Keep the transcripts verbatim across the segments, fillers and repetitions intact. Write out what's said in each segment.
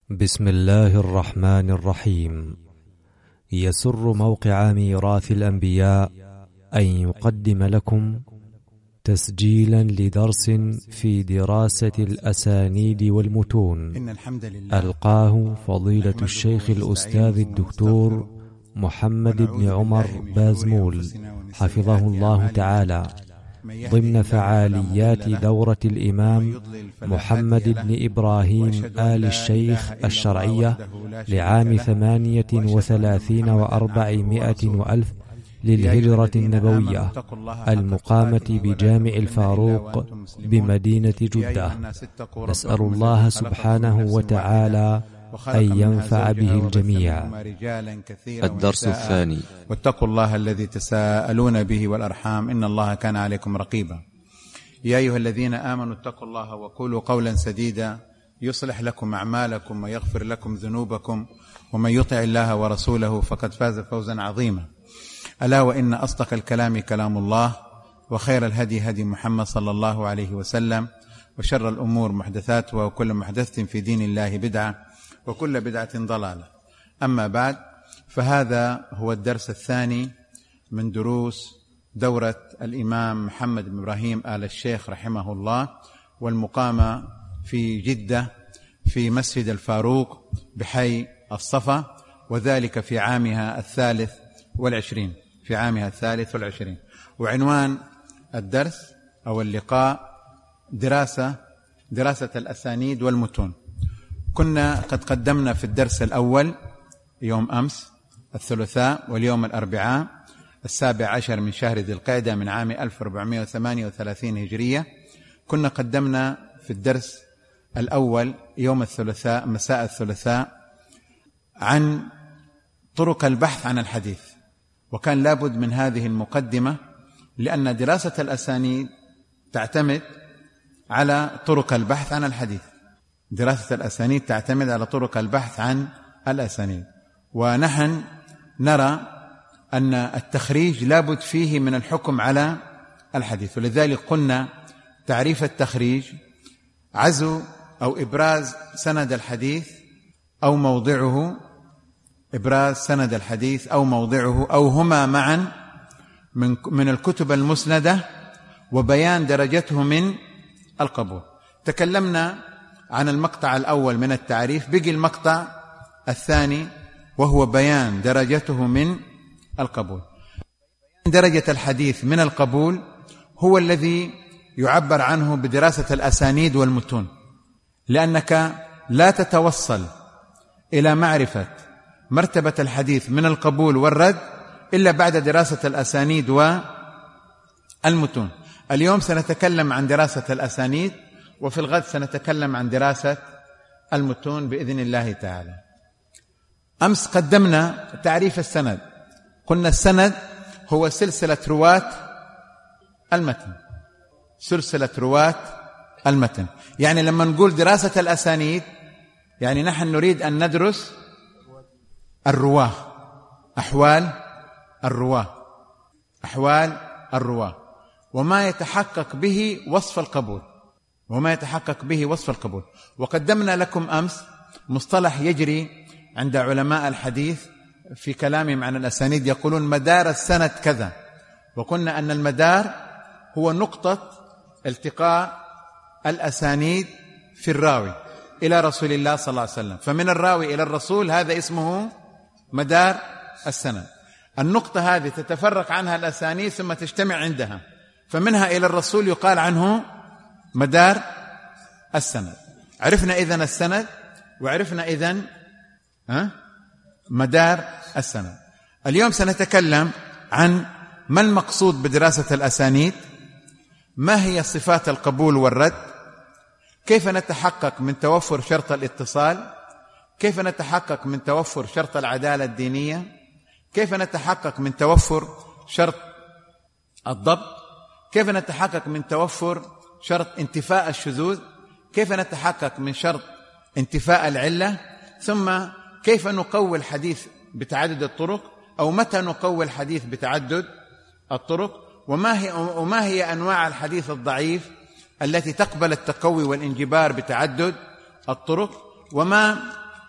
بسم الله الرحمن الرحيم. يسر موقع ميراث الأنبياء أن يقدم لكم تسجيلا لدرس في دراسة الأسانيد والمتون إن الحمد لله ألقاه فضيلة الشيخ الأستاذ الدكتور محمد بن عمر بازمول حفظه الله تعالى ضمن فعاليات دورة الإمام محمد بن إبراهيم آل الشيخ الشرعية لعام ثمانية وثلاثين وأربعمائة وألف للهجرة النبوية المقامة بجامع الفاروق بمدينة جدة. نسأل الله سبحانه وتعالى أن ينفع به الجميع. الدرس الثاني: واتقوا الله الذي تساءلون به والأرحام إن الله كان عليكم رقيبا. يا أيها الذين آمنوا اتقوا الله وقولوا قولا سديدا يصلح لكم أعمالكم ويغفر لكم ذنوبكم ومن يطع الله ورسوله فقد فاز فوزا عظيما. ألا وإن أصدق الكلام كلام الله وخير الهدي هدي محمد صلى الله عليه وسلم وشر الأمور محدثاتها وكل محدثة في دين الله بدعة وكل بدعة ضلالة. أما بعد، فهذا هو الدرس الثاني من دروس دورة الإمام محمد بن إبراهيم آل الشيخ رحمه الله، والمقامة في جدة في مسجد الفاروق بحي الصفا، وذلك في عامها الثالث والعشرين في عامها الثالث والعشرين وعنوان الدرس أو اللقاء دراسة دراسة الأسانيد والمتون. كنا قد قدمنا في الدرس الأول يوم أمس الثلاثاء واليوم الأربعاء السابع عشر من شهر ذي القعدة من عام ألف وأربعمائة وثمانية وثلاثين هجرية. كنا قدمنا في الدرس الأول يوم الثلاثاء مساء الثلاثاء عن طرق البحث عن الحديث، وكان لابد من هذه المقدمة لأن دراسة الأسانيد تعتمد على طرق البحث عن الحديث. دراسة الأسانيد تعتمد على طرق البحث عن الأسانيد، ونحن نرى أن التخريج لابد فيه من الحكم على الحديث، ولذلك قلنا تعريف التخريج عزو أو إبراز سند الحديث أو موضعه إبراز سند الحديث أو موضعه أو هما معا من من الكتب المسندة وبيان درجته من القبول. تكلمنا عن المقطع الأول من التعريف، بقي المقطع الثاني وهو بيان درجته من القبول. درجة الحديث من القبول هو الذي يعبر عنه بدراسة الأسانيد والمتون، لأنك لا تتوصل إلى معرفة مرتبة الحديث من القبول والرد إلا بعد دراسة الأسانيد والمتون. اليوم سنتكلم عن دراسة الأسانيد، وفي الغد سنتكلم عن دراسة المتون بإذن الله تعالى. أمس قدمنا تعريف السند، قلنا السند هو سلسلة رواة المتن. سلسلة رواة المتن يعني لما نقول دراسة الأسانيد يعني نحن نريد أن ندرس الرواه، أحوال الرواه أحوال الرواه وما يتحقق به وصف القبول وما يتحقق به وصف القبول. وقدمنا لكم أمس مصطلح يجري عند علماء الحديث في كلامهم عن الأسانيد، يقولون مدار السند كذا، وقلنا أن المدار هو نقطة التقاء الأسانيد في الراوي إلى رسول الله صلى الله عليه وسلم، فمن الراوي إلى الرسول هذا اسمه مدار السند. النقطة هذه تتفرق عنها الأسانيد ثم تجتمع عندها، فمنها إلى الرسول يقال عنه مدار السند. عرفنا إذن السند وعرفنا إذن ها مدار السند. اليوم سنتكلم عن ما المقصود بدراسة الأسانيد، ما هي صفات القبول والرد، كيف نتحقق من توفر شرط الاتصال، كيف نتحقق من توفر شرط العدالة الدينية، كيف نتحقق من توفر شرط الضبط، كيف نتحقق من توفر شرط انتفاء الشذوذ، كيف نتحقق من شرط انتفاء العلة، ثم كيف نقوي الحديث بتعدد الطرق أو متى نقوي الحديث بتعدد الطرق، وما هي, وما هي أنواع الحديث الضعيف التي تقبل التقوي والانجبار بتعدد الطرق، وما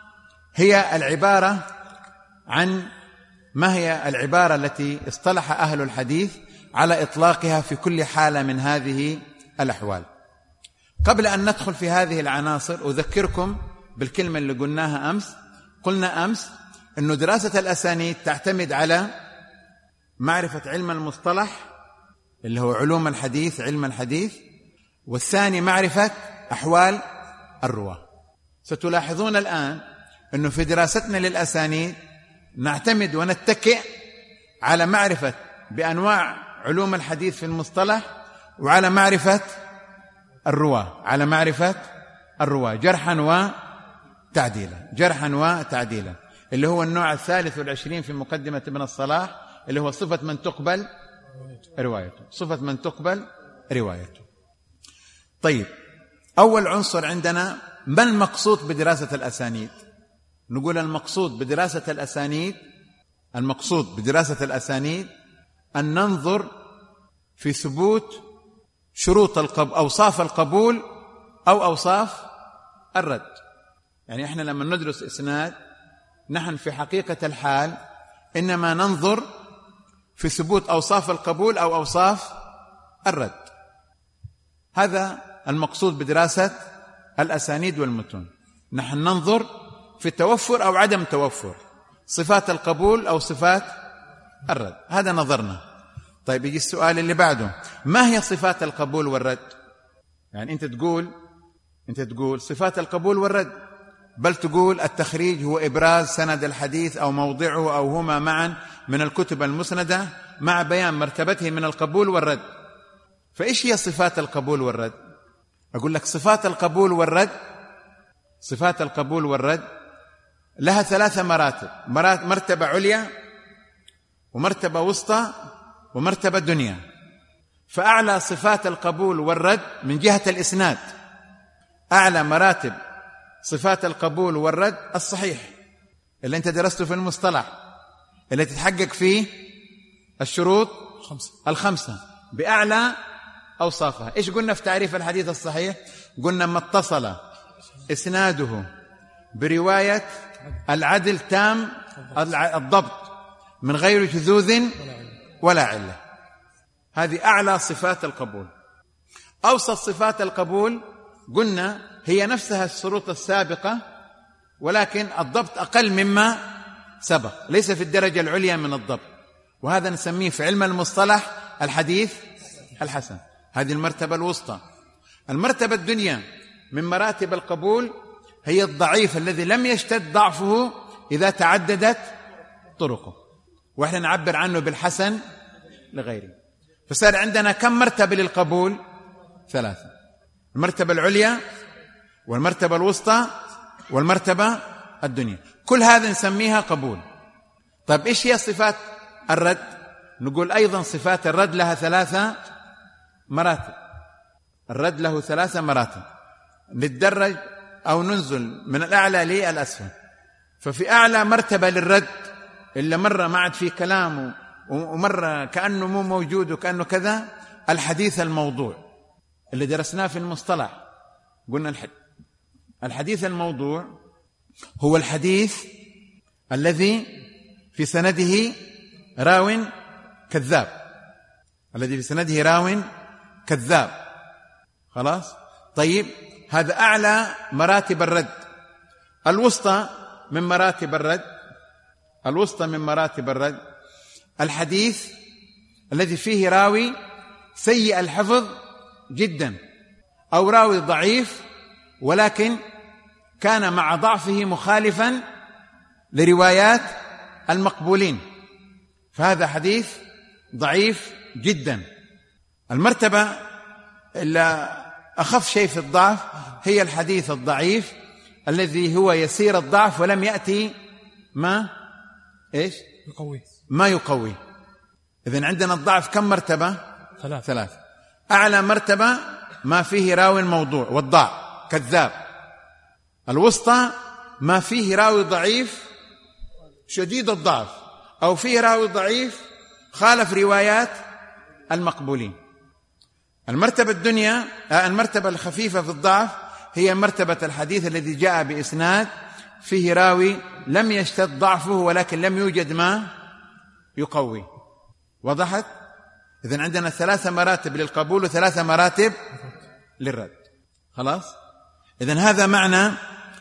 هي العبارة عن ما هي العبارة التي اصطلح أهل الحديث على إطلاقها في كل حالة من هذه الأحوال. قبل أن ندخل في هذه العناصر أذكركم بالكلمة اللي قلناها أمس. قلنا أمس أنه دراسة الأسانيد تعتمد على معرفة علم المصطلح اللي هو علوم الحديث، علم الحديث، والثاني معرفة أحوال الرواة. ستلاحظون الآن أنه في دراستنا للأسانيد نعتمد ونتكئ على معرفة بأنواع علوم الحديث في المصطلح، وعلى معرفة الرواة، على معرفة الرواة جرحا وتعديلا، جرحا وتعديلا، اللي هو النوع الثالث والعشرين في مقدمة ابن الصلاح، اللي هو صفة من تقبل روايته، صفة من تقبل روايته. طيب، أول عنصر عندنا ما المقصود بدراسة الأسانيد؟ نقول المقصود بدراسة الأسانيد المقصود بدراسة الأسانيد أن ننظر في ثبوت شروط القبول، أوصاف القبول أو أوصاف الرد. يعني إحنا لما ندرس إسناد نحن في حقيقة الحال إنما ننظر في ثبوت أوصاف القبول أو أوصاف الرد. هذا المقصود بدراسة الأسانيد والمتون. نحن ننظر في توفر أو عدم توفر صفات القبول أو صفات الرد، هذا نظرنا. طيب، يجي السؤال اللي بعده، ما هي صفات القبول والرد؟ يعني أنت تقول أنت تقول صفات القبول والرد، بل تقول التخريج هو إبراز سند الحديث أو موضعه أو هما معا من الكتب المسندة مع بيان مرتبته من القبول والرد. فإيش هي صفات القبول والرد؟ أقول لك صفات القبول والرد صفات القبول والرد لها ثلاثة مراتب: مرتبة عليا ومرتبة وسطى ومرتبة دنيا. فأعلى صفات القبول والرد من جهة الإسناد، أعلى مراتب صفات القبول والرد الصحيح اللي أنت درسته في المصطلح، اللي تتحقق فيه الشروط الخمسة بأعلى أوصافها. إيش قلنا في تعريف الحديث الصحيح؟ قلنا ما اتصل إسناده برواية العدل تام الضبط من غير شذوذ ولا علة. هذه أعلى صفات القبول. أوسط صفات القبول قلنا هي نفسها الشروط السابقة، ولكن الضبط أقل مما سبق، ليس في الدرجة العليا من الضبط، وهذا نسميه في علم المصطلح الحديث الحسن. هذه المرتبة الوسطى. المرتبة الدنيا من مراتب القبول هي الضعيف الذي لم يشتد ضعفه إذا تعددت طرقه، وإحنا نعبر عنه بالحسن لغيره. فصار عندنا كم مرتبة للقبول؟ ثلاثة: المرتبة العليا والمرتبة الوسطى والمرتبة الدنيا. كل هذا نسميها قبول. طيب، إيش هي صفات الرد؟ نقول أيضا صفات الرد لها ثلاثة مراتب. الرد له ثلاثة مراتب، نتدرج أو ننزل من الأعلى للأسفل. ففي أعلى مرتبة للرد إلا مرة ما عاد فيه كلام ومرة كأنه مو موجود وكأنه كذا، الحديث الموضوع اللي درسناه في المصطلح. قلنا الحديث الموضوع هو الحديث الذي في سنده راو كذاب، الذي في سنده راو كذاب. خلاص؟ طيب، هذا أعلى مراتب الرد. الوسطى من مراتب الرد الوسطى من مراتب الرد الحديث الذي فيه راوي سيء الحفظ جدا، أو راوي ضعيف ولكن كان مع ضعفه مخالفا لروايات المقبولين، فهذا حديث ضعيف جدا. المرتبة اللي أخف شيء في الضعف هي الحديث الضعيف الذي هو يسير الضعف ولم يأتي ما إيش يقوي ما يقوي. إذن عندنا الضعف كم مرتبة؟ ثلاث ثلاث. أعلى مرتبة ما فيه راوي موضوع والضع كذاب. الوسطى ما فيه راوي ضعيف شديد الضعف، أو فيه راوي ضعيف خالف روايات المقبولين. المرتبة الدنيا المرتبة الخفيفة في الضعف هي مرتبة الحديث الذي جاء بإسناد فيه راوي لم يشتد ضعفه ولكن لم يوجد ما يقوي. وضحت؟ إذن عندنا ثلاثة مراتب للقبول وثلاثة مراتب للرد. خلاص؟ إذن هذا معنى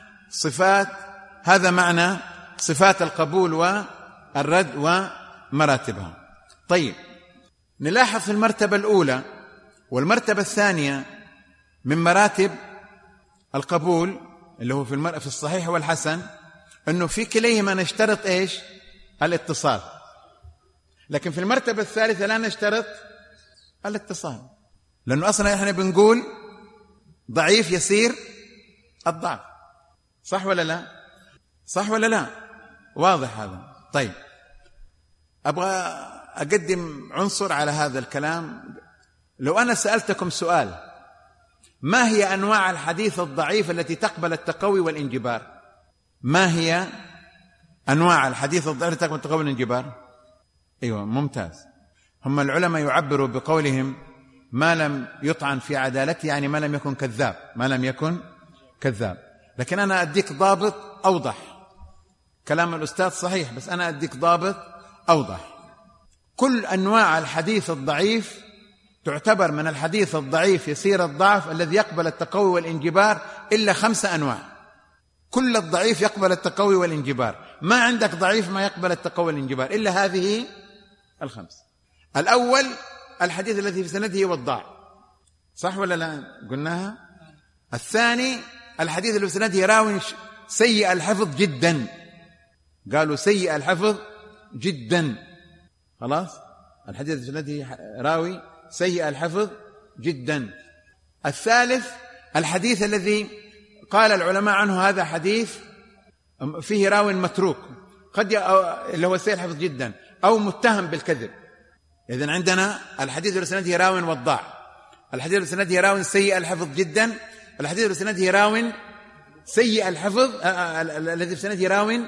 صفات هذا معنى صفات القبول والرد ومراتبها. طيب، نلاحظ في المرتبة الأولى والمرتبة الثانية من مراتب القبول اللي هو في المر... في الصحيح والحسن، أنه في كليهما نشترط إيش؟ الاتصال. لكن في المرتبة الثالثة لا نشترط الاتصال، لأنه أصلا إحنا بنقول ضعيف يسير الضعف. صح ولا لا؟ صح ولا لا؟ واضح هذا. طيب، أبغى أقدم عنصر على هذا الكلام. لو أنا سألتكم سؤال: ما هي أنواع الحديث الضعيف التي تقبل التقوي والانجبار؟ ما هي أنواع الحديث الضعيف التي تقبل التقوي والانجبار؟ أيوة، ممتاز. هم العلماء يعبروا بقولهم ما لم يطعن في عدالته، يعني ما لم يكن كذاب، ما لم يكن كذاب. لكن أنا أديك ضابط أوضح. كلام الأستاذ صحيح، بس أنا أديك ضابط أوضح. كل أنواع الحديث الضعيف تعتبر من الحديث الضعيف يسير الضعف الذي يقبل التقوي والانجبار إلا خمسة أنواع. كل الضعيف يقبل التقوي والانجبار، ما عندك ضعيف ما يقبل التقوي والانجبار إلا هذه الخمس. الأول الحديث الذي في سنده وضاع، صح ولا لا؟ قلناها. الثاني الحديث الذي في سنده راوي سيء الحفظ جدا، قالوا سيء الحفظ جدا. خلاص، الحديث الذي في سنده راوي سيء الحفظ جدا. الثالث الحديث الذي قال العلماء عنه هذا حديث فيه راوي متروك، قد اللي هو سيء الحفظ جدا أو متهم بالكذب. إذن عندنا الحديث الذي سنده راوي وضاع، الحديث الذي سنده راوي سيء الحفظ جدا، الحديث الذي سنده راوي سيء الحفظ الذي في سنده راوي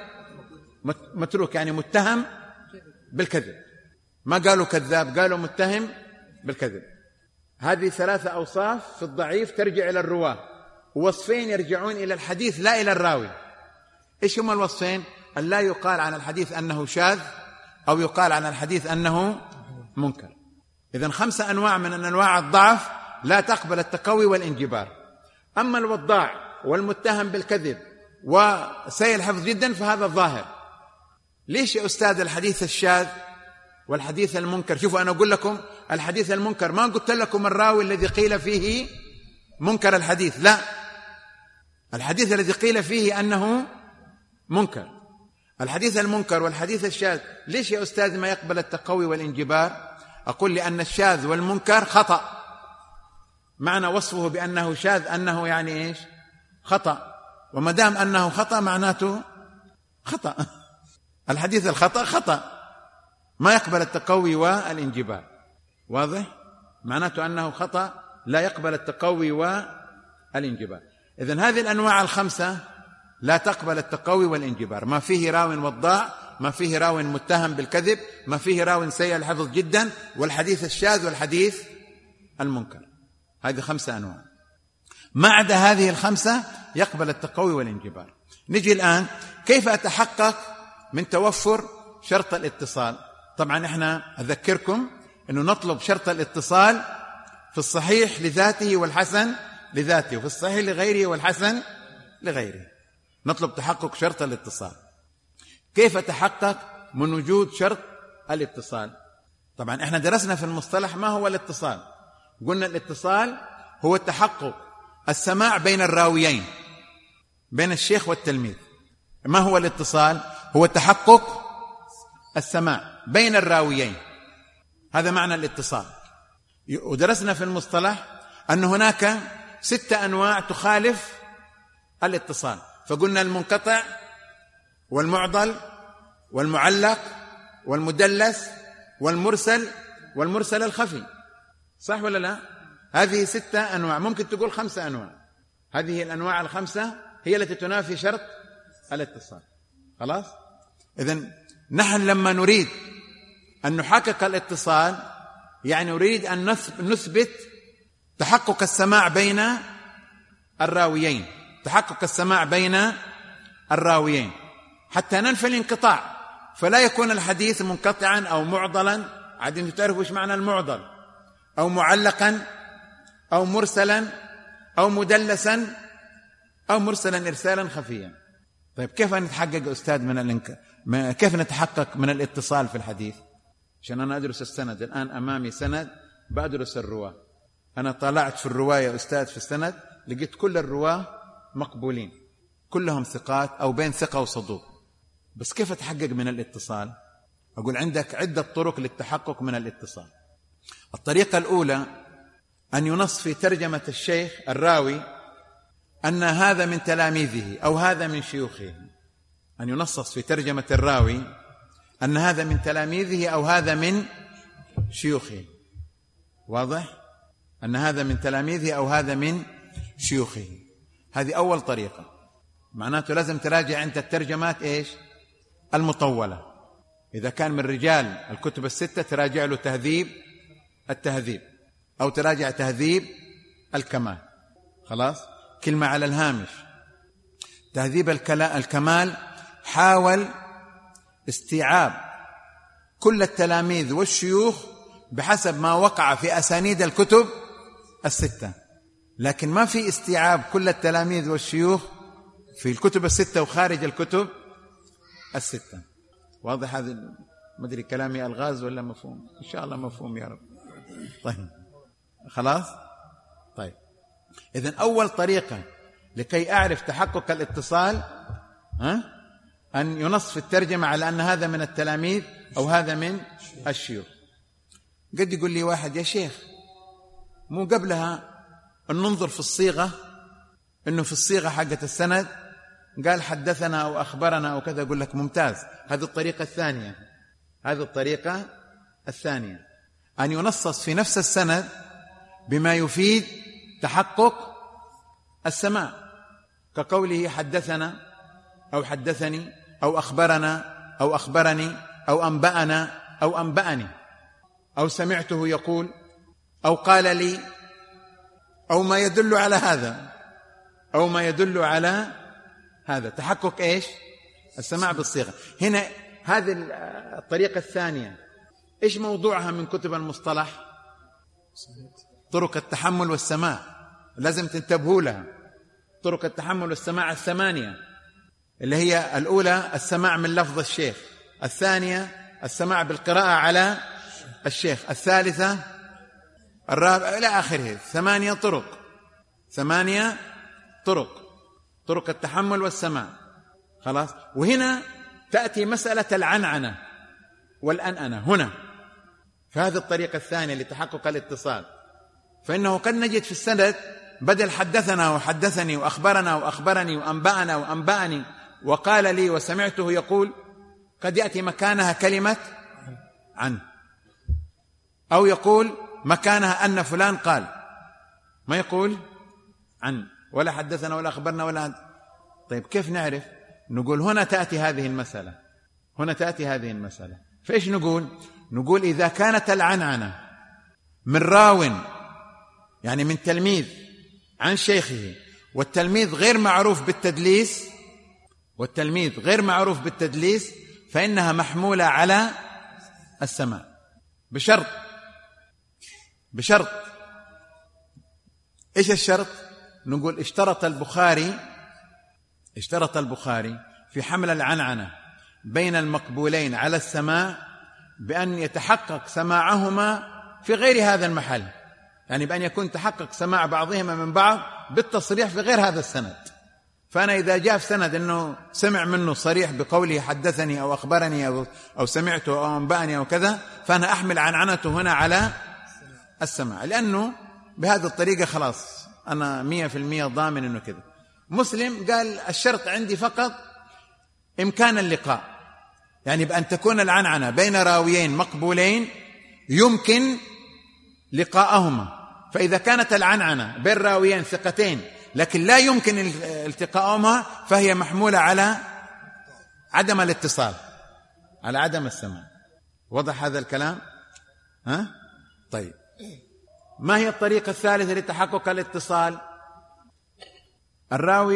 متروك، يعني متهم بالكذب. ما قالوا كذاب، قالوا متهم بالكذب. هذه ثلاثة أوصاف في الضعيف ترجع إلى الرواة، ووصفين يرجعون إلى الحديث لا إلى الراوي. إيش هما الوصفين؟ أن لا يقال عن الحديث أنه شاذ أو يقال عن الحديث أنه منكر. إذن خمسة أنواع من أنواع الضعف لا تقبل التقوي والانجبار. أما الوضاع والمتهم بالكذب وسيء الحفظ جدا فهذا الظاهر. ليش يا أستاذ الحديث الشاذ والحديث المنكر؟ شوفوا، أنا أقول لكم الحديث المنكر، ما قلت لكم الراوي الذي قيل فيه منكر الحديث، لا، الحديث الذي قيل فيه أنه منكر. الحديث المنكر والحديث الشاذ. ليش يا أستاذ ما يقبل التقوي والانجبار؟ أقول لأن الشاذ والمنكر خطأ، معنى وصفه بأنه شاذ أنه يعني إيش؟ خطأ، وما دام أنه خطأ معناته خطأ. الحديث الخطأ خطأ، ما يقبل التقوي والانجبار. واضح؟ معناته أنه خطأ لا يقبل التقوي والانجبار. إذن هذه الأنواع الخمسة لا تقبل التقوي والانجبار. ما فيه راو وضاع، ما فيه راو متهم بالكذب، ما فيه راو سيء الحفظ جدا، والحديث الشاذ والحديث المنكر. هذه خمسة أنواع. ما عدا هذه الخمسة يقبل التقوي والانجبار. نجي الآن كيف أتحقق من توفر شرط الاتصال. طبعا احنا أذكركم أنه نطلب شرط الاتصال في الصحيح لذاته والحسن لذاته، وفي الصحيح لغيره والحسن لغيره. نطلب تحقق شرط الاتصال. كيف تحقق من وجود شرط الاتصال؟ طبعا احنا درسنا في المصطلح ما هو الاتصال. قلنا الاتصال هو تحقق السماع بين الراويين، بين الشيخ والتلميذ. ما هو الاتصال؟ هو تحقق السماع بين الراويين، هذا معنى الاتصال. ودرسنا في المصطلح أن هناك ستة أنواع تخالف الاتصال، فقلنا المنقطع والمعضل والمعلق والمدلس والمرسل والمرسل الخفي. صح ولا لا؟ هذه ستة أنواع، ممكن تقول خمسة أنواع. هذه الأنواع الخمسة هي التي تنافي شرط الاتصال. خلاص؟ إذن نحن لما نريد أن نحقق الاتصال يعني نريد أن نثبت تحقق السماع بين الراويين، تحقق السماع بين الراويين حتى ننفي الانقطاع، فلا يكون الحديث منقطعا أو معضلا. عاد أنتم تعرفوا إيش معنى المعضل، أو معلقا أو مرسلا أو مدلسا أو مرسلا إرسالا خفيا. طيب كيف نتحقق أستاذ من الانك... كيف نتحقق من الاتصال في الحديث؟ عشان أنا أدرس السند، الآن أمامي سند بأدرس الرواة، أنا طلعت في الرواية أستاذ في السند، لقيت كل الرواة مقبولين، كلهم ثقات أو بين ثقة وصدوق، بس كيف أتحقق من الاتصال؟ أقول عندك عدة طرق للتحقق من الاتصال. الطريقة الأولى أن ينص في ترجمة الشيخ الراوي أن هذا من تلاميذه أو هذا من شيوخه، أن ينصص في ترجمة الراوي أن هذا من تلاميذه أو هذا من شيوخه. واضح؟ أن هذا من تلاميذه أو هذا من شيوخه. هذه أول طريقة، معناته لازم تراجع أنت الترجمات إيش؟ المطولة. إذا كان من رجال الكتب الستة تراجع له تهذيب التهذيب، أو تراجع تهذيب الكمال. خلاص؟ كلمة على الهامش، تهذيب الكمال حاول استيعاب كل التلاميذ والشيوخ بحسب ما وقع في أسانيد الكتب الستة، لكن ما في استيعاب كل التلاميذ والشيوخ في الكتب الستة وخارج الكتب الستة. واضح هذا؟ ما أدري كلامي ألغاز ولا مفهوم؟ إن شاء الله مفهوم يا رب. طيب خلاص؟ طيب إذن أول طريقة لكي أعرف تحقق الاتصال ها؟ أن ينص في الترجمة على أن هذا من التلاميذ أو هذا من الشيوخ. قد يقول لي واحد يا شيخ مو قبلها أن ننظر في الصيغة، أنه في الصيغة حقة السند قال حدثنا أو أخبرنا أو كذا. أقول لك ممتاز، هذه الطريقة الثانية، هذه الطريقة الثانية أن ينصص في نفس السند بما يفيد تحقق السماع، كقوله حدثنا أو حدثني أو أخبرنا أو أخبرني أو أنبأنا أو أنبأني أو سمعته يقول أو قال لي أو ما يدل على هذا أو ما يدل على هذا. تحقق إيش؟ السماع بالصيغة. هنا هذه الطريقة الثانية إيش موضوعها من كتب المصطلح؟ طرق التحمل والسماع، لازم تنتبهوا لها. طرق التحمل والسماع الثمانية، اللي هي الأولى السماع من لفظ الشيخ، الثانية السماع بالقراءة على الشيخ، الثالثة الرابعة إلى آخره. ثمانية طرق، ثمانية طرق، طرق التحمل والسماع. خلاص؟ وهنا تأتي مسألة العنعنة والأنأنة هنا في هذه الطريقة الثانية لتحقق الاتصال. فإنه قد نجد في السند بدل حدثنا وحدثني وأخبرنا وأخبرني وأنبأنا وأنبأني وقال لي وسمعته يقول، قد يأتي مكانها كلمة عن، أو يقول مكانها أن فلان قال، ما يقول عن ولا حدثنا ولا أخبرنا ولا عن. طيب كيف نعرف؟ نقول هنا تأتي هذه المسألة، هنا تأتي هذه المسألة. فإيش نقول؟ نقول إذا كانت العنعنة من راو، يعني من تلميذ عن شيخه، والتلميذ غير معروف بالتدليس، والتلميذ غير معروف بالتدليس، فإنها محمولة على السماع، بشرط بشرط إيش الشرط؟ نقول اشترط البخاري اشترط البخاري في حمل العنعنة بين المقبولين على السماع بأن يتحقق سماعهما في غير هذا المحل، يعني بأن يكون تحقق سماع بعضهما من بعض بالتصريح في غير هذا السند. فأنا إذا جاء في سند أنه سمع منه صريح بقوله حدثني أو أخبرني أو, أو سمعته أو أنبأني أو كذا، فأنا أحمل عنعنته هنا على السماع، لأنه بهذه الطريقة خلاص أنا مية في المية ضامن أنه كذا. مسلم قال الشرط عندي فقط إمكان اللقاء، يعني بأن تكون العنعنة بين راويين مقبولين يمكن لقاءهما. فإذا كانت العنعنة بين راويين ثقتين لكن لا يمكن التقاءهما، فهي محمولة على عدم الاتصال، على عدم السماع. وضح هذا الكلام؟ ها؟ طيب ما هي الطريقة الثالثة لتحقق الاتصال؟ الراوي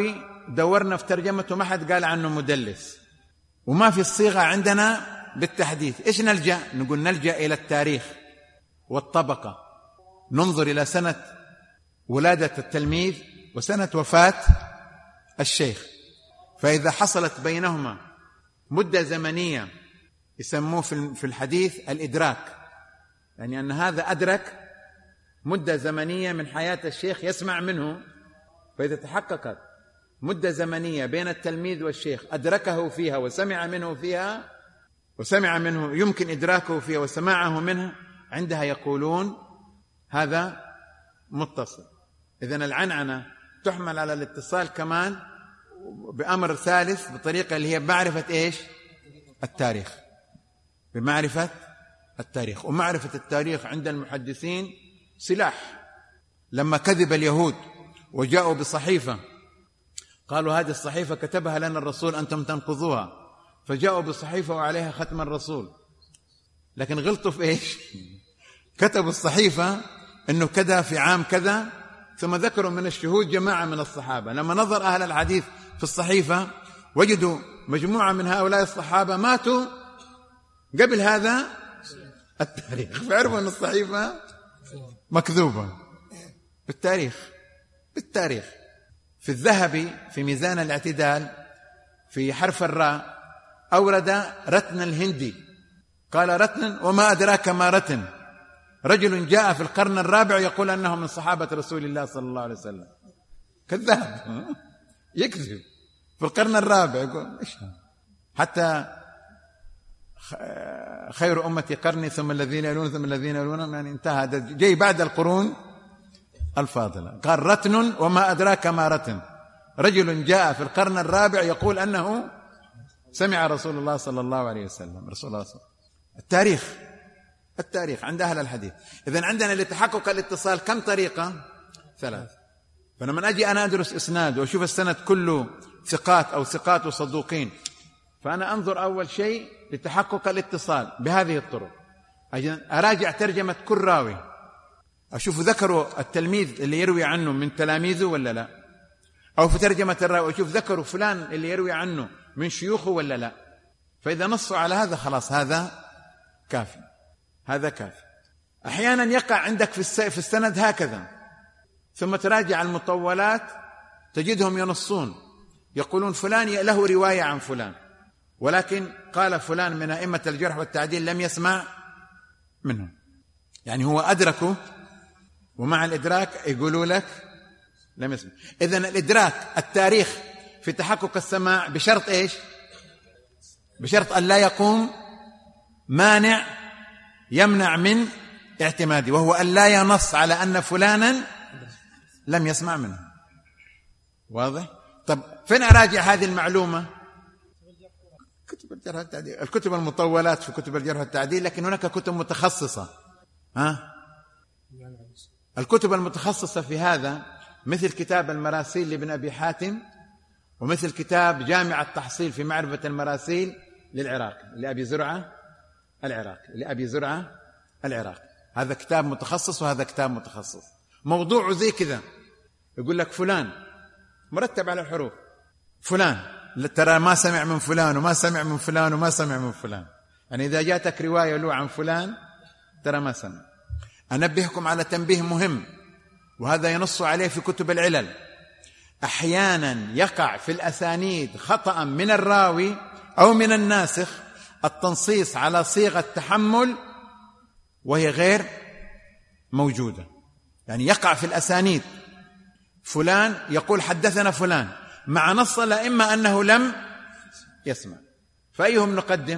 دورنا في ترجمته ما حد قال عنه مدلس، وما في الصيغة عندنا بالتحديث. إيش نلجأ؟ نقول نلجأ إلى التاريخ والطبقة، ننظر إلى سنة ولادة التلميذ وسنة وفاة الشيخ، فإذا حصلت بينهما مدة زمنية يسموه في الحديث الإدراك، يعني أن هذا أدرك مدة زمنية من حياة الشيخ يسمع منه، فإذا تحققت مدة زمنية بين التلميذ والشيخ أدركه فيها وسمع منه فيها وسمع منه يمكن إدراكه فيها وسماعه منه، عندها يقولون هذا متصل. إذن العنعنة تحمل على الاتصال كمان بأمر ثالث، بطريقة اللي هي بمعرفة إيش؟ التاريخ، بمعرفة التاريخ. ومعرفة التاريخ عند المحدثين سلاح. لما كذب اليهود وجاءوا بصحيفة قالوا هذه الصحيفة كتبها لنا الرسول أنتم تنقضوها، فجاءوا بصحيفة وعليها ختم الرسول، لكن غلطوا في إيش؟ كتبوا الصحيفة أنه كذا في عام كذا، ثم ذكروا من الشهود جماعة من الصحابة. لما نظر أهل الحديث في الصحيفة وجدوا مجموعة من هؤلاء الصحابة ماتوا قبل هذا التاريخ، فعرفوا أن الصحيفة مكذوبة بالتاريخ. بالتاريخ. في الذهبي في ميزان الاعتدال في حرف الراء أورد رتن الهندي، قال رتن وما أدراك ما رتن، رجل جاء في القرن الرابع يقول أنه من صحابة رسول الله صلى الله عليه وسلم. كذاب، يكذب في القرن الرابع يقول إيش. حتى خير أمتي قرني ثم الذين يلون ثم الذين يلون، يعني انتهى جاي بعد القرون الفاضلة. قال رتن وما أدراك ما رتن، رجل جاء في القرن الرابع يقول أنه سمع رسول الله صلى الله عليه وسلم. رسول الله صلى الله عليه وسلم. التاريخ التاريخ عند أهل الحديث. إذن عندنا لتحقق الاتصال كم طريقة؟ ثلاث. فلما أجي أنا أدرس إسناد وأشوف السند كله ثقات أو ثقات وصدوقين، فأنا أنظر أول شيء لتحقق الاتصال بهذه الطرق، أراجع ترجمة كل راوي، أشوف ذكروا التلميذ اللي يروي عنه من تلاميذه ولا لا، أو في ترجمة الراوي أشوف ذكروا فلان اللي يروي عنه من شيوخه ولا لا. فإذا نصوا على هذا خلاص هذا كافي، هذا كافي. أحيانا يقع عندك في السند هكذا، ثم تراجع المطولات تجدهم ينصون يقولون فلان له رواية عن فلان، ولكن قال فلان من أئمة الجرح والتعديل لم يسمع منه، يعني هو أدركه ومع الإدراك يقولوا لك لم يسمع. إذن الإدراك التاريخ في تحقق السماع بشرط إيش؟ بشرط أن لا يقوم مانع يمنع من اعتمادي، وهو أن لا ينص على أن فلانا لم يسمع منه. واضح؟ طب فين أراجع هذه المعلومة؟ كتب الجرح والتعديل، الكتب المطولات في كتب الجرح والتعديل، لكن هناك كتب متخصصة. ها؟ الكتب المتخصصة في هذا مثل كتاب المراسيل لابن أبي حاتم، ومثل كتاب جامع التحصيل في معرفة المراسيل للعراق لأبي زرعة العراق لأبي زرعة العراق. هذا كتاب متخصص وهذا كتاب متخصص. موضوعه زي كذا، يقول لك فلان مرتب على الحروف، فلان ترى ما سمع من فلان وما سمع من فلان وما سمع من فلان، يعني إذا جاتك رواية له عن فلان ترى ما سمع. أنبهكم على تنبيه مهم، وهذا ينص عليه في كتب العلل. أحيانا يقع في الأسانيد خطأ من الراوي أو من الناسخ التنصيص على صيغة تحمل وهي غير موجودة. يعني يقع في الأسانيد فلان يقول حدثنا فلان مع نص الأئمة أنه لم يسمع، فأيهم نقدم؟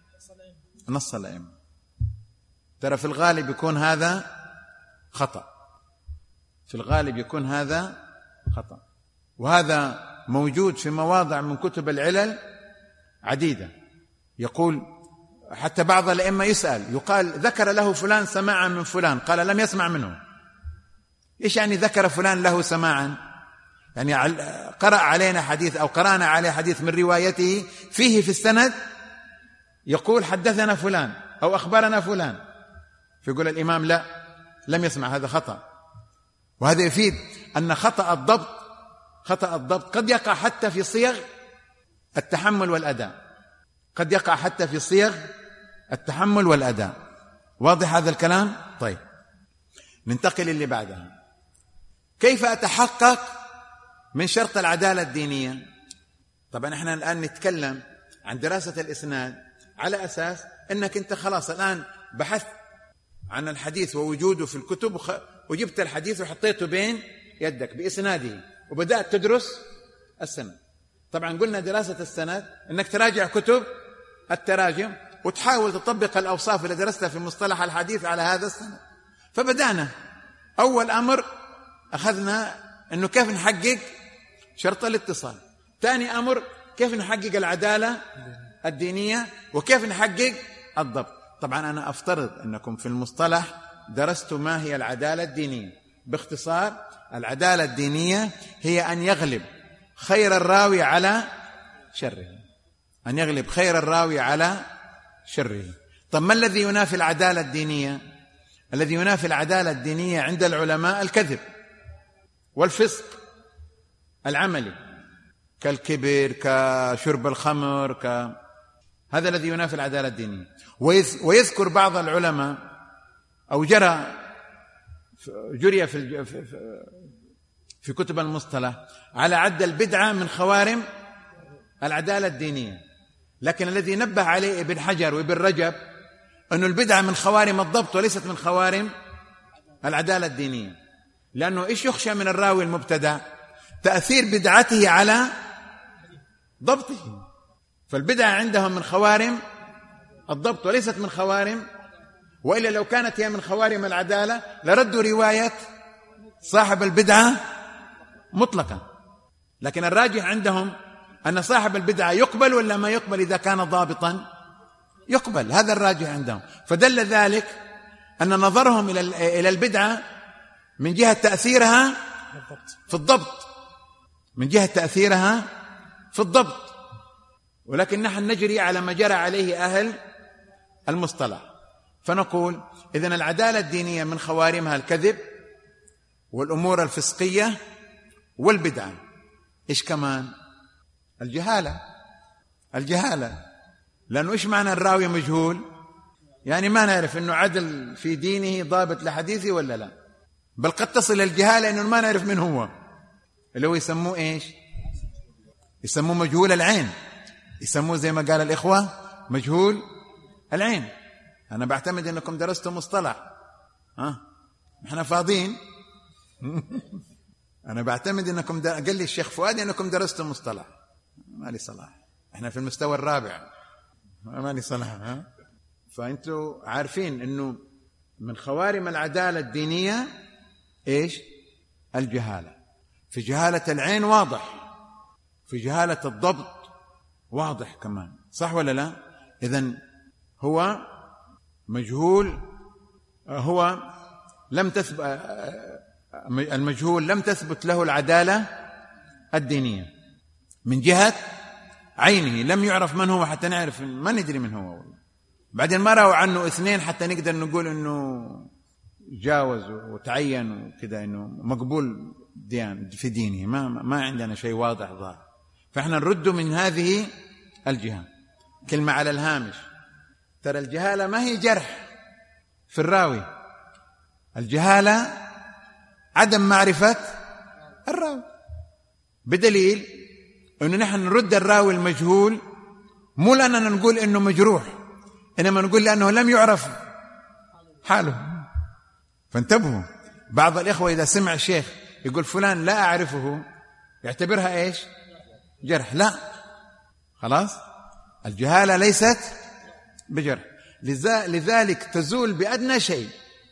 نص الأئمة. ترى في الغالب يكون هذا خطأ، في الغالب يكون هذا خطأ، وهذا موجود في مواضع من كتب العلل عديدة. يقول حتى بعض الأئمة يسأل يقال ذكر له فلان سماعا من فلان، قال لم يسمع منه. إيش يعني ذكر فلان له سماعا؟ يعني قرأ علينا حديث أو قرأنا عليه حديث من روايته فيه في السند يقول حدثنا فلان أو أخبرنا فلان، فيقول الإمام لا لم يسمع، هذا خطأ. وهذا يفيد أن خطأ الضبط خطأ الضبط قد يقع حتى في صيغ التحمل والأداء، قد يقع حتى في صيغ التحمل والأداء. واضح هذا الكلام؟ طيب ننتقل اللي بعدها. كيف أتحقق من شرط العدالة الدينية؟ طبعا احنا الآن نتكلم عن دراسة الإسناد على أساس أنك أنت خلاص الآن بحثت عن الحديث ووجوده في الكتب وجبت الحديث وحطيته بين يدك بإسناده وبدأت تدرس السند. طبعا قلنا دراسة السند أنك تراجع كتب التراجم وتحاول تطبق الأوصاف اللي درستها في مصطلح الحديث على هذا السند. فبدأنا أول أمر أخذنا أنه كيف نحقق شرط الاتصال. ثاني أمر كيف نحقق العدالة الدينية وكيف نحقق الضبط. طبعا أنا أفترض أنكم في المصطلح درستوا ما هي العدالة الدينية. باختصار العدالة الدينية هي أن يغلب خير الراوي على شره، أن يغلب خير الراوي على شره. طب ما الذي ينافي العدالة الدينية؟ الذي ينافي العدالة الدينية عند العلماء الكذب والفسق العملي كالكبر كشرب الخمر ك... هذا الذي ينافي العدالة الدينية. ويذكر بعض العلماء أو جرى جري في في كتب المصطلح على عد البدعة من خوارم العدالة الدينية، لكن الذي نبه عليه ابن حجر وابن رجب أن البدعة من خوارم الضبط وليست من خوارم العدالة الدينية. لأنه إيش يخشى من الراوي المبتدع؟ تأثير بدعته على ضبطه. فالبدعة عندهم من خوارم الضبط وليست من خوارم، وإلا لو كانت هي من خوارم العدالة لردوا رواية صاحب البدعة مطلقا. لكن الراجح عندهم أن صاحب البدعة يقبل ولا ما يقبل إذا كان ضابطا؟ يقبل. هذا الراجح عندهم. فدل ذلك أن نظرهم إلى البدعة من جهة تأثيرها في الضبط، من جهة تأثيرها في الضبط. ولكن نحن نجري على ما جرى عليه أهل المصطلح، فنقول إذن العدالة الدينية من خوارمها الكذب والأمور الفسقية والبدعة. إيش كمان؟ الجهالة. الجهالة لأنه إيش معنى الراوي مجهول؟ يعني ما نعرف إنه عدل في دينه ضابط لحديثه ولا لا، بل قد تصل الجهالة إنه ما نعرف من هو، اللي هو يسموه إيش؟ يسموه مجهول العين، يسموه زي ما قال الإخوة مجهول العين. أنا بعتمد أنكم درستوا مصطلح، ها إحنا فاضيين. أنا بعتمد أنكم در... قال لي الشيخ فؤاد أنكم درستوا مصطلح، ما لي صلاح، إحنا في المستوى الرابع، ما لي صلاح. ها فأنتوا عارفين أنه من خوارم العدالة الدينية إيش؟ الجهالة. في جهالة العين واضح، في جهالة الضبط واضح كمان، صح ولا لا؟ إذن هو مجهول، هو لم تثبت، المجهول لم تثبت له العدالة الدينية من جهة عينه، لم يعرف من هو حتى نعرف، ما ندري من هو والله. بعدين ما رأوا عنه اثنين حتى نقدر نقول انه جاوز وتعين وكذا انه مقبول ديان في دينه، ما ما عندنا شيء واضح ظاهر. فاحنا نرد من هذه الجهة. كلمة على الهامش، ترى الجهالة ما هي جرح في الراوي، الجهالة عدم معرفة الراوي، بدليل أنه نحن نرد الراوي المجهول مو لأننا نقول أنه مجروح، إنما نقول لأنه لم يعرف حاله. فانتبهوا، بعض الإخوة إذا سمع الشيخ يقول فلان لا أعرفه يعتبرها إيش؟ جرح. لا، خلاص الجهالة ليست بجرح، لذلك تزول بأدنى شيء،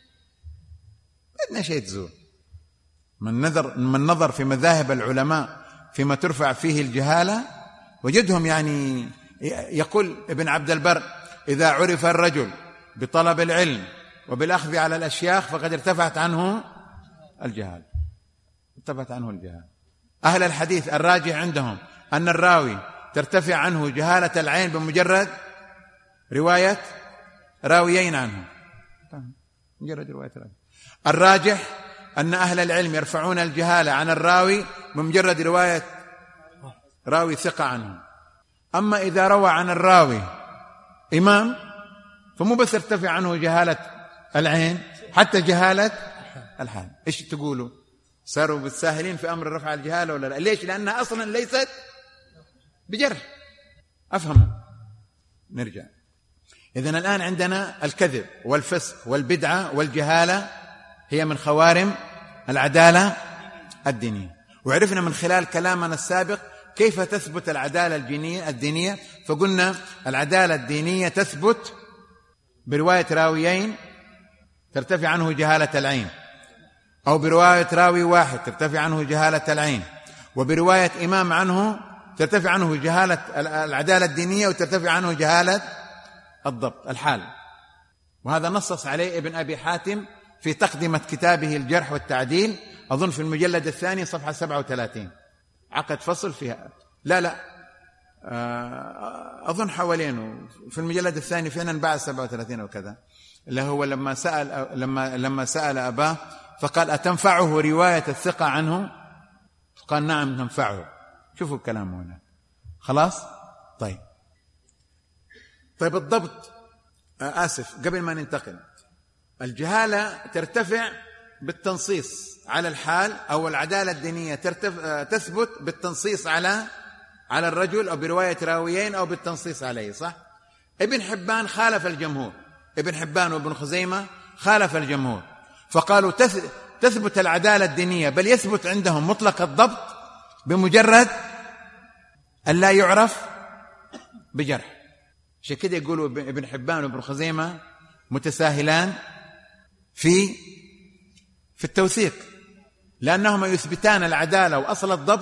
بأدنى شيء تزول. من نظر من نظر في مذاهب العلماء فيما ترفع فيه الجهالة وجدهم، يعني يقول ابن عبد البر إذا عرف الرجل بطلب العلم وبالأخذ على الأشياخ فقد ارتفعت عنه الجهالة، ارتفعت عنه الجهالة. أهل الحديث الراجح عندهم أن الراوي ترتفع عنه جهالة العين بمجرد رواية راويين عنه، مجرد رواية راوي. الراجح أن أهل العلم يرفعون الجهالة عن الراوي بمجرد رواية راوي ثقة عنه. أما إذا روى عن الراوي إمام فمو بس ارتفع عنه جهالة العين، حتى جهالة الحال. إيش تقولوا؟ صاروا بالساهلين في أمر رفع الجهالة ولا لا؟ ليش؟ لأنها أصلا ليست بجرح. أفهموا؟ نرجع. إذن الآن عندنا الكذب والفسق والبدعة والجهالة هي من خوارم العدالة الدينية، وعرفنا من خلال كلامنا السابق كيف تثبت العدالة الدينية. فقلنا العدالة الدينية تثبت برواية راويين ترتفع عنه جهالة العين، أو برواية راوي واحد ترتفع عنه جهالة العين، وبرواية إمام عنه ترتفع عنه جهالة العدالة الدينية وترتفع عنه جهالة الضبط الحال. وهذا نصص عليه ابن أبي حاتم في تقدمة كتابه الجرح والتعديل، أظن في المجلد الثاني صفحة سبعة وثلاثين، عقد فصل فيها. لا لا أظن حوالينه في المجلد الثاني فينا بعد سبعة وثلاثين وكذا، اللي هو لما سأل لما لما سأل أباه فقال أتنفعه رواية الثقة عنه؟ قال نعم تنفعه. شوفوا الكلام هنا. خلاص. طيب طيب الضبط، آسف قبل ما ننتقل، الجهالة ترتفع بالتنصيص على الحال، أو العدالة الدينية تثبت بالتنصيص على على الرجل، أو برواية راويين، أو بالتنصيص عليه. صح؟ ابن حبان خالف الجمهور، ابن حبان وابن خزيمة خالف الجمهور، فقالوا تثبت العدالة الدينية، بل يثبت عندهم مطلق الضبط بمجرد أن لا يعرف بجرح. عشان كده يقولوا ابن حبان وابن خزيمة متساهلان في في التوثيق، لأنهما يثبتان العدالة وأصل الضبط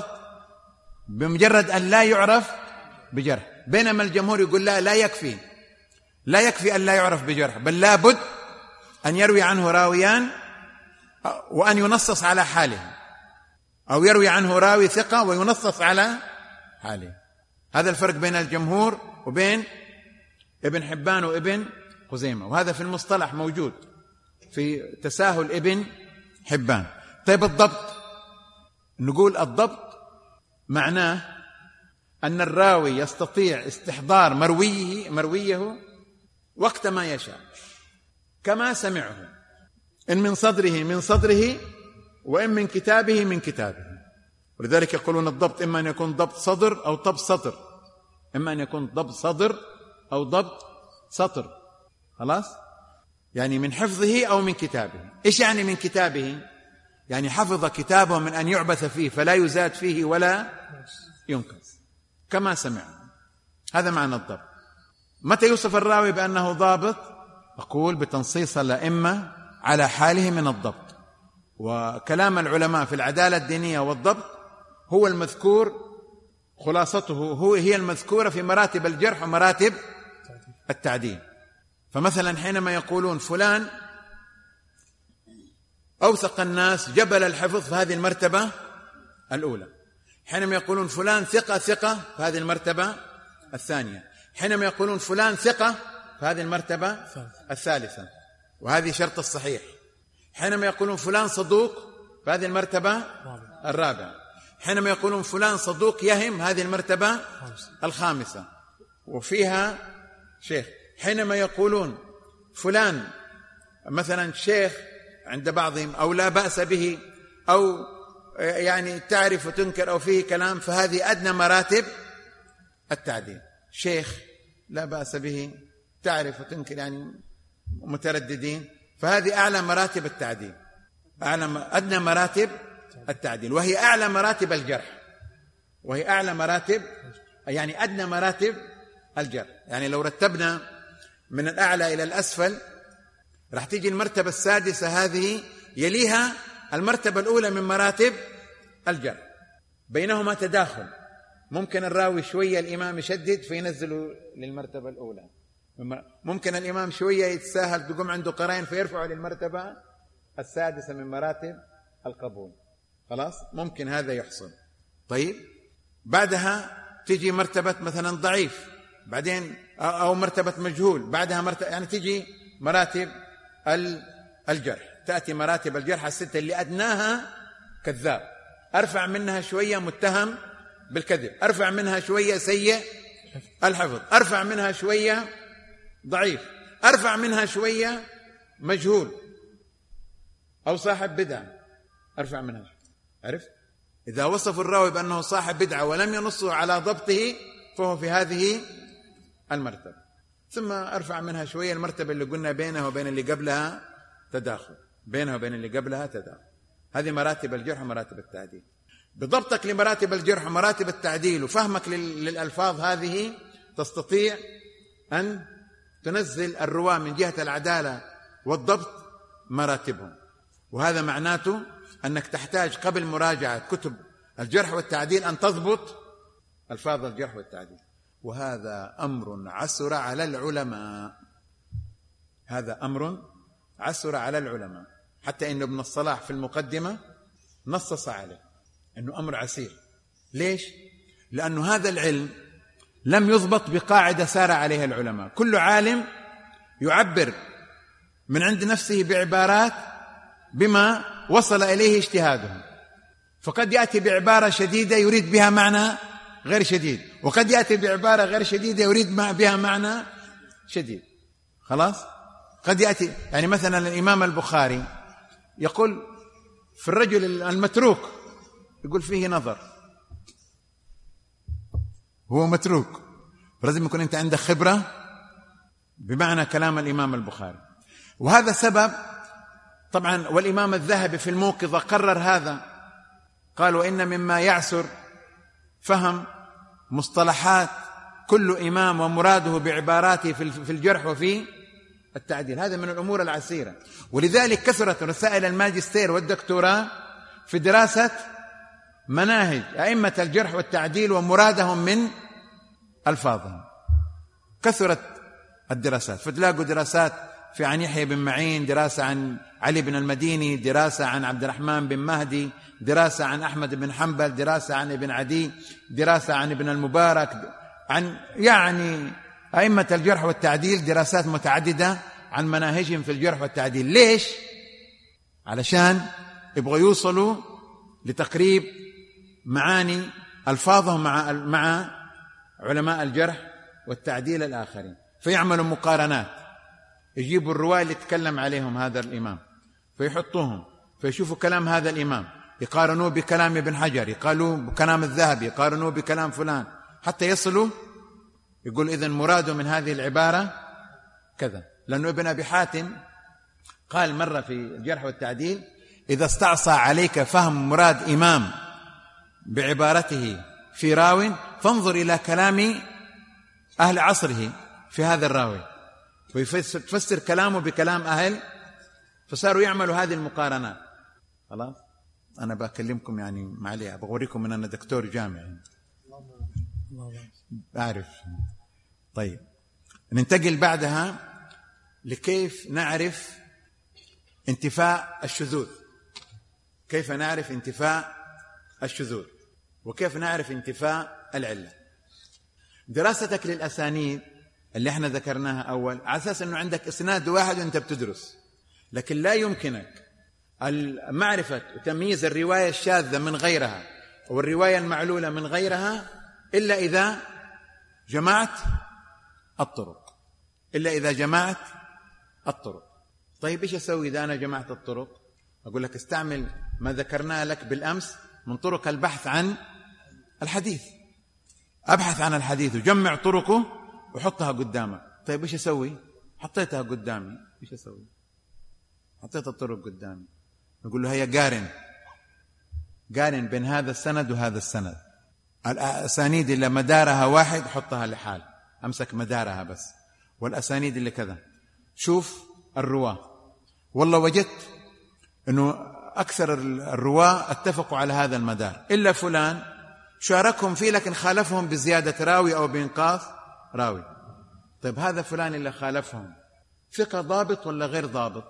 بمجرد أن لا يعرف بجرح، بينما الجمهور يقول لا لا يكفي لا يكفي أن لا يعرف بجرح، بل لابد أن يروي عنه راويان وأن ينصص على حاله، أو يروي عنه راوي ثقة وينصص على حاله. هذا الفرق بين الجمهور وبين ابن حبان وابن خزيمة، وهذا في المصطلح موجود في تساهل ابن حبان. طيب الضبط، نقول الضبط معناه أن الراوي يستطيع استحضار مرويه مرويه وقت ما يشاء كما سمعه، إن من صدره من صدره، وإن من كتابه من كتابه. ولذلك يقولون الضبط إما أن يكون ضبط صدر أو ضبط سطر، إما أن يكون ضبط صدر أو ضبط سطر. خلاص؟ يعني من حفظه أو من كتابه. إيش يعني من كتابه؟ يعني حفظ كتابه من أن يعبث فيه فلا يزاد فيه ولا ينقص كما سمع. هذا معنى الضبط. متى يوصف الراوي بأنه ضابط؟ أقول بتنصيص الأئمة على حاله من الضبط. وكلام العلماء في العدالة الدينية والضبط هو المذكور، خلاصته هو هي المذكورة في مراتب الجرح ومراتب التعديل. فمثلا حينما يقولون فلان أوثق الناس جبل الحفظ في هذه المرتبة الأولى، حينما يقولون فلان ثقة ثقة في هذه المرتبة الثانية، حينما يقولون فلان ثقة في هذه المرتبة الثالثة، وهذه شرط الصحيح، حينما يقولون فلان صدوق في هذه المرتبة الرابعة، حينما يقولون فلان صدوق يهم هذه المرتبة الخامسة وفيها شيخ، حينما يقولون فلان مثلا شيخ عند بعضهم أو لا بأس به أو يعني تعرف وتنكر أو فيه كلام، فهذه أدنى مراتب التعديل. شيخ لا بأس به تعرف وتنكر يعني مترددين، فهذه أعلى مراتب التعديل، أعلى أدنى مراتب التعديل، وهي أعلى مراتب الجرح، وهي أعلى مراتب يعني أدنى مراتب الجرح. يعني لو رتبنا من الأعلى إلى الأسفل راح تيجي المرتبة السادسة، هذه يليها المرتبة الأولى من مراتب الجرح، بينهما تداخل، ممكن الراوي شوية الإمام يشدد فينزله للمرتبة الأولى، ممكن الإمام شوية يتساهل تقوم عنده قرائن فيرفعه للمرتبة السادسة من مراتب القبول. خلاص، ممكن هذا يحصل. طيب بعدها تيجي مرتبة مثلا ضعيف، بعدين أو مرتبة مجهول، بعدها مرتبة، يعني تيجي مراتب الجرح تأتي مراتب الجرح الستة اللي أدناها كذاب، أرفع منها شوية متهم بالكذب، أرفع منها شوية سيء الحفظ، أرفع منها شوية ضعيف، أرفع منها شوية مجهول أو صاحب بدعة، أرفع منها شوية. عرفت؟ إذا وصفوا الراوي بأنه صاحب بدعة ولم ينصوا على ضبطه فهو في هذه المرتبة. ثم أرفع منها شوية المرتبة اللي قلنا بينها وبين اللي قبلها تداخل، بينها وبين اللي قبلها تداخل. هذه مراتب الجرح ومراتب التعديل. بضبطك لمراتب الجرح ومراتب التعديل وفهمك للألفاظ هذه تستطيع أن تنزل الرواة من جهة العدالة والضبط مراتبهم. وهذا معناته أنك تحتاج قبل مراجعة كتب الجرح والتعديل أن تضبط ألفاظ الجرح والتعديل، وهذا أمر عسر على العلماء. هذا أمر عسر على العلماء، حتى إن ابن الصلاح في المقدمة نصص عليه أنه أمر عسير. ليش؟ لأنه هذا العلم لم يضبط بقاعدة سار عليها العلماء. كل عالم يعبر من عند نفسه بعبارات بما وصل إليه اجتهاده، فقد يأتي بعبارة شديدة يريد بها معنى غير شديد، وقد يأتي بعبارة غير شديدة يريد بها معنى شديد. خلاص؟ قد يأتي يعني مثلا الإمام البخاري يقول في الرجل المتروك، يقول فيه نظر، هو متروك، لازم يكون أنت عندك خبرة بمعنى كلام الإمام البخاري. وهذا سبب طبعا، والإمام الذهبي في الموقظة قرر هذا، قال وإن مما يعسر فهم مصطلحات كل إمام ومراده بعباراته في الجرح وفي التعديل. هذا من الأمور العسيرة. ولذلك كثرت رسائل الماجستير والدكتوراه في دراسة مناهج أئمة الجرح والتعديل ومرادهم من ألفاظهم. كثرت الدراسات، فتلاقوا دراسات في عن يحيى بن معين، دراسة عن علي بن المديني، دراسة عن عبد الرحمن بن مهدي، دراسة عن أحمد بن حنبل، دراسة عن ابن عدي، دراسة عن ابن المبارك، عن يعني أئمة الجرح والتعديل دراسات متعددة عن مناهجهم في الجرح والتعديل. ليش؟ علشان يبغوا يوصلوا لتقريب معاني ألفاظهم مع مع علماء الجرح والتعديل الآخرين، فيعملوا مقارنات، يجيبوا الرواة اللي تكلم عليهم هذا الإمام فيحطوهم، فيشوفوا كلام هذا الإمام يقارنوه بكلام ابن حجر، يقالوا بكلام الذهبي، يقارنوه بكلام فلان، حتى يصلوا يقول إذن مراده من هذه العبارة كذا. لأنه ابن أبي حاتم قال مرة في الجرح والتعديل إذا استعصى عليك فهم مراد إمام بعبارته في راو فانظر إلى كلام أهل عصره في هذا الراوي، ويفسر كلامه بكلام أهل، فصاروا يعملوا هذه المقارنات. خلاص أنا بكلمكم يعني معلي بوريكم من أنا دكتور جامعي أعرف. طيب ننتقل بعدها لكيف نعرف انتفاء الشذوذ، كيف نعرف انتفاء الشذوذ وكيف نعرف انتفاء العلة. دراستك للأسانيد اللي احنا ذكرناها أول على أساس أنه عندك إسناد واحد وأنت بتدرس، لكن لا يمكنك معرفة وتمييز الرواية الشاذة من غيرها والرواية المعلولة من غيرها إلا إذا جمعت الطرق، إلا إذا جمعت الطرق. طيب إيش أسوي إذا أنا جمعت الطرق؟ أقول لك استعمل ما ذكرناه لك بالأمس من طرق البحث عن الحديث. أبحث عن الحديث وجمع طرقه وحطها قدامك. طيب إيش أسوي؟ حطيتها قدامي، إيش أسوي؟ حطيت الطرق قدامي، أقول له هيا قارن قارن بين هذا السند وهذا السند. الأسانيد اللي مدارها واحد حطها لحال، أمسك مدارها بس، والأسانيد اللي كذا شوف الرواة. والله وجدت أنه أكثر الرواة اتفقوا على هذا المدار إلا فلان شاركهم فيه لكن خالفهم بزيادة راوي أو بإنقاص راوي. طيب هذا فلان اللي خالفهم ثقة ضابط ولا غير ضابط؟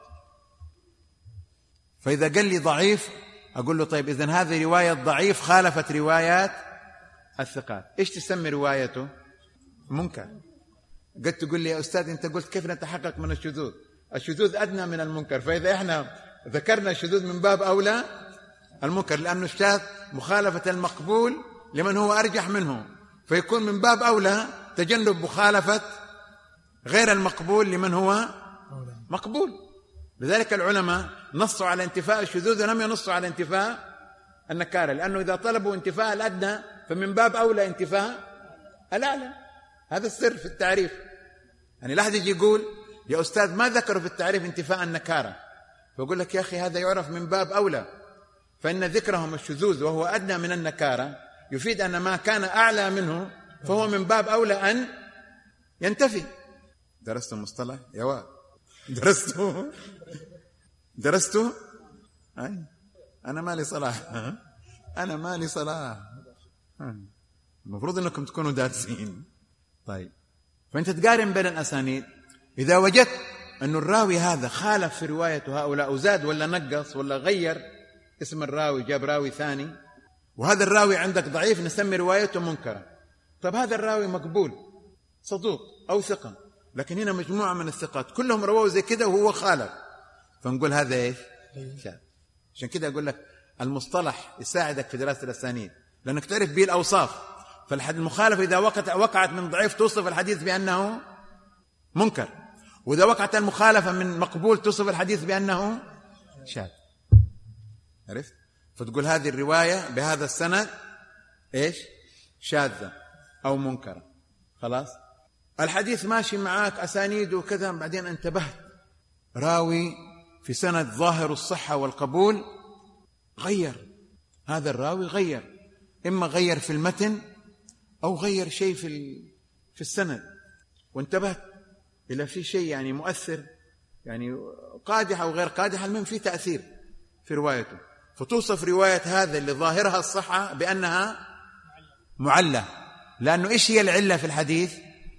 فإذا قال لي ضعيف أقول له طيب إذن هذه رواية ضعيف خالفت روايات الثقات، إيش تسمي روايته؟ منكر. قد تقول لي يا أستاذ أنت قلت كيف نتحقق من الشذوذ؟ الشذوذ أدنى من المنكر، فإذا إحنا ذكرنا الشذوذ من باب أولى المنكر، لأنه الشاذ مخالفة المقبول لمن هو أرجح منه، فيكون من باب أولى تجنب مخالفة غير المقبول لمن هو مقبول. لذلك العلماء نصوا على انتفاء الشذوذ ولم ينصوا على انتفاء النكارة، لأنه إذا طلبوا انتفاء الأدنى فمن باب أولى انتفاء الأعلى. هذا السر في التعريف. يعني لا أحد يجي يقول يا أستاذ ما ذكروا في التعريف انتفاء النكارة، فأقول لك يا أخي هذا يعرف من باب أولى، فإن ذكرهم الشذوذ وهو أدنى من النكارة يفيد أن ما كان أعلى منه فهو من باب أولى أن ينتفي. درست المصطلح يا واد؟ درسته درسته أي أنا مالي صلاح، أنا مالي صلاح، المفروض أنكم تكونوا دارسين. طيب، فأنت تقارن بين الأسانيد، إذا وجدت أن الراوي هذا خالف في رواية هؤلاء وزاد ولا نقص ولا غير اسم الراوي جاب راوي ثاني، وهذا الراوي عندك ضعيف نسمي روايته منكرة. طب هذا الراوي مقبول صدوق أو ثقة، لكن هنا مجموعة من الثقات كلهم رواه زي كده وهو خالف، فنقول هذا إيش؟ شاذ. عشان كده أقول لك المصطلح يساعدك في دراسة الأسانيد، لأنك تعرف به الأوصاف. فالمخالفة إذا وقعت وقعت من ضعيف توصف الحديث بأنه منكر، وإذا وقعت المخالفة من مقبول توصف الحديث بأنه شاذ. عرفت؟ فتقول هذه الرواية بهذا السند إيش؟ شاذة أو منكرة. خلاص، الحديث ماشي معاك أسانيد وكذا، بعدين انتبهت راوي في سند ظاهر الصحة والقبول غير، هذا الراوي غير، إما غير في المتن أو غير شيء في في السند، وانتبهت إلى في شيء يعني مؤثر، يعني قادح أو غير قادح، المهم في تأثير في روايته، فتوصف رواية هذا اللي ظاهرها الصحة بأنها معلة. لأنه إيش هي العلة في الحديث؟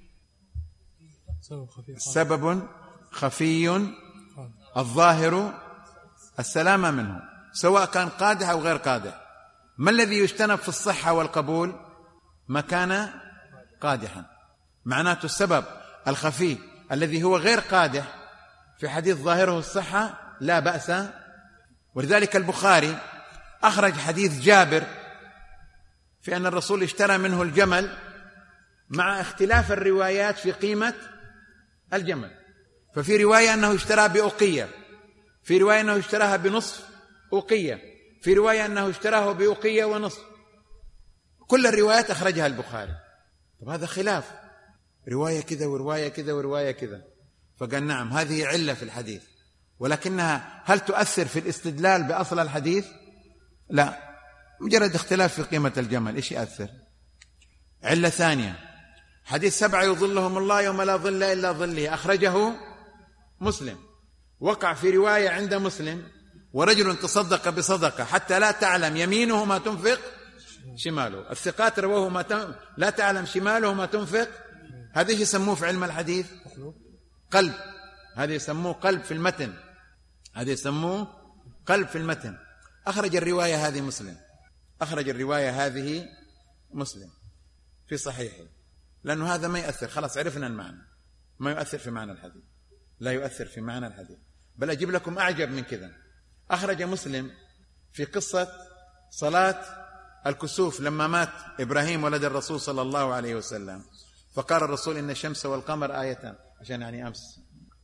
سبب خفي الظاهر السلامة منه، سواء كان قادح أو غير قادح. ما الذي يجتنب في الصحة والقبول؟ ما كان قادحا. معناته السبب الخفي الذي هو غير قادح في حديث ظاهره الصحة لا بأس. ولذلك البخاري أخرج حديث جابر في أن الرسول اشترى منه الجمل، مع اختلاف الروايات في قيمة الجمل. ففي رواية أنه اشترى بأوقية، في رواية أنه اشتراها بنصف أوقية، في رواية أنه اشتراه بأوقية ونصف. كل الروايات أخرجها البخاري. طب هذا خلاف، رواية كذا ورواية كذا ورواية كذا. فقال نعم هذه علة في الحديث، ولكنها هل تؤثر في الاستدلال بأصل الحديث؟ لا، مجرد اختلاف في قيمة الجمل، إيش يأثر؟ علة ثانية، حديث سبعة يظلهم الله يوم لا ظل إلا ظله، أخرجه مسلم. وقع في رواية عند مسلم ورجل تصدق بصدقة حتى لا تعلم يمينه ما تنفق شماله. الثقات رواه ما تم... لا تعلم شماله ما تنفق. هذا يسموه في علم الحديث قلب، هذا يسموه قلب في المتن، هذا يسموه قلب في المتن. أخرج الرواية هذه مسلم، أخرج الرواية هذه مسلم في صحيحه، لأنه هذا ما يؤثر، خلاص عرفنا المعنى، ما يؤثر في معنى الحديث، لا يؤثر في معنى الحديث. بل أجيب لكم أعجب من كذا، أخرج مسلم في قصة صلاة الكسوف لما مات إبراهيم ولد الرسول صلى الله عليه وسلم، فقال الرسول إن الشمس والقمر آيتان، عشان يعني أمس.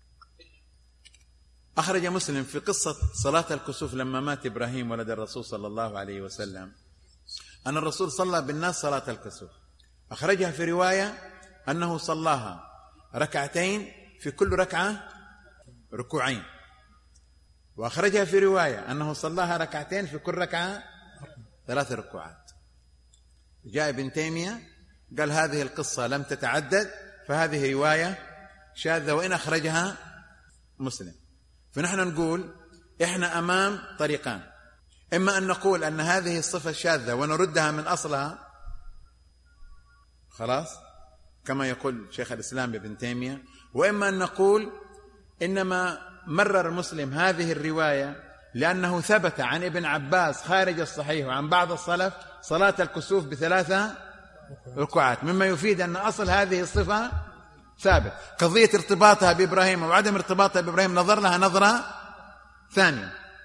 أخرج مسلم في قصة صلاة الكسوف لما مات إبراهيم ولد الرسول صلى الله عليه وسلم أن الرسول صلى بالناس صلاة الكسوف. أخرجها في رواية أنه صلاها ركعتين في كل ركعة ركوعين، وأخرجها في رواية أنه صلاها ركعتين في كل ركعة ثلاث ركوعات. جاء ابن تيمية قال هذه القصة لم تتعدد، فهذه رواية شاذة وإن أخرجها مسلم. فنحن نقول إحنا أمام طريقان، إما أن نقول أن هذه الصفة شاذة ونردها من أصلها، خلاص كما يقول شيخ الإسلام ابن تيمية، وإما أن نقول إنما مرر مسلم هذه الرواية لأنه ثبت عن ابن عباس خارج الصحيح وعن بعض السلف صلاة الكسوف بثلاثة ركوعات، مما يفيد أن أصل هذه الصفة ثابت. قضية ارتباطها بإبراهيم وعدم ارتباطها بإبراهيم نظر لها نظرة ثانية،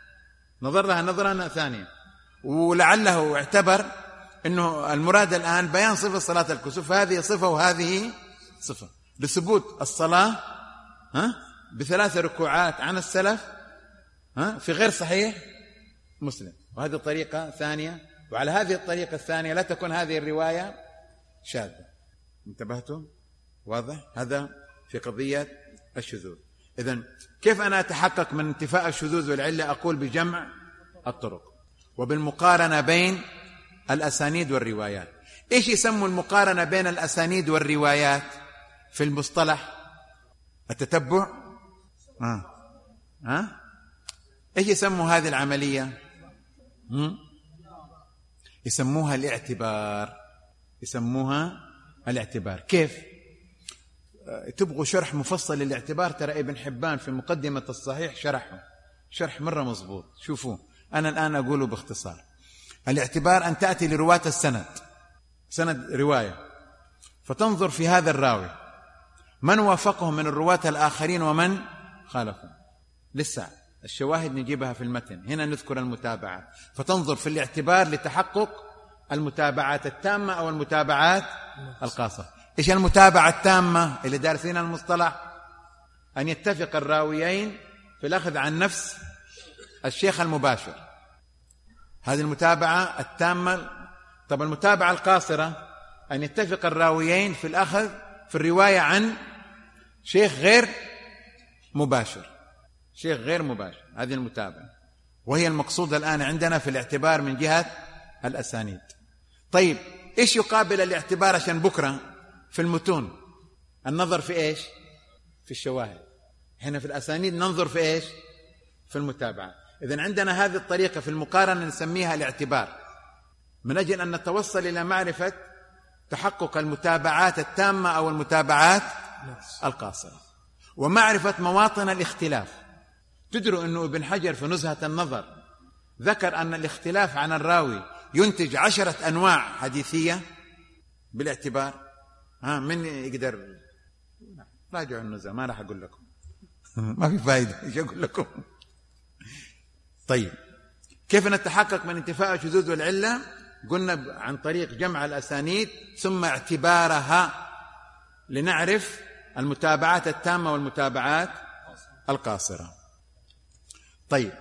نظر لها نظرة ثانية، ولعله اعتبر أنه المراد الآن بيان صفة صلاة الكسوف، هذه صفة وهذه صفة، بثبوت الصلاة ها بثلاث ركوعات عن السلف ها في غير صحيح مسلم. وهذه طريقة ثانية، وعلى هذه الطريقة الثانية لا تكون هذه الرواية شاذة. انتبهتم؟ واضح؟ هذا في قضية الشذوذ. إذن كيف أنا أتحقق من انتفاء الشذوذ والعلة؟ أقول بجمع الطرق وبالمقارنة بين الأسانيد والروايات. إيش يسموا المقارنة بين الأسانيد والروايات في المصطلح؟ التتبع. ها ها إيش يسموا هذه العملية؟ هم؟ يسموها الاعتبار. يسموها الاعتبار. كيف؟ تبغوا شرح مفصل للاعتبار؟ ترى ابن حبان في مقدمة الصحيح شرحه شرح مرة مضبوط. شوفوا، أنا الآن أقوله باختصار. الاعتبار أن تأتي لرواة السند، سند رواية، فتنظر في هذا الراوي من وافقه من الرواة الآخرين ومن خالفهم. لسه الشواهد نجيبها في المتن، هنا نذكر المتابعات. فتنظر في الاعتبار لتحقق المتابعات التامة أو المتابعات القاصرة. إيش المتابعة التامة اللي دارسين المصطلح؟ أن يتفق الراويين في الأخذ عن نفس الشيخ المباشر، هذه المتابعة التامة. طب المتابعة القاصرة أن يتفق الراويين في الأخذ في الرواية عن شيخ غير مباشر، شيخ غير مباشر، هذه المتابعة، وهي المقصودة الآن عندنا في الاعتبار من جهة الأسانيد. طيب إيش يقابل الاعتبار عشان بكرة في المتون؟ النظر في إيش؟ في الشواهد. هنا في الأسانيد ننظر في إيش؟ في المتابعة. إذن عندنا هذه الطريقة في المقارنة نسميها الاعتبار، من أجل أن نتوصل إلى معرفة تحقق المتابعات التامة أو المتابعات القاصرة، ومعرفة مواطن الاختلاف. تدروا أنه ابن حجر في نزهة النظر ذكر أن الاختلاف عن الراوي ينتج عشرة أنواع حديثية بالاعتبار. ها من يقدر؟ راجعوا النزهة، ما راح أقول لكم ما في فائدة، إيش أقول لكم؟ طيب كيف نتحقق من انتفاء الشذوذ والعلة؟ قلنا عن طريق جمع الأسانيد ثم اعتبارها لنعرف المتابعات التامة والمتابعات القاصرة. طيب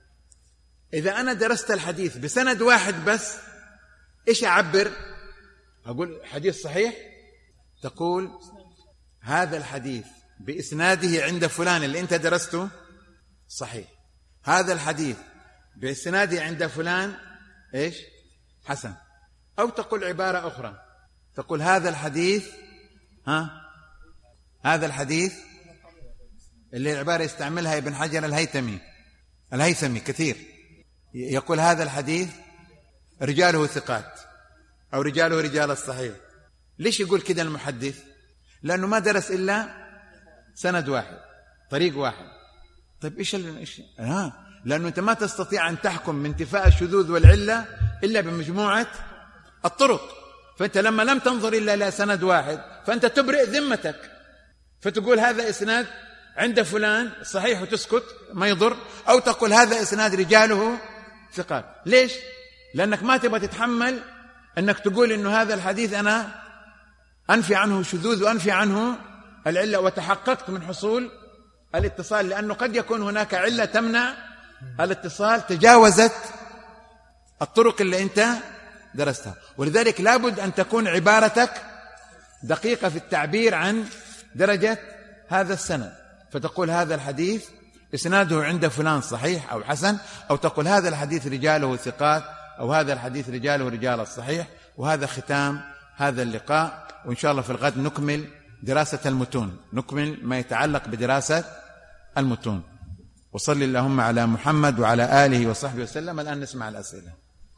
إذا أنا درست الحديث بسند واحد بس، إيش أعبر؟ أقول حديث صحيح، تقول هذا الحديث بإسناده عند فلان اللي أنت درسته صحيح، هذا الحديث بإسناده عند فلان إيش؟ حسن. أو تقول عبارة أخرى، تقول هذا الحديث ها هذا الحديث اللي العبارة يستعملها ابن حجر الهيثمي الهيثمي كثير، يقول هذا الحديث رجاله ثقات أو رجاله رجال الصحيح. ليش يقول كده المحدث؟ لأنه ما درس إلا سند واحد، طريق واحد. طيب إيش إيش ها؟ لأنه أنت ما تستطيع أن تحكم من انتفاء الشذوذ والعلة إلا بمجموعة الطرق. فأنت لما لم تنظر إلا إلى سند واحد فأنت تبرئ ذمتك، فتقول هذا إسناد عند فلان صحيح وتسكت ما يضر، أو تقول هذا إسناد رجاله ثقات. ليش؟ لأنك ما تبغى تتحمل أنك تقول إنه هذا الحديث أنا أنفي عنه شذوذ وأنفي عنه العلة، وتحققت من حصول الاتصال، لأنه قد يكون هناك علة تمنع الاتصال تجاوزت الطرق اللي أنت درستها. ولذلك لابد أن تكون عبارتك دقيقة في التعبير عن درجة هذا السند، فتقول هذا الحديث إسناده عند فلان صحيح أو حسن، أو تقول هذا الحديث رجاله ثقات، أو هذا الحديث رجاله رجال الصحيح. وهذا ختام هذا اللقاء، وإن شاء الله في الغد نكمل دراسة المتون، نكمل ما يتعلق بدراسة المتون. وصلي اللهم على محمد وعلى آله وصحبه وسلم. الآن نسمع الأسئلة.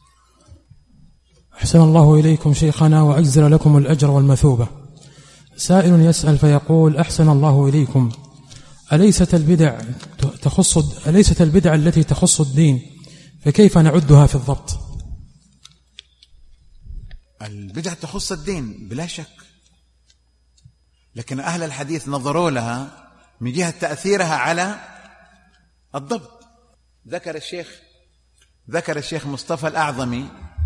أحسن الله إليكم شيخنا وأجزل لكم الأجر والمثوبة. سائل يسأل فيقول: أحسن الله إليكم، أليست البدع تخص أليست البدع التي تخص الدين فكيف نعدها في الضبط؟ البدع تخص الدين بلا شك، لكن أهل الحديث نظروا لها من جهة تأثيرها على الضبط. ذكر الشيخ ذكر الشيخ مصطفى الأعظمي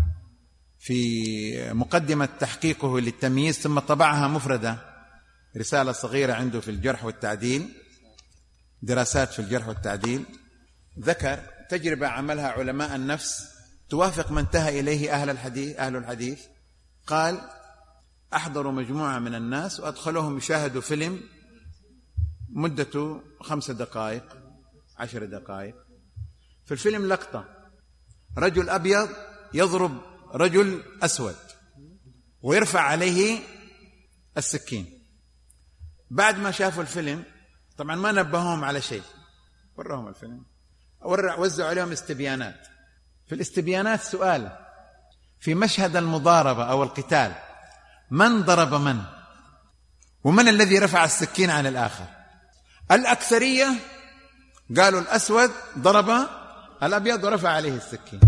في مقدمة تحقيقه للتمييز، ثم طبعها مفردة، رسالة صغيرة عنده في الجرح والتعديل، دراسات في الجرح والتعديل، ذكر تجربة عملها علماء النفس توافق ما انتهى إليه أهل الحديث أهل الحديث. قال: أحضروا مجموعة من الناس وأدخلوهم يشاهدوا فيلم مدته خمس دقائق عشر دقائق. في الفيلم لقطة رجل أبيض يضرب رجل أسود ويرفع عليه السكين. بعد ما شافوا الفيلم طبعا ما نبههم على شيء، ورهم الفيلم، وزعوا عليهم استبيانات. في الاستبيانات سؤال: في مشهد المضاربة أو القتال من ضرب من؟ ومن الذي رفع السكين عن الآخر؟ الأكثرية قالوا الأسود ضرب الأبيض ورفع عليه السكين.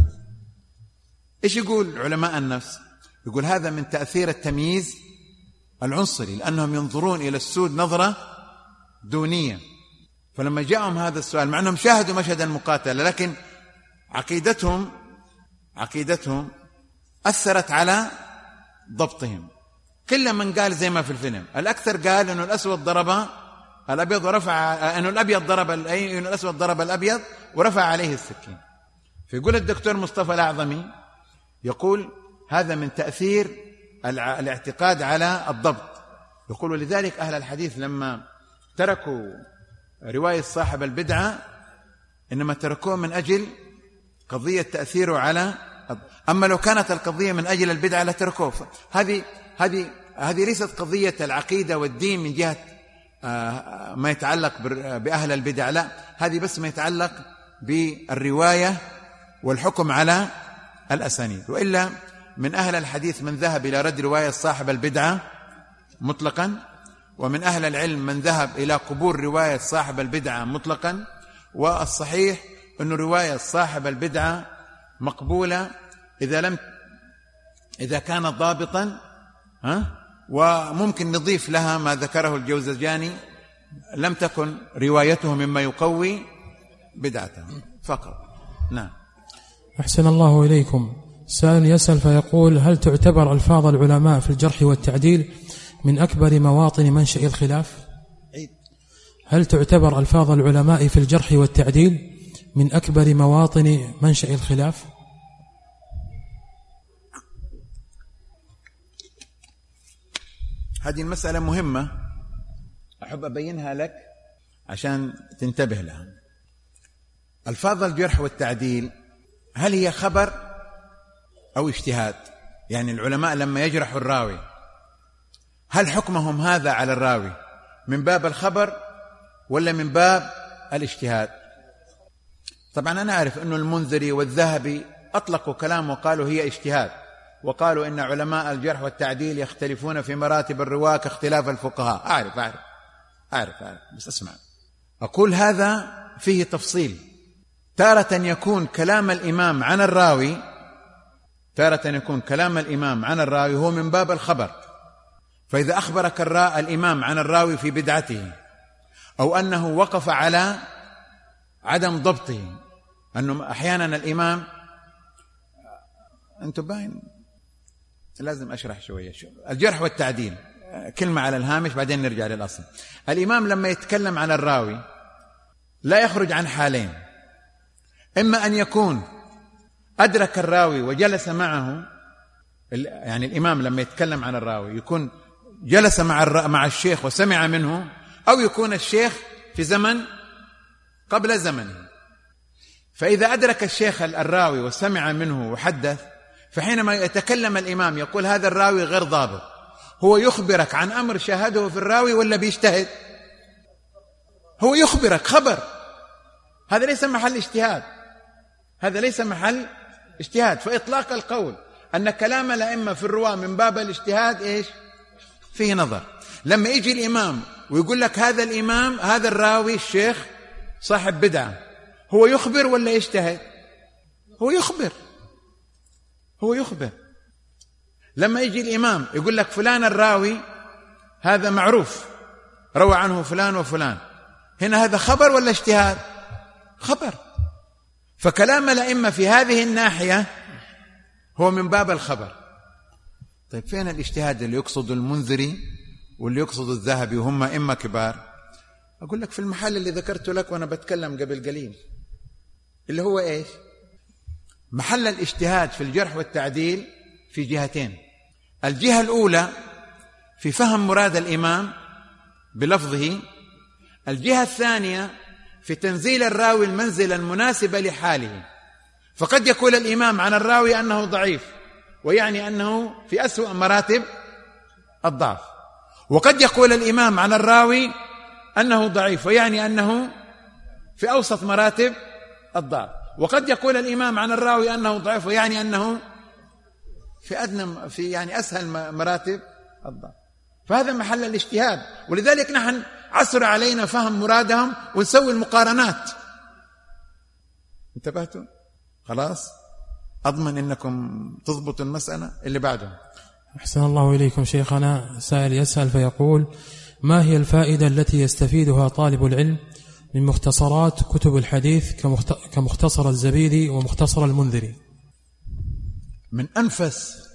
إيش يقول علماء النفس؟ يقول هذا من تأثير التمييز العنصري، لأنهم ينظرون إلى السود نظرة دونية. فلما جاءهم هذا السؤال، مع أنهم شاهدوا مشهد المقاتلة، لكن عقيدتهم عقيدتهم أثرت على ضبطهم. كل من قال زي ما في الفيلم، الأكثر قال أنه الأسود ضرب الأبيض ورفع، أنه الأبيض ضرب أنه الأسود ضرب الأبيض ورفع عليه السكين. فيقول الدكتور مصطفى الأعظمي، يقول هذا من تأثير الاعتقاد على الضبط. يقول: ولذلك أهل الحديث لما تركوا رواية صاحب البدعة إنما تركوه من أجل قضية تأثيره على، أما لو كانت القضية من أجل البدعة لتركوه. هذه هذه هذه ليست قضية العقيدة والدين من جهة ما يتعلق بأهل البدع، لا، هذه بس ما يتعلق بالرواية والحكم على الأسانيد. وإلا من أهل الحديث من ذهب إلى رد رواية صاحب البدعة مطلقا، ومن أهل العلم من ذهب إلى قبول رواية صاحب البدعة مطلقا. والصحيح أن رواية صاحب البدعة مقبولة إذا لم إذا كانت ضابطا، ها، وممكن نضيف لها ما ذكره الجوزجاني: لم تكن روايته مما يقوي بدعته فقط. نعم. أحسن الله إليكم. سائل يسأل فيقول: هل تعتبر ألفاظ العلماء في الجرح والتعديل من أكبر مواطن منشأ الخلاف؟ هل تعتبر ألفاظ العلماء في الجرح والتعديل من أكبر مواطن منشأ الخلاف؟ هذه المسألة مهمة، أحب أبينها لك عشان تنتبه لها. ألفاظ الجرح والتعديل هل هي خبر أو اجتهاد؟ يعني العلماء لما يجرحوا الراوي هل حكمهم هذا على الراوي من باب الخبر ولا من باب الاجتهاد؟ طبعا أنا أعرف أنه المنذري والذهبي أطلقوا كلام وقالوا هي اجتهاد، وقالوا إن علماء الجرح والتعديل يختلفون في مراتب الرواة كاختلاف الفقهاء. أعرف أعرف أعرف, أعرف. بس أسمع، أقول هذا فيه تفصيل. تارة يكون كلام الإمام عن الراوي تارة يكون كلام الإمام عن الراوي هو من باب الخبر، فإذا أخبرك الإمام عن الراوي في بدعته أو أنه وقف على عدم ضبطه، أنه أحيانا الإمام، أنتم باين لازم أشرح شوية شو الجرح والتعديل، كلمة على الهامش بعدين نرجع للأصل. الإمام لما يتكلم عن الراوي لا يخرج عن حالين: إما أن يكون أدرك الراوي وجلس معه، يعني الإمام لما يتكلم عن الراوي يكون جلس مع مع الشيخ وسمع منه، أو يكون الشيخ في زمن قبل زمنه. فإذا أدرك الشيخ الراوي وسمع منه وحدث، فحينما يتكلم الإمام يقول هذا الراوي غير ضابط، هو يخبرك عن أمر شاهده في الراوي ولا بيجتهد؟ هو يخبرك خبر، هذا ليس محل اجتهاد، هذا ليس محل اجتهاد. فإطلاق القول أن كلام الأئمة في الرواة من باب الاجتهاد إيش؟ فيه نظر. لما يجي الإمام ويقول لك هذا الإمام هذا الراوي الشيخ صاحب بدعة، هو يخبر ولا يجتهد؟ هو يخبر هو يخبر لما يجي الإمام يقول لك فلان الراوي هذا معروف روى عنه فلان وفلان، هنا هذا خبر ولا اجتهاد؟ خبر. فكلام الأئمة في هذه الناحية هو من باب الخبر. طيب فين الاجتهاد اللي يقصد المنذري واللي يقصد الذهبي وهم أئمة كبار؟ أقول لك في المحل اللي ذكرت لك وأنا بتكلم قبل قليل، اللي هو إيش؟ محل الاجتهاد في الجرح والتعديل في جهتين. الجهة الأولى في فهم مراد الإمام بلفظه، الجهة الثانية في تنزيل الراوي المنزلة المناسبة لحاله. فقد يقول الإمام عن الراوي أنه ضعيف ويعني أنه في أسوأ مراتب الضعف، وقد يقول الإمام عن الراوي أنه ضعيف ويعني أنه في أوسط مراتب الضعف، وقد يقول الإمام عن الراوي أنه ضعيف ويعني أنه في أدنى في يعني أسهل مراتب الضعف. فهذا محل الاجتهاد، ولذلك نحن عسر علينا فهم مرادهم ونسوي المقارنات. انتبهتوا؟ خلاص أضمن أنكم تضبطوا المسألة. اللي بعده. أحسن الله إليكم شيخنا. سائل يسأل فيقول: ما هي الفائدة التي يستفيدها طالب العلم من مختصرات كتب الحديث كمختصر الزبيدي ومختصر المنذري؟ من أنفس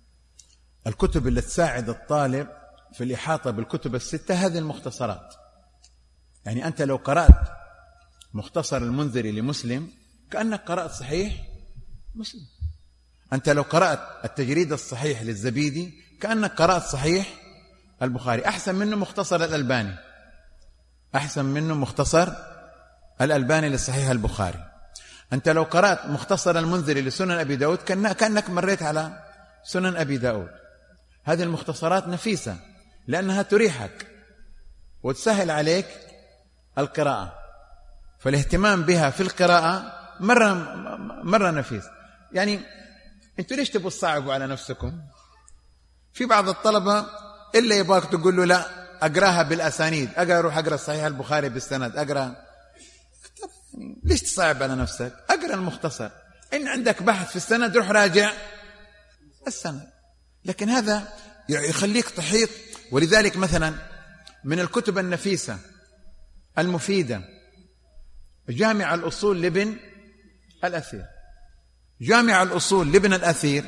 الكتب اللي تساعد الطالب في الإحاطة بالكتب الستة هذه المختصرات. يعني أنت لو قرأت مختصر المنذري لمسلم كأنك قرأت صحيح مسلم. أنت لو قرأت التجريد الصحيح للزبيدي كأنك قرأت صحيح البخاري. أحسن منه مختصر الألباني، أحسن منه مختصر الألباني لصحيح البخاري. أنت لو قرأت مختصر المنذري لسنن أبي داود كأنك مريت على سنن أبي داود. هذه المختصرات نفيسة لأنها تريحك وتسهل عليك القراءة، فالاهتمام بها في القراءة مرة مرة نفيس. يعني أنتوا ليش تبوا تصعبوا على نفسكم؟ في بعض الطلبة إلا يبغاك تقول له لا أقراها بالأسانيد، أقرأ أروح أقرأ صحيح البخاري بالسند، أقرأ. ليش تصعب على نفسك؟ أقرأ المختصر. إن عندك بحث في السند روح راجع السند. لكن هذا يخليك تحيط. ولذلك مثلا من الكتب النفيسة المفيدة جامع الأصول لابن الأثير. جامع الأصول لابن الأثير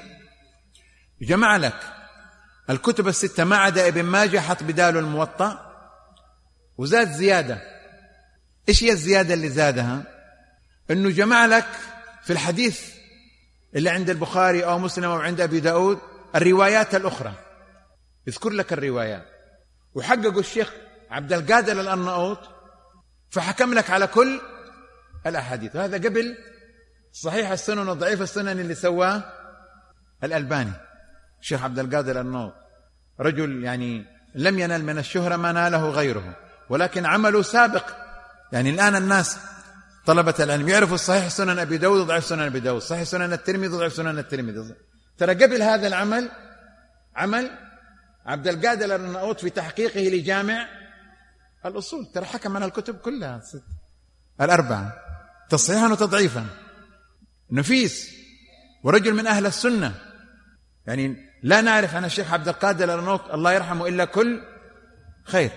جمع لك الكتب الستة ما عدا ابن ماجه، حط بداله الموطأ وزاد زيادة. إيش هي الزيادة اللي زادها؟ إنه جمع لك في الحديث اللي عند البخاري أو مسلم أو عند أبي داود الروايات الأخرى، يذكر لك الروايات. وحققوا الشيخ عبد القادر الأرناؤوط فحكم لك على كل الأحاديث. هذا قبل صحيح السنن وضعيف السنن اللي سواه الألباني. الشيخ عبد القادر الأرناؤوط رجل يعني لم ينال من الشهرة ما ناله غيره، ولكن عمله سابق. يعني الآن الناس طلبة العلم يعرفوا صحيح سنن أبي داود وضعيف سنن أبي داود، صحيح سنن الترمذي وضعيف سنن الترمذي. ترى قبل هذا العمل عمل عبد القادر الأرناؤوط في تحقيقه لجامع الأصول. ترى حكم على الكتب كلها الأربعة تصحيحا وتضعيفا. نفيس ورجل من أهل السنة. يعني لا نعرف عن الشيخ عبد القادر الأرناؤوط الله يرحمه إلا كل خير.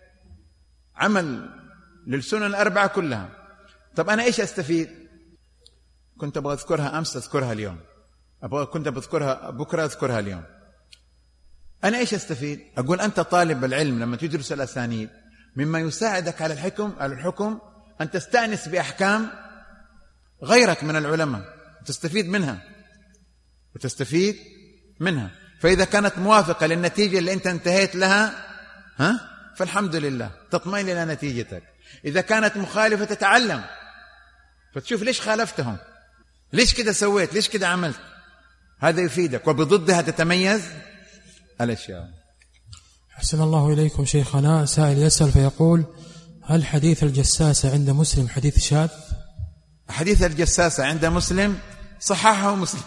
عمل للسنن الأربعة كلها. طب أنا إيش أستفيد؟ كنت أبغى أذكرها أمس أذكرها اليوم، أبغى كنت بذكرها بكرة أذكرها اليوم. أنا إيش أستفيد؟ أقول أنت طالب العلم لما تدرس الأسانيد مما يساعدك على الحكم على الحكم أن تستأنس بأحكام غيرك من العلماء، تستفيد منها وتستفيد منها. فإذا كانت موافقة للنتيجة اللي أنت انتهيت لها ها فالحمد لله تطمئن إلى نتيجتك. إذا كانت مخالفة تتعلم فتشوف ليش خالفتهم، ليش كده سويت، ليش كده عملت. هذا يفيدك، وبضدها تتميز الأشياء. أحسن الله إليكم شيخنا. سائل يسأل فيقول: هل حديث الجساسة عند مسلم حديث شاذ؟ حديث الجساسة عند مسلم صححه مسلم،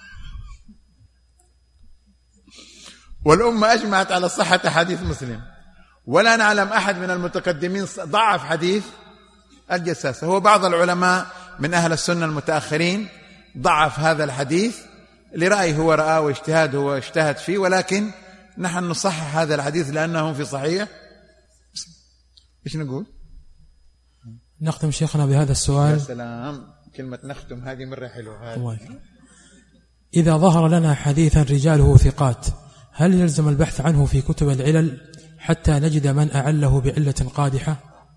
والأمة أجمعت على صحة حديث مسلم، ولا نعلم أحد من المتقدمين ضعف حديث الجساسة. هو بعض العلماء من أهل السنة المتأخرين ضعف هذا الحديث لرأيه هو رآه واجتهاد هو اجتهد فيه، ولكن نحن نصحح هذا الحديث لأنه في صحيح. إيش نقول؟ نختم شيخنا بهذا السؤال. يا سلام. كلمة نختم هذه مرة حلوة. الله يكرم. إذا ظهر لنا حديثا رجاله ثقات هل يلزم البحث عنه في كتب العلل حتى نجد من أعله بعلة قادحة؟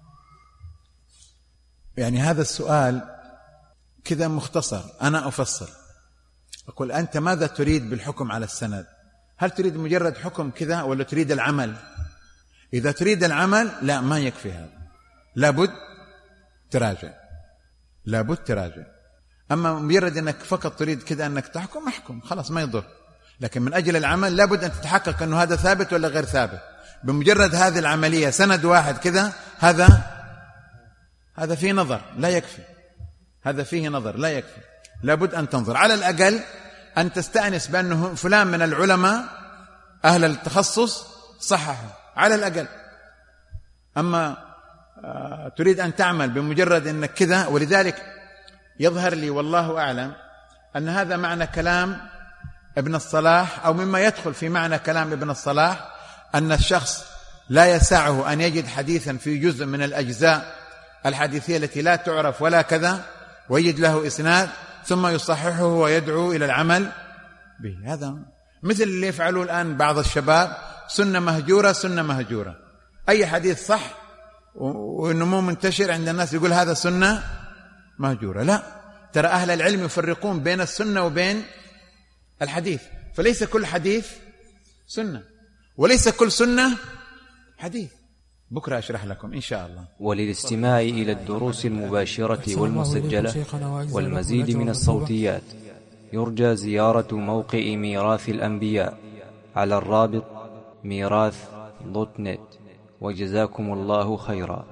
يعني هذا السؤال كذا مختصر، أنا أفصل أقول أنت ماذا تريد بالحكم على السند؟ هل تريد مجرد حكم كذا ولا تريد العمل؟ إذا تريد العمل لا، ما يكفي هذا، لابد تراجع، لابد تراجع. أما مجرد أنك فقط تريد كذا أنك تحكم، احكم خلاص ما يضر، لكن من أجل العمل لابد أن تتحقق أنه هذا ثابت ولا غير ثابت. بمجرد هذه العملية سند واحد كذا، هذا هذا فيه نظر لا يكفي، هذا فيه نظر لا يكفي، لابد أن تنظر على الأقل أن تستأنس بأنه فلان من العلماء أهل التخصص صححه على الأقل. أما تريد أن تعمل بمجرد أنك كذا، ولذلك يظهر لي والله أعلم أن هذا معنى كلام ابن الصلاح، أو مما يدخل في معنى كلام ابن الصلاح، أن الشخص لا يسعه أن يجد حديثا في جزء من الأجزاء الحديثية التي لا تعرف ولا كذا ويجد له إسناد ثم يصححه ويدعو إلى العمل به. هذا مثل اللي يفعلوه الآن بعض الشباب، سنة مهجورة سنة مهجورة، أي حديث صح وإنه منتشر عند الناس يقول هذا سنة مهجورة. لا، ترى أهل العلم يفرقون بين السنة وبين الحديث، فليس كل حديث سنة وليس كل سنة حديث. بكرة أشرح لكم إن شاء الله. وللاستماع إلى الدروس المباشرة والمسجلة والمزيد من الصوتيات يرجى زيارة موقع ميراث الأنبياء على الرابط ميراث دوت نت. وجزاكم الله خيرا.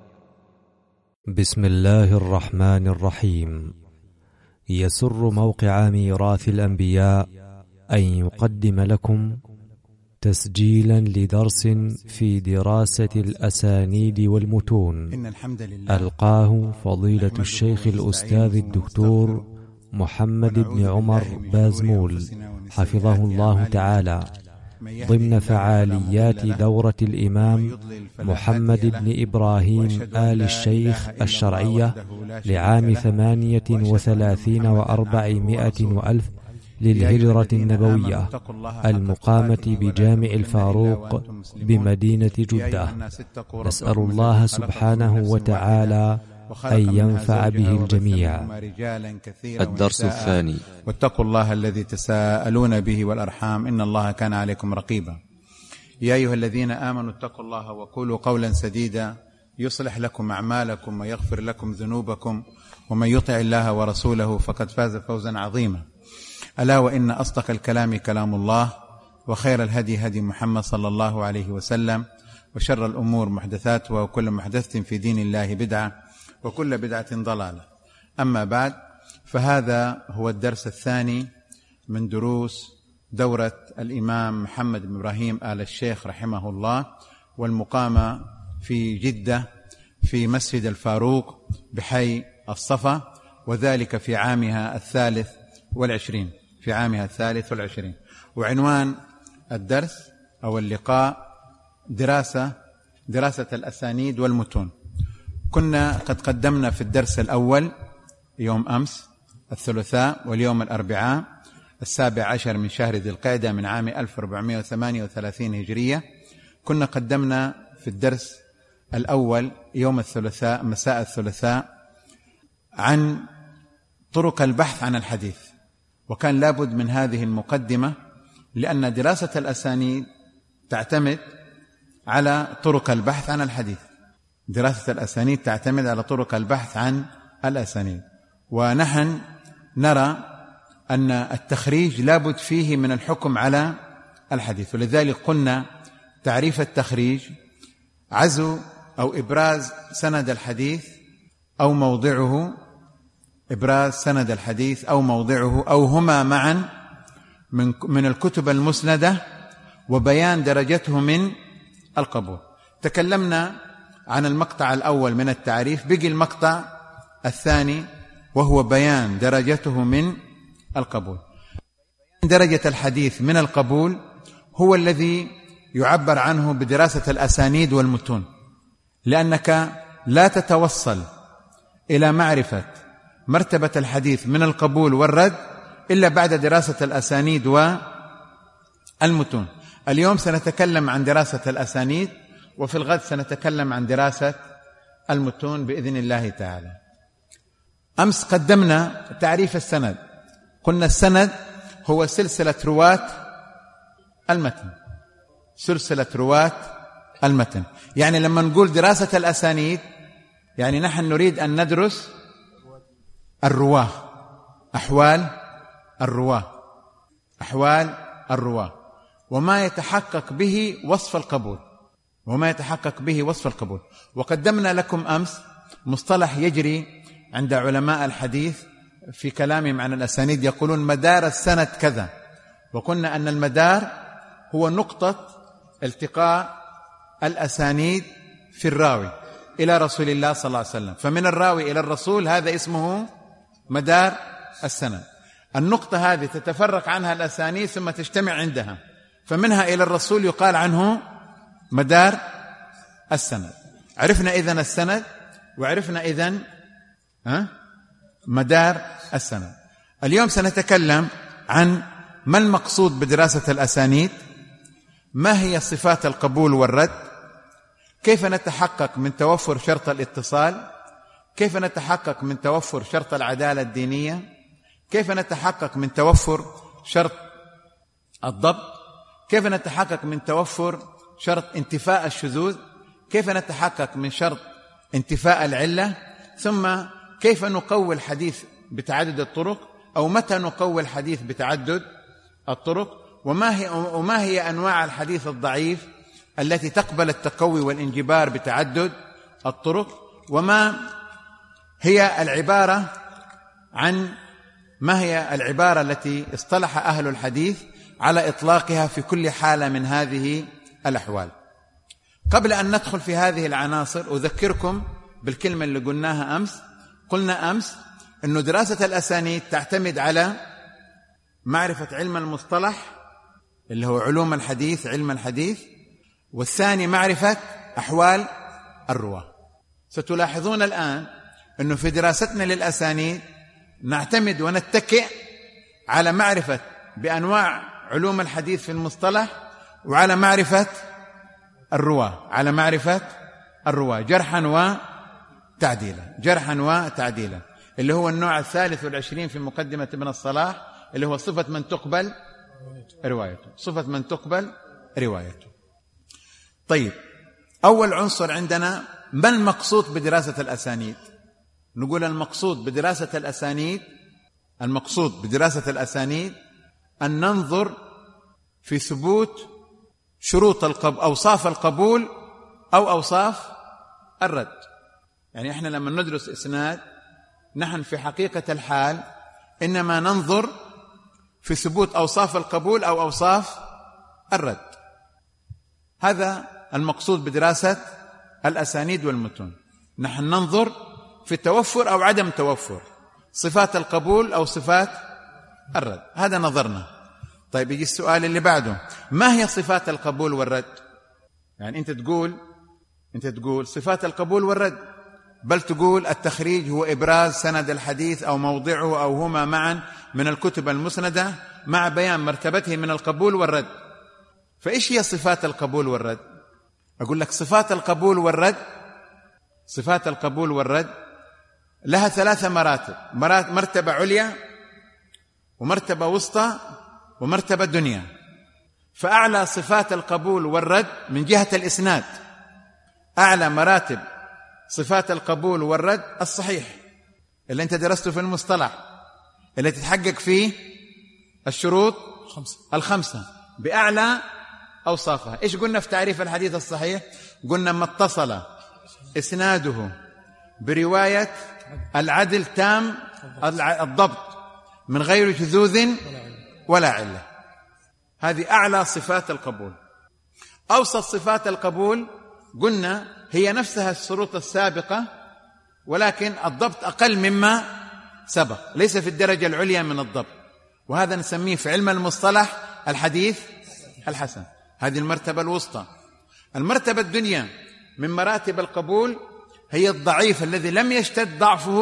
بسم الله الرحمن الرحيم. يسر موقع ميراث الأنبياء أن يقدم لكم تسجيلا لدرس في دراسة الأسانيد والمتون إن الحمد لله ألقاه فضيلة الشيخ الأستاذ الدكتور محمد بن عمر بازمول حفظه الله تعالى ضمن فعاليات دورة الإمام محمد بن إبراهيم آل الشيخ الشرعية لعام ثمانية وثلاثين وأربعمائة وألف للهجرة النبوية المقامة بجامع الفاروق بمدينة جدة. نسأل الله سبحانه وتعالى أن ينفع به الجميع. الدرس الثاني. واتقوا الله الذي تساءلون به والأرحام إن الله كان عليكم رقيبا. يا أيها الذين آمنوا اتقوا الله وقولوا قولا سديدا يصلح لكم أعمالكم ويغفر لكم ذنوبكم ومن يطع الله ورسوله فقد فاز فوزا عظيما. ألا وإن أصدق الكلام كلام الله وخير الهدي هدي محمد صلى الله عليه وسلم وشر الأمور محدثاتها وكل محدثة في دين الله بدعة وكل بدعة ضلالة. أما بعد، فهذا هو الدرس الثاني من دروس دورة الإمام محمد بن إبراهيم آل الشيخ رحمه الله، والمقامة في جدة في مسجد الفاروق بحي الصفا، وذلك في عامها الثالث والعشرين في عامها الثالث والعشرين. وعنوان الدرس أو اللقاء دراسة دراسة الأسانيد والمتون. كنا قد قدمنا في الدرس الأول يوم أمس الثلاثاء واليوم الأربعاء السابع عشر من شهر ذي القعدة من عام ألف وأربعمائة وثمانية وثلاثين هجرية. كنا قدمنا في الدرس الأول يوم الثلاثاء مساء الثلاثاء عن طرق البحث عن الحديث، وكان لابد من هذه المقدمة لأن دراسة الأسانيد تعتمد على طرق البحث عن الحديث. دراسة الأسانيد تعتمد على طرق البحث عن الأسانيد، ونحن نرى أن التخريج لابد فيه من الحكم على الحديث. ولذلك قلنا تعريف التخريج عزو أو إبراز سند الحديث أو موضعه، إبراز سند الحديث أو موضعه أو هما معا من من الكتب المسندة، وبيان درجته من القبول. تكلمنا عن المقطع الأول من التعريف، بقي المقطع الثاني وهو بيان درجته من القبول. درجة الحديث من القبول هو الذي يعبر عنه بدراسة الأسانيد والمتون، لأنك لا تتوصل إلى معرفة مرتبة الحديث من القبول والرد إلا بعد دراسة الأسانيد والمتون. اليوم سنتكلم عن دراسة الأسانيد، وفي الغد سنتكلم عن دراسة المتون بإذن الله تعالى. أمس قدمنا تعريف السند، قلنا السند هو سلسلة رواة المتن، سلسلة رواة المتن. يعني لما نقول دراسة الأسانيد يعني نحن نريد أن ندرس الرواه، أحوال الرواه، أحوال الرواه وما يتحقق به وصف القبول، وما يتحقق به وصف القبول. وقدمنا لكم أمس مصطلح يجري عند علماء الحديث في كلامهم عن الأسانيد، يقولون مدار السند كذا، وقلنا أن المدار هو نقطة التقاء الأسانيد في الراوي إلى رسول الله صلى الله عليه وسلم، فمن الراوي إلى الرسول هذا اسمه مدار السند. النقطة هذه تتفرق عنها الأسانيد ثم تجتمع عندها، فمنها إلى الرسول يقال عنه مدار السند. عرفنا إذن السند، وعرفنا إذن ها مدار السند. اليوم سنتكلم عن ما المقصود بدراسة الأسانيد، ما هي صفات القبول والرد، كيف نتحقق من توفر شرط الاتصال، كيف نتحقق من توفر شرط العدالة الدينية، كيف نتحقق من توفر شرط الضبط، كيف نتحقق من توفر شرط انتفاء الشذوذ، كيف نتحقق من شرط انتفاء العلة، ثم كيف نقوي الحديث بتعدد الطرق، أو متى نقوي الحديث بتعدد الطرق، وما هي, وما هي أنواع الحديث الضعيف التي تقبل التقوي والانجبار بتعدد الطرق، وما هي العبارة عن ما هي العبارة التي اصطلح أهل الحديث على إطلاقها في كل حالة من هذه الأحوال. قبل أن ندخل في هذه العناصر أذكركم بالكلمة اللي قلناها أمس. قلنا أمس أنه دراسة الأسانيد تعتمد على معرفة علم المصطلح اللي هو علوم الحديث، علم الحديث، والثاني معرفة أحوال الرواة. ستلاحظون الآن أنه في دراستنا للأسانيد نعتمد ونتكئ على معرفة بأنواع علوم الحديث في المصطلح، وعلى معرفة الرواة، على معرفة الرواة جرحا وتعديلا، جرحا وتعديلا، اللي هو النوع الثالث والعشرين في مقدمة ابن الصلاح، اللي هو صفة من تقبل روايته، صفة من تقبل روايته. طيب، أول عنصر عندنا ما المقصود بدراسة الأسانيد؟ نقول المقصود بدراسة الأسانيد، المقصود بدراسة الأسانيد أن ننظر في ثبوت شروط القبول، أوصاف القبول أو أوصاف الرد. يعني إحنا لما ندرس إسناد نحن في حقيقة الحال إنما ننظر في ثبوت أوصاف القبول أو أوصاف الرد. هذا المقصود بدراسة الأسانيد والمتون. نحن ننظر في توفر أو عدم توفر صفات القبول أو صفات الرد، هذا نظرنا. طيب يجي السؤال اللي بعده، ما هي صفات القبول والرد؟ يعني أنت تقول أنت تقول صفات القبول والرد، بل تقول التخريج هو إبراز سند الحديث أو موضعه أو هما معا من الكتب المسندة مع بيان مرتبته من القبول والرد. فإيش هي صفات القبول والرد؟ أقول لك صفات القبول والرد، صفات القبول والرد لها ثلاثة مراتب، مرتبة عليا ومرتبة وسطى ومرتبة دنيا. فأعلى صفات القبول والرد من جهة الإسناد، أعلى مراتب صفات القبول والرد الصحيح اللي أنت درسته في المصطلح، اللي تتحقق فيه الشروط الخمسة بأعلى أوصافها. إيش قلنا في تعريف الحديث الصحيح؟ قلنا ما اتصل إسناده برواية العدل تام الضبط من غير شذوذ ولا علة. هذه أعلى صفات القبول. أوسط صفات القبول قلنا هي نفسها الشروط السابقة، ولكن الضبط أقل مما سبق، ليس في الدرجة العليا من الضبط، وهذا نسميه في علم المصطلح الحديث الحسن. هذه المرتبة الوسطى. المرتبة الدنيا من مراتب القبول هي الضعيف الذي لم يشتد ضعفه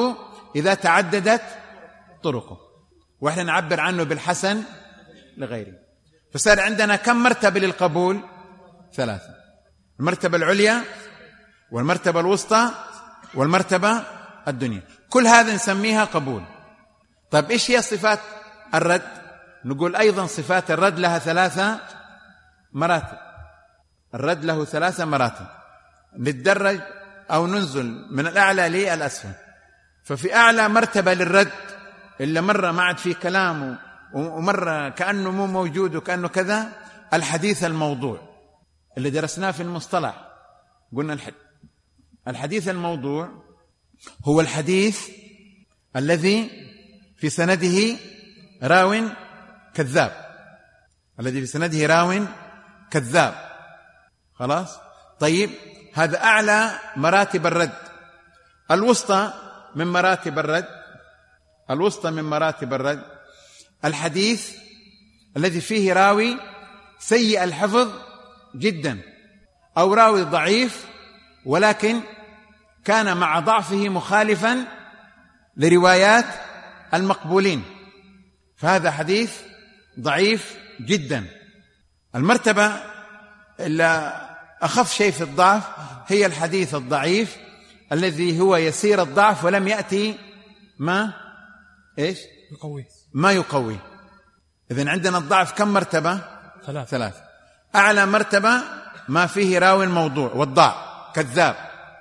إذا تعددت طرقه، وإحنا نعبر عنه بالحسن لغيره. فصار عندنا كم مرتبة للقبول؟ ثلاثة: المرتبة العليا والمرتبة الوسطى والمرتبة الدنيا. كل هذا نسميها قبول. طيب إيش هي صفات الرد؟ نقول أيضا صفات الرد لها ثلاثة مراتب. الرد له ثلاثة مراتب، نتدرج أو ننزل من الأعلى للأسفل. ففي أعلى مرتبة للرد إلا مرة ما عاد فيه كلام ومرة كأنه مو موجود وكأنه كذا، الحديث الموضوع اللي درسناه في المصطلح. قلنا الحديث الموضوع هو الحديث الذي في سنده راو كذاب، الذي في سنده راو كذاب. خلاص؟ طيب، هذا أعلى مراتب الرد. الوسطى من مراتب الرد الوسطى من مراتب الرد الحديث الذي فيه راوي سيء الحفظ جدا، أو راوي ضعيف ولكن كان مع ضعفه مخالفا لروايات المقبولين، فهذا حديث ضعيف جدا. المرتبة اللي أخف شيء في الضعف هي الحديث الضعيف الذي هو يسير الضعف ولم يأتي ما إيش يقوي ما يقوي. إذن عندنا الضعف كم مرتبة؟ ثلاث ثلاث. أعلى مرتبة ما فيه راوي موضوع والضع كذاب.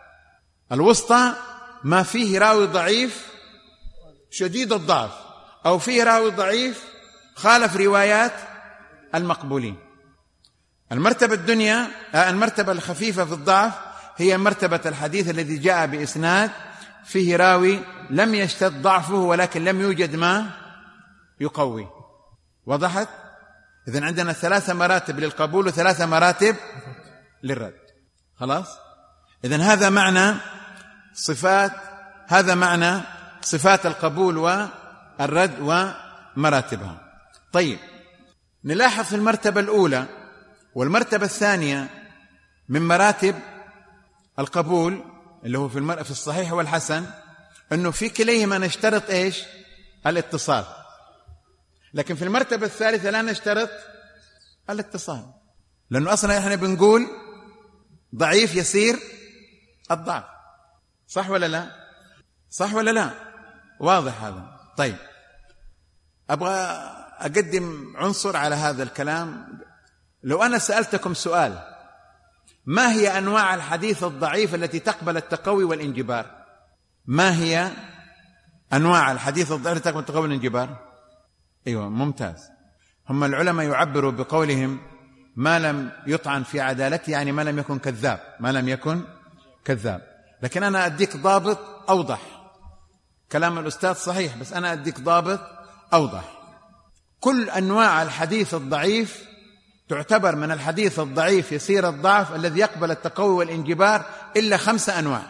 الوسطى ما فيه راوي ضعيف شديد الضعف، أو فيه راوي ضعيف خالف روايات المقبولين. المرتبة الدنيا المرتبة الخفيفة في الضعف هي مرتبة الحديث الذي جاء بإسناد فيه راوي لم يشتد ضعفه ولكن لم يوجد ما يقوي. وضحت؟ إذن عندنا ثلاثة مراتب للقبول وثلاثة مراتب للرد. خلاص؟ إذن هذا معنى صفات هذا معنى صفات القبول والرد ومراتبها. طيب، نلاحظ في المرتبة الأولى والمرتبة الثانية من مراتب القبول اللي هو في المرأة في الصحيح والحسن أنه في كليهما نشترط إيش؟ الاتصال. لكن في المرتبة الثالثة لا نشترط الاتصال، لأنه أصلا إحنا بنقول ضعيف يسير الضعف. صح ولا لا؟ صح ولا لا؟ واضح هذا. طيب، أبغى أقدم عنصر على هذا الكلام. لو أنا سألتكم سؤال: ما هي أنواع الحديث الضعيف التي تقبل التقوي والانجبار؟ ما هي أنواع الحديث الضعيف التي تقبل التقوي والانجبار؟ أيوة، ممتاز. هم العلماء يعبروا بقولهم ما لم يطعن في عدالته، يعني ما لم يكن كذاب، ما لم يكن كذاب. لكن أنا أديك ضابط أوضح. كلام الأستاذ صحيح، بس أنا أديك ضابط أوضح. كل أنواع الحديث الضعيف تعتبر من الحديث الضعيف يسير الضعف الذي يقبل التقوي والانجبار إلا خمسة أنواع.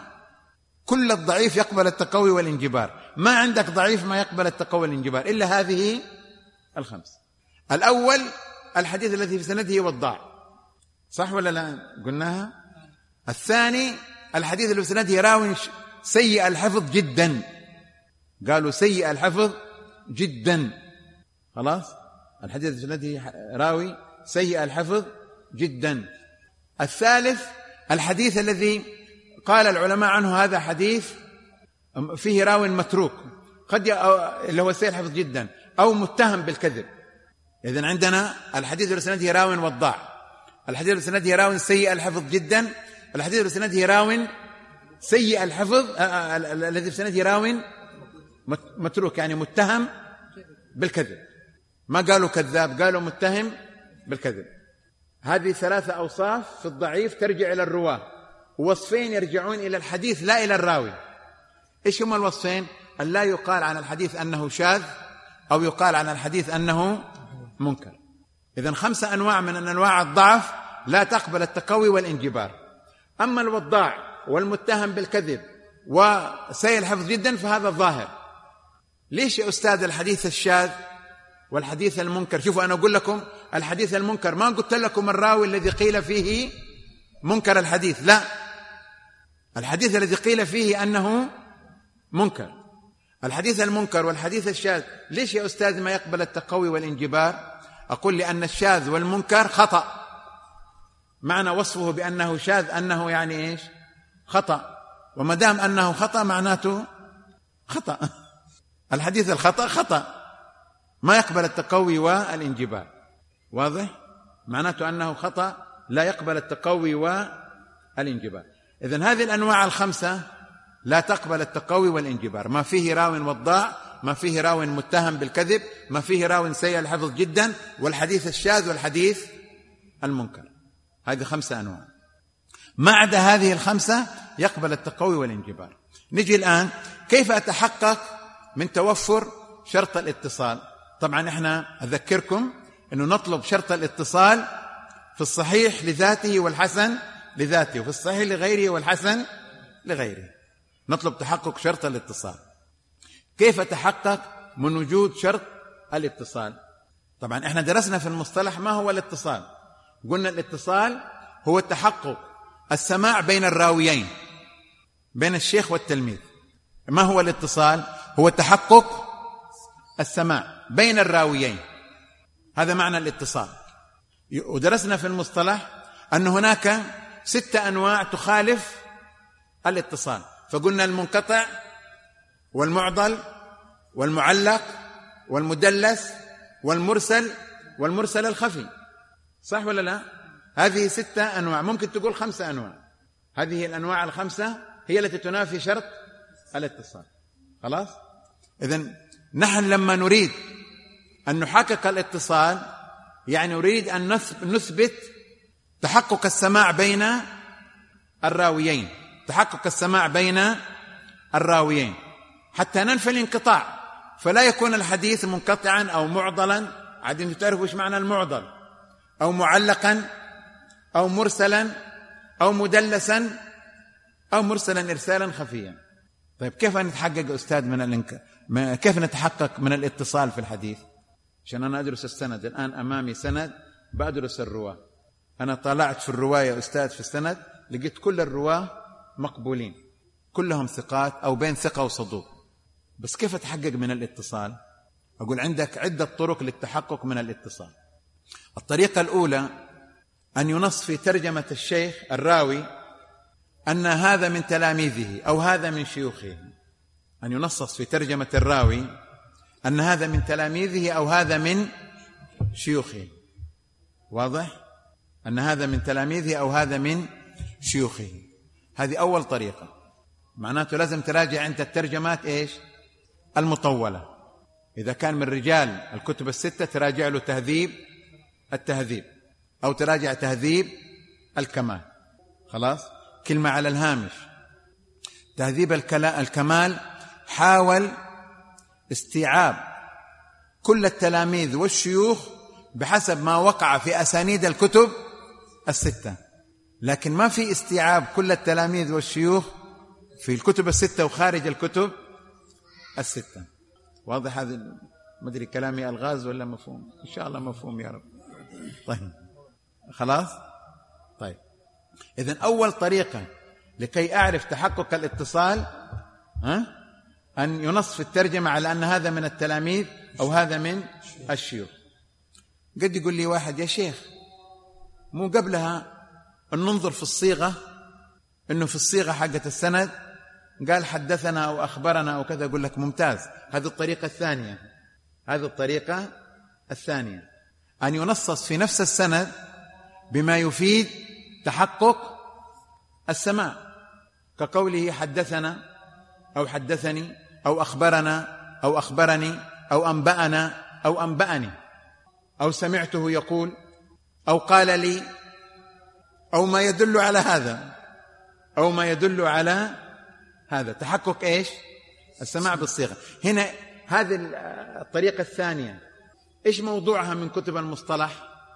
كل الضعيف يقبل التقوي والانجبار، ما عندك ضعيف ما يقبل التقوي والانجبار إلا هذه الخمس. الأول الحديث الذي في سنده والضع، صح ولا لا؟ قلناها. الثاني الحديث الذي في سنده راوي سيء الحفظ جدا، قالوا سيء الحفظ جدا. خلاص، الحديث الذي في سنده راوي سيء الحفظ جدا. الثالث الحديث الذي قال العلماء عنه هذا حديث فيه راوي متروك، قد اللي هو سيء الحفظ جدا أو متهم بالكذب. إذن عندنا الحديث الذي سنده راوي وضاع، الحديث الذي سنده راوي سيء الحفظ جدا، الحديث الذي سنده راوي سيء الحفظ الذي في سنده راوي متروك، يعني متهم بالكذب. ما قالوا كذاب، قالوا متهم بالكذب. هذه ثلاثة أوصاف في الضعيف ترجع إلى الرواة، ووصفين يرجعون إلى الحديث لا إلى الراوي. إيش هما الوصفين؟ أن لا يقال عن الحديث أنه شاذ أو يقال عن الحديث أنه منكر. إذن خمسة أنواع من أنواع الضعف لا تقبل التقوي والانجبار. أما الوضاع والمتهم بالكذب وسيء الحفظ جدا فهذا الظاهر. ليش يا أستاذ الحديث الشاذ والحديث المنكر؟ شوفوا، أنا أقول لكم الحديث المنكر، ما قلت لكم الراوي الذي قيل فيه منكر الحديث، لا، الحديث الذي قيل فيه أنه منكر. الحديث المنكر والحديث الشاذ. ليش يا أستاذ ما يقبل التقوي والانجبار؟ أقول لأن الشاذ والمنكر خطأ، معنى وصفه بأنه شاذ أنه يعني إيش؟ خطأ، وما دام أنه خطأ معناته خطأ. الحديث الخطأ خطأ، ما يقبل التقوي والانجبار. واضح؟ معناته أنه خطأ لا يقبل التقوي والانجبار. إذن هذه الأنواع الخمسة لا تقبل التقوي والانجبار. ما فيه راو وضاع، ما فيه راو متهم بالكذب، ما فيه راو سيء الحفظ جدا، والحديث الشاذ والحديث المنكر. هذه خمسة أنواع. ما عدا هذه الخمسة يقبل التقوي والانجبار. نجي الآن كيف أتحقق من توفر شرط الاتصال؟ طبعا احنا أذكركم أنه نطلب شرط الاتصال في الصحيح لذاته والحسن لذاته، وفي الصحيح لغيره والحسن لغيره. نطلب تحقق شرط الاتصال. كيف أتحقق من وجود شرط الاتصال؟ طبعا احنا درسنا في المصطلح ما هو الاتصال. قلنا الاتصال هو تحقق السماع بين الراويين، بين الشيخ والتلميذ. ما هو الاتصال؟ هو تحقق السماع بين الراويين، هذا معنى الاتصال. ودرسنا في المصطلح أن هناك ستة أنواع تخالف الاتصال، فقلنا المنقطع والمعضل والمعلق والمدلس والمرسل والمرسل الخفي. صح ولا لا؟ هذه ستة أنواع، ممكن تقول خمسة أنواع. هذه الأنواع الخمسة هي التي تنافي شرط الاتصال. خلاص؟ إذن نحن لما نريد أن نحقق الاتصال يعني نريد أن نثبت تحقق السماع بين الراويين، تحقق السماع بين الراويين حتى ننفي الانقطاع، فلا يكون الحديث منقطعا أو معضلا. عاد أنتم تعرفوا إيش معنى المعضل، أو معلقا أو مرسلا أو مدلسا أو مرسلا إرسالا خفيا. طيب كيف نتحقق أستاذ من الانك... كيف نتحقق من الاتصال في الحديث؟ عشان أنا أدرس السند، الآن أمامي سند بأدرس الرواة. أنا طلعت في الرواة يا أستاذ في السند، لقيت كل الرواة مقبولين، كلهم ثقات أو بين ثقة وصدوق. بس كيف أتحقق من الاتصال؟ أقول عندك عدة طرق للتحقق من الاتصال. الطريقة الأولى أن ينص في ترجمة الشيخ الراوي أن هذا من تلاميذه أو هذا من شيوخه، أن ينصص في ترجمة الراوي أن هذا من تلاميذه أو هذا من شيوخه. واضح؟ أن هذا من تلاميذه أو هذا من شيوخه. هذه أول طريقة. معناته لازم تراجع أنت الترجمات إيش؟ المطولة. إذا كان من رجال الكتب الستة تراجع له تهذيب التهذيب، أو تراجع تهذيب الكمال. خلاص؟ كلمة على الهامش، تهذيب الكمال حاول استيعاب كل التلاميذ والشيوخ بحسب ما وقع في أسانيد الكتب الستة، لكن ما في استيعاب كل التلاميذ والشيوخ في الكتب الستة وخارج الكتب الستة. واضح هذا؟ ما أدري كلامي ألغاز ولا مفهوم؟ إن شاء الله مفهوم يا رب. طيب خلاص. طيب إذن أول طريقة لكي أعرف تحقق الاتصال ها أن ينص في الترجمة على أن هذا من التلاميذ أو هذا من الشيوخ. قد يقول لي واحد يا شيخ مو قبلها أن ننظر في الصيغة، إنه في الصيغة حقة السند قال حدثنا أو أخبرنا أو كذا. أقول لك ممتاز، هذه الطريقة الثانية. هذه الطريقة الثانية أن ينصص في نفس السند بما يفيد تحقق السماع، كقوله حدثنا أو حدثني أو أخبرنا أو أخبرني أو أنبأنا أو أنبأني أو سمعته يقول أو قال لي أو ما يدل على هذا أو ما يدل على هذا. تحقق إيش؟ السماع بالصيغة. هنا هذه الطريقة الثانية إيش موضوعها من كتب المصطلح؟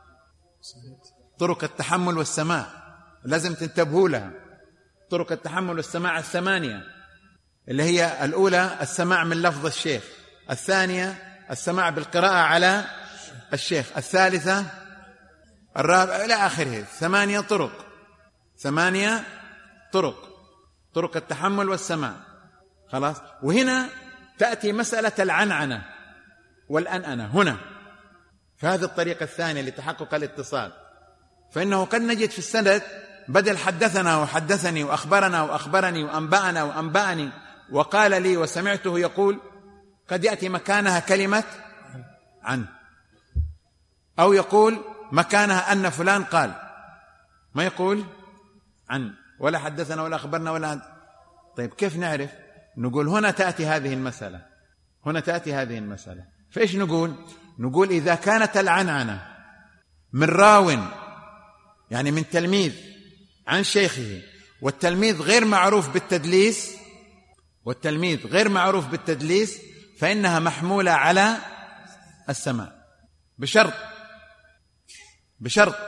طرق التحمل والسماع، لازم تنتبهوا لها. طرق التحمل والسماع الثمانية، اللي هي الأولى السماع من لفظ الشيخ، الثانية السماع بالقراءة على الشيخ، الثالثة الرابعة إلى آخره. ثمانية طرق، ثمانية طرق، طرق التحمل والسماع. خلاص. وهنا تأتي مسألة العنعنة والأنأنة هنا في هذه الطريقة الثانية لتحقق الاتصال، فإنه قد نجد في السند بدل حدثنا وحدثني وأخبرنا وأخبرني وأنبأنا وأنبأني وقال لي وسمعته يقول، قد يأتي مكانها كلمة عن، أو يقول مكانها أن فلان قال، ما يقول عن ولا حدثنا ولا أخبرنا ولا عن. طيب كيف نعرف؟ نقول هنا تأتي هذه المسألة، هنا تأتي هذه المسألة. فإيش نقول؟ نقول إذا كانت العنعنة من راو يعني من تلميذ عن شيخه، والتلميذ غير معروف بالتدليس، والتلميذ غير معروف بالتدليس، فإنها محمولة على السماع، بشرط بشرط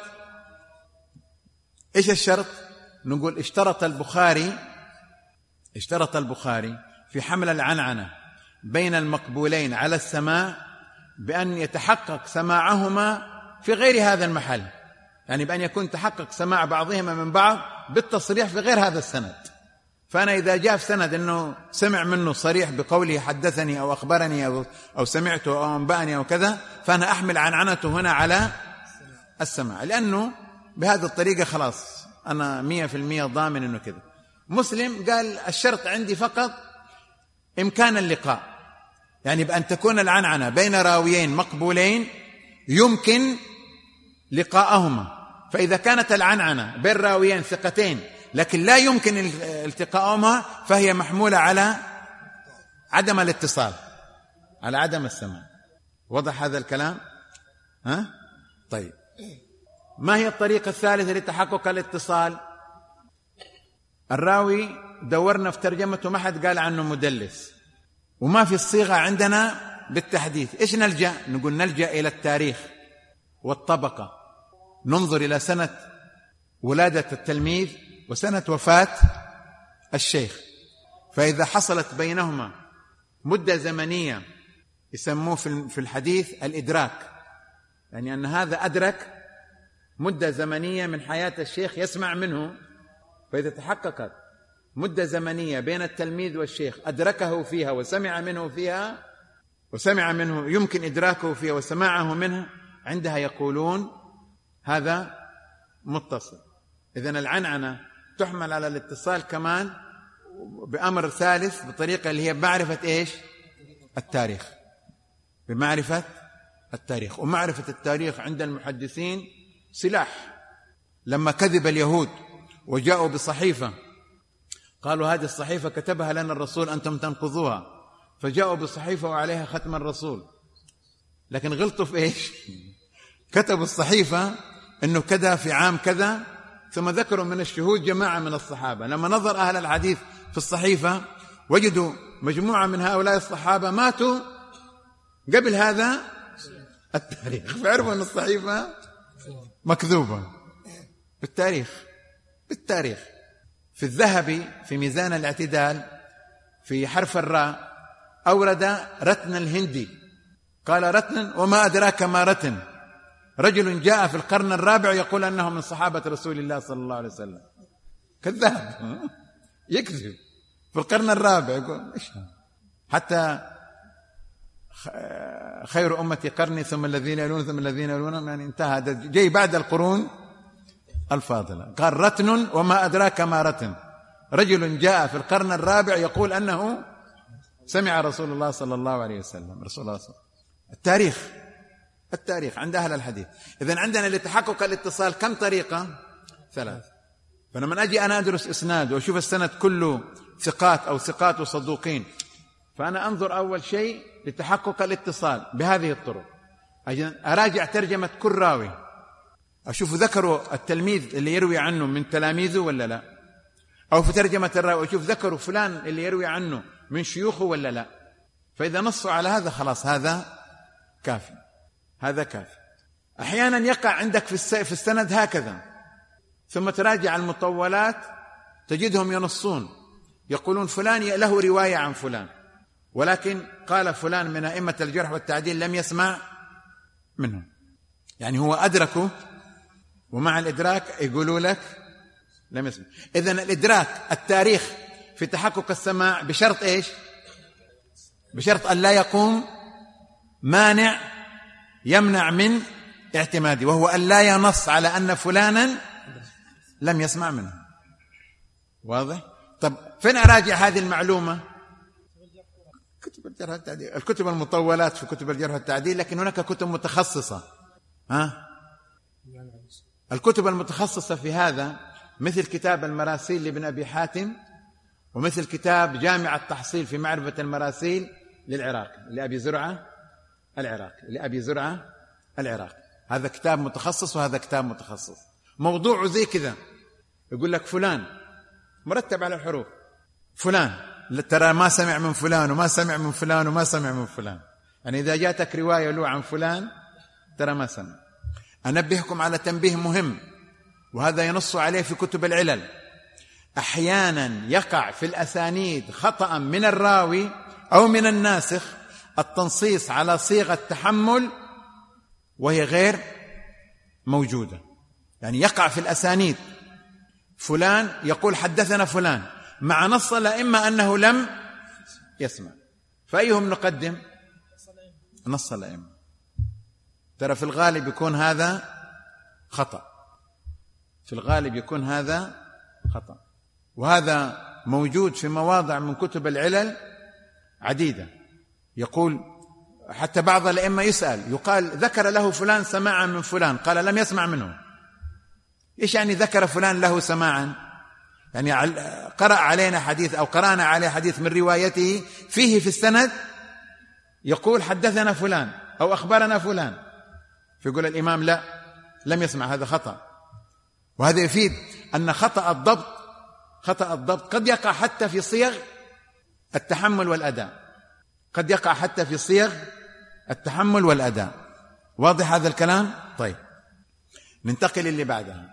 إيش الشرط؟ نقول اشترط البخاري اشترط البخاري في حمل العنعنة بين المقبولين على السماع بأن يتحقق سماعهما في غير هذا المحل، يعني بأن يكون تحقق سماع بعضهما من بعض بالتصريح في غير هذا السند. فأنا إذا جاء في سند أنه سمع منه صريح بقوله حدثني أو أخبرني أو, أو سمعته أو أنبأني أو كذا، فأنا أحمل عنعنته هنا على السماع، لأنه بهذه الطريقة خلاص أنا مية في المية ضامن أنه كذا. مسلم قال الشرط عندي فقط إمكان اللقاء، يعني بأن تكون العنعنة بين راويين مقبولين يمكن لقاءهما. فإذا كانت العنعنة بين راويين ثقتين لكن لا يمكن التقاءهما، فهي محمولة على عدم الاتصال، على عدم السماع. وضح هذا الكلام؟ ها؟ طيب، ما هي الطريقة الثالثة لتحقق الاتصال؟ الراوي دورنا في ترجمته ما حد قال عنه مدلس، وما في الصيغة عندنا بالتحديث. إيش نلجأ؟ نقول نلجأ إلى التاريخ والطبقة، ننظر إلى سنة ولادة التلميذ وسنة وفاة الشيخ، فإذا حصلت بينهما مدة زمنية يسموه في الحديث الإدراك، يعني أن هذا أدرك مدة زمنية من حياة الشيخ يسمع منه، فإذا تحققت مدة زمنية بين التلميذ والشيخ أدركه فيها وسمع منه فيها وسمع منه يمكن إدراكه فيها وسماعه منه، عندها يقولون هذا متصل. إذن العنعنة تحمل على الاتصال كمان بأمر ثالث، بطريقة اللي هي معرفة إيش؟ التاريخ، بمعرفة التاريخ. ومعرفة التاريخ عند المحدثين سلاح. لما كذب اليهود وجاءوا بصحيفة قالوا هذه الصحيفة كتبها لنا الرسول أنتم تنقضوها، فجاءوا بصحيفة وعليها ختم الرسول، لكن غلطوا في إيش؟ كتبوا الصحيفة أنه كذا في عام كذا، ثم ذكروا من الشهود جماعة من الصحابة. لما نظر أهل الحديث في الصحيفة وجدوا مجموعة من هؤلاء الصحابة ماتوا قبل هذا التاريخ، فعرفوا أن الصحيفة مكذوبة بالتاريخ. بالتاريخ في الذهبي في ميزان الاعتدال في حرف الراء أورد رتن الهندي، قال رتن وما أدراك ما رتن، رجل جاء في القرن الرابع يقول أنه من صحابة رسول الله صلى الله عليه وسلم. كذاب، يكذب في القرن الرابع يقول إيش. حتى خير أمتي قرني ثم الذين يلون ثم الذين يلون، يعني انتهى جاي بعد القرون الفاضلة. قال رتن وما أدراك ما رتن، رجل جاء في القرن الرابع يقول أنه سمع رسول الله صلى الله عليه وسلم. رسول الله صلى الله عليه وسلم. التاريخ التاريخ عند أهل الحديث. إذن عندنا لتحقق الاتصال كم طريقة؟ ثلاث. فلما أجي أنا أدرس إسناد وأشوف السند كله ثقات أو ثقات وصدوقين، فأنا أنظر أول شيء لتحقق الاتصال بهذه الطرق، أراجع ترجمة كل راوي، أشوف ذكروا التلميذ اللي يروي عنه من تلاميذه ولا لا، أو في ترجمة الراوي أشوف ذكروا فلان اللي يروي عنه من شيوخه ولا لا. فإذا نصوا على هذا خلاص هذا كافي، هذا كافي. أحيانا يقع عندك في السند هكذا، ثم تراجع المطولات تجدهم ينصون يقولون فلان له رواية عن فلان، ولكن قال فلان من أئمة الجرح والتعديل لم يسمع منه، يعني هو أدركه ومع الإدراك يقولوا لك لم يسمع. إذن الإدراك التاريخ في تحقق السماع بشرط إيش؟ بشرط أن لا يقوم مانع يمنع من اعتمادي، وهو أن لا ينص على أن فلانا لم يسمع منه. واضح؟ طب فين أراجع هذه المعلومة؟ كتب الجرح والتعديل، الكتب المطولات في كتب الجرح والتعديل، لكن هناك كتب متخصصة. ها؟ الكتب المتخصصة في هذا مثل كتاب المراسيل لابن أبي حاتم، ومثل كتاب جامع التحصيل في معرفة المراسيل للعراق لأبي زرعة العراق لأبي زرعة العراق. هذا كتاب متخصص وهذا كتاب متخصص. موضوعه زي كذا، يقول لك فلان مرتب على الحروف، فلان ترى ما سمع من فلان وما سمع من فلان وما سمع من فلان، يعني إذا جاتك رواية له عن فلان ترى ما سمع. أنبهكم على تنبيه مهم، وهذا ينص عليه في كتب العلل. أحيانا يقع في الأسانيد خطأ من الراوي أو من الناسخ التنصيص على صيغة تحمل وهي غير موجودة. يعني يقع في الأسانيد فلان يقول حدثنا فلان مع نص الأئمة أنه لم يسمع، فأيهم نقدم؟ نص الأئمة. ترى في الغالب يكون هذا خطأ، في الغالب يكون هذا خطأ، وهذا موجود في مواضع من كتب العلل عديدة. يقول حتى بعض الأئمة يسأل يقال ذكر له فلان سماعا من فلان، قال لم يسمع منه. إيش يعني ذكر فلان له سماعا؟ يعني قرأ علينا حديث أو قرأنا عليه حديث من روايته فيه في السند يقول حدثنا فلان أو أخبرنا فلان، فيقول الإمام لا لم يسمع، هذا خطأ. وهذا يفيد أن خطأ الضبط خطأ الضبط قد يقع حتى في صيغ التحمل والأداء، قد يقع حتى في صيغ التحمل والأداء. واضح هذا الكلام؟ طيب ننتقل اللي بعدها.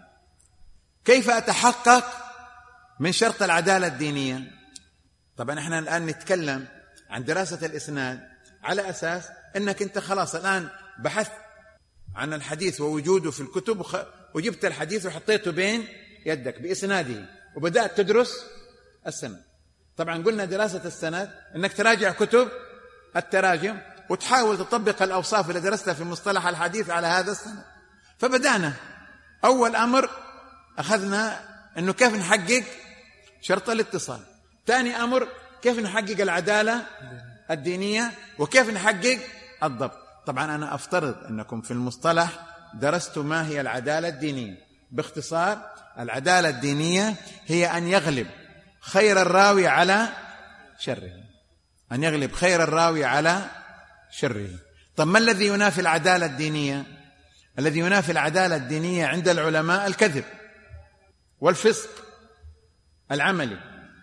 كيف أتحقق من شرط العدالة الدينية؟ طبعا احنا الآن نتكلم عن دراسة الإسناد على أساس أنك أنت خلاص الآن بحثت عن الحديث ووجوده في الكتب وجبت الحديث وحطيته بين يدك بإسناده وبدأت تدرس السند. طبعا قلنا دراسة السند أنك تراجع كتب التراجم وتحاول تطبق الأوصاف اللي درستها في مصطلح الحديث على هذا السند. فبدأنا أول أمر أخذنا أنه كيف نحقق شرط الاتصال، ثاني أمر كيف نحقق العدالة الدينية وكيف نحقق الضبط. طبعا أنا أفترض أنكم في المصطلح درستوا ما هي العدالة الدينية. باختصار العدالة الدينية هي أن يغلب خير الراوي على شره، أن يغلب خير الراوي على شره. طب ما الذي ينافي العدالة الدينية؟ الذي ينافي العدالة الدينية عند العلماء الكذب والفسق العملي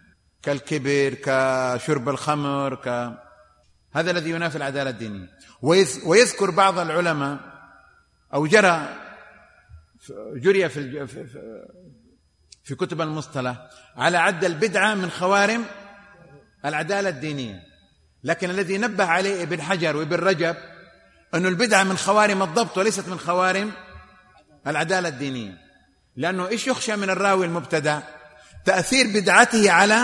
كالكبر كشرب الخمر ك... هذا الذي ينافي العدالة الدينية. ويذكر بعض العلماء أو جرى جري في في كتب المصطلح على عد البدعة من خوارم العدالة الدينية، لكن الذي نبه عليه ابن حجر وابن رجب أن البدعة من خوارم الضبط وليست من خوارم العدالة الدينية. لأنه إيش يخشى من الراوي المبتدع؟ تأثير بدعته على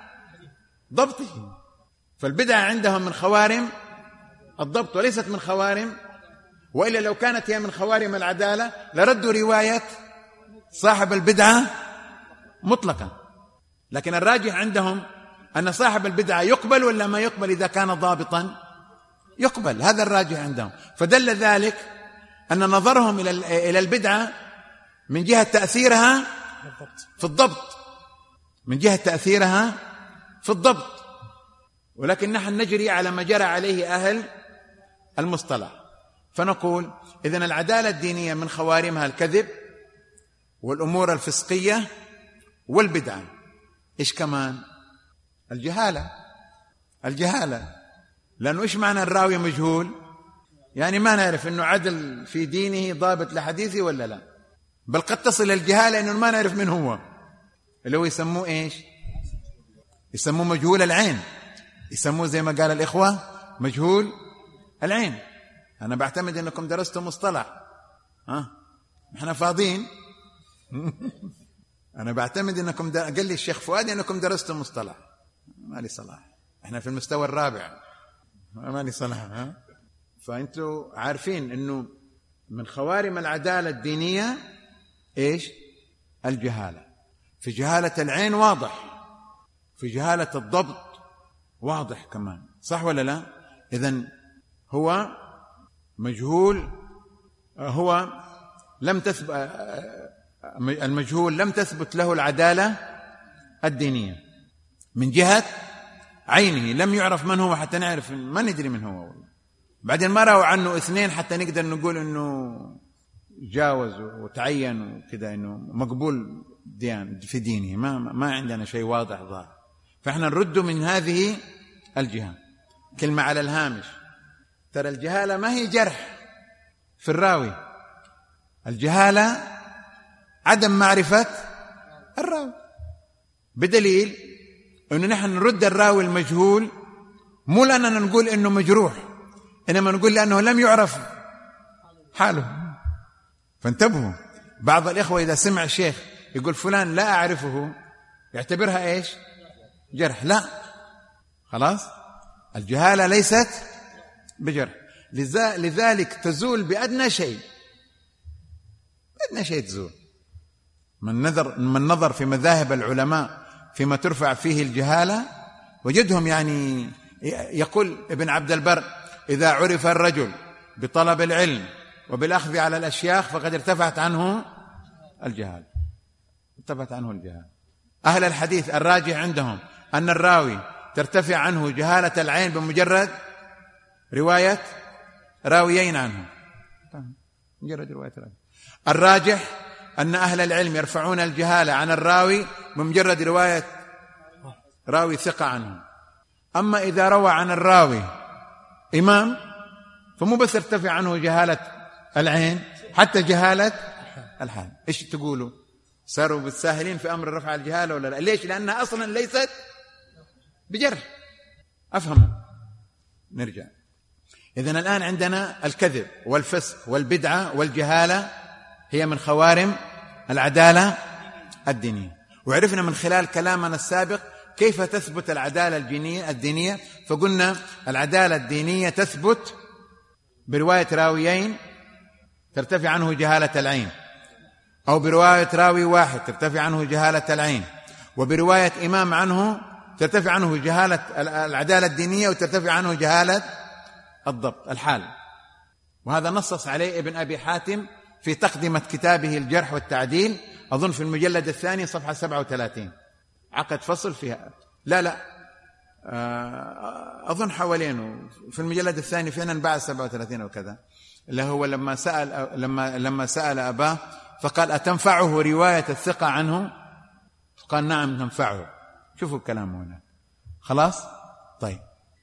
ضبطه. فالبدعة عندهم من خوارم الضبط وليست من خوارم، وإلا لو كانت هي من خوارم العدالة لردوا رواية صاحب البدعة مطلقا. لكن الراجح عندهم أن صاحب البدعة يقبل ولا ما يقبل إذا كان ضابطا؟ يقبل، هذا الراجح عندهم. فدل ذلك أن نظرهم إلى البدعة من جهة تأثيرها في الضبط، من جهة تأثيرها في الضبط. ولكن نحن نجري على ما جرى عليه أهل المصطلح، فنقول إذن العدالة الدينية من خوارمها الكذب والأمور الفسقية والبدعة. إيش كمان؟ الجهالة. الجهالة لأنه إيش معنى الراوي مجهول؟ يعني ما نعرف أنه عدل في دينه ضابط لحديثه ولا لا، بل قد تصل الجهالة أنه ما نعرف من هو، اللي هو يسموه إيش؟ يسموه مجهول العين، يسموه زي ما قال الإخوة مجهول العين. أنا بعتمد أنكم درستوا مصطلح، ها إحنا فاضيين أنا بعتمد أنكم در... قال لي الشيخ فؤاد أنكم درستوا مصطلح، ما لي صلاح، إحنا في المستوى الرابع ماني صنعها ها. فأنتوا عارفين أنه من خوارم العدالة الدينية إيش؟ الجهالة. في جهالة العين واضح، في جهالة الضبط واضح كمان، صح ولا لا؟ إذن هو مجهول، هو لم تثبت، المجهول لم تثبت له العدالة الدينية من جهة عينه، لم يعرف من هو حتى نعرف، ما ندري من هو والله. بعدين ما رأوا عنه اثنين حتى نقدر نقول انه جاوز وتعين وكذا انه مقبول ديان في دينه، ما ما عندنا شيء واضح ظاهر. فاحنا نرد من هذه الجهة. كلمة على الهامش، ترى الجهالة ما هي جرح في الراوي، الجهالة عدم معرفة الراوي، بدليل انه نحن نرد الراوي المجهول مو لأننا نقول انه مجروح، انما نقول لأنه لم يعرف حاله. فانتبهوا، بعض الإخوة إذا سمع الشيخ يقول فلان لا أعرفه يعتبرها إيش؟ جرح. لا، خلاص، الجهالة ليست بجرح، لذلك تزول بأدنى شيء، بأدنى شيء تزول. من نظر من نظر في مذاهب العلماء فيما ترفع فيه الجهالة وجدهم، يعني يقول ابن عبد البر: إذا عرف الرجل بطلب العلم وبالأخذ على الأشياخ فقد ارتفعت عنه الجهال، ارتفعت عنه الجهال. أهل الحديث الراجح عندهم أن الراوي ترتفع عنه جهالة العين بمجرد رواية راويين عنه، مجرد رواية راوي. الراجح أن أهل العلم يرفعون الجهالة عن الراوي بمجرد رواية راوي ثقة عنه. أما إذا روى عن الراوي إمام فمو بس ارتفع عنه جهالة العين، حتى جهالة الحال. إيش تقولوا؟ صاروا بالساهلين في أمر رفع الجهالة ولا لا؟ ليش؟ لأنها أصلا ليست بجرح. أفهموا؟ نرجع. إذن الآن عندنا الكذب والفسق والبدعة والجهالة هي من خوارم العدالة الدينية، وعرفنا من خلال كلامنا السابق كيف تثبت العدالة الدينية. فقلنا العدالة الدينية تثبت برواية راويين ترتفع عنه جهالة العين، أو برواية راوي واحد ترتفع عنه جهالة العين، وبرواية إمام عنه ترتفع عنه جهالة العدالة الدينية وترتفع عنه جهالة الضبط الحال. وهذا نصص عليه ابن أبي حاتم في تقدمة كتابه الجرح والتعديل، أظن في المجلد الثاني صفحة سبعة وثلاثين، عقد فصل فيها، لا لا أظن حوالينه في المجلد الثاني فعلا بعد سبعة وثلاثين وكذا، اللي هو لما سأل لما لما سأل أباه فقال: أتنفعه رواية الثقة عنه؟ قال: نعم تنفعه. شوفوا الكلام هنا، خلاص. طيب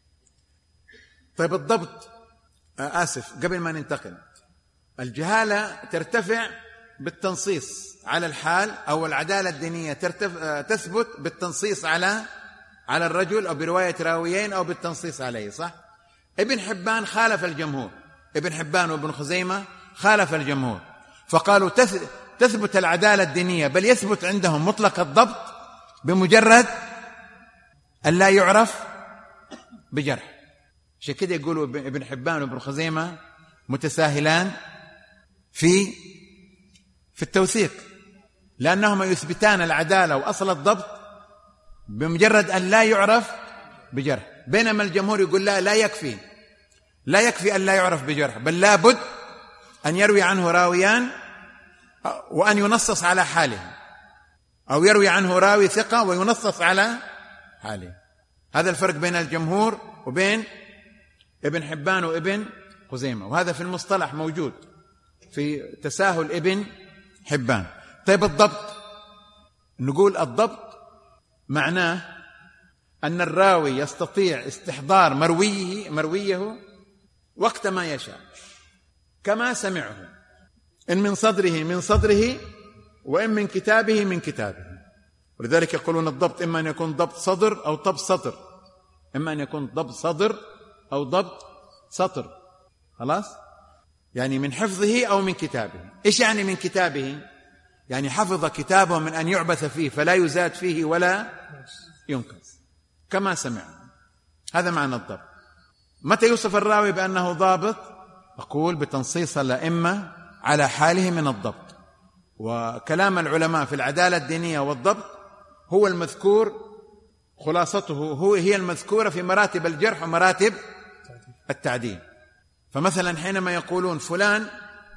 طيب الضبط، آسف قبل ما ننتقل، الجهالة ترتفع بالتنصيص على الحال، أو العدالة الدينية تثبت بالتنصيص على على الرجل، أو برواية راويين، أو بالتنصيص عليه، صح؟ ابن حبان خالف الجمهور، ابن حبان وابن خزيمة خالف الجمهور، فقالوا تثبت العدالة الدينية، بل يثبت عندهم مطلق الضبط بمجرد أن لا يعرف بجرح. عشان كده يقولوا ابن حبان وابن خزيمة متساهلان في في التوثيق، لأنهما يثبتان العدالة وأصل الضبط بمجرد أن لا يعرف بجرح، بينما الجمهور يقول لا لا يكفي لا يكفي أن لا يعرف بجرح، بل لا بد أن يروي عنه راويان وأن ينصص على حاله، أو يروي عنه راوي ثقة وينصص على حاله. هذا الفرق بين الجمهور وبين ابن حبان وابن خزيمة، وهذا في المصطلح موجود في تساهل ابن حبان. طيب الضبط، نقول الضبط معناه أن الراوي يستطيع استحضار مرويه مرويه وقت ما يشاء كما سمعه، إن من صدره من صدره، وإن من كتابه من كتابه. ولذلك يقولون الضبط إما أن يكون ضبط صدر أو ضبط سطر، إما أن يكون ضبط صدر أو ضبط سطر، خلاص، يعني من حفظه أو من كتابه. إيش يعني من كتابه؟ يعني حفظ كتابه من أن يعبث فيه فلا يزاد فيه ولا ينقص كما سمع، هذا معنى الضبط. متى يوصف الراوي بأنه ضابط؟ أقول بتنصيص الأئمة على حاله من الضبط، وكلام العلماء في العدالة الدينية والضبط هو المذكور، خلاصته هو هي المذكورة في مراتب الجرح ومراتب التعديل. فمثلا حينما يقولون فلان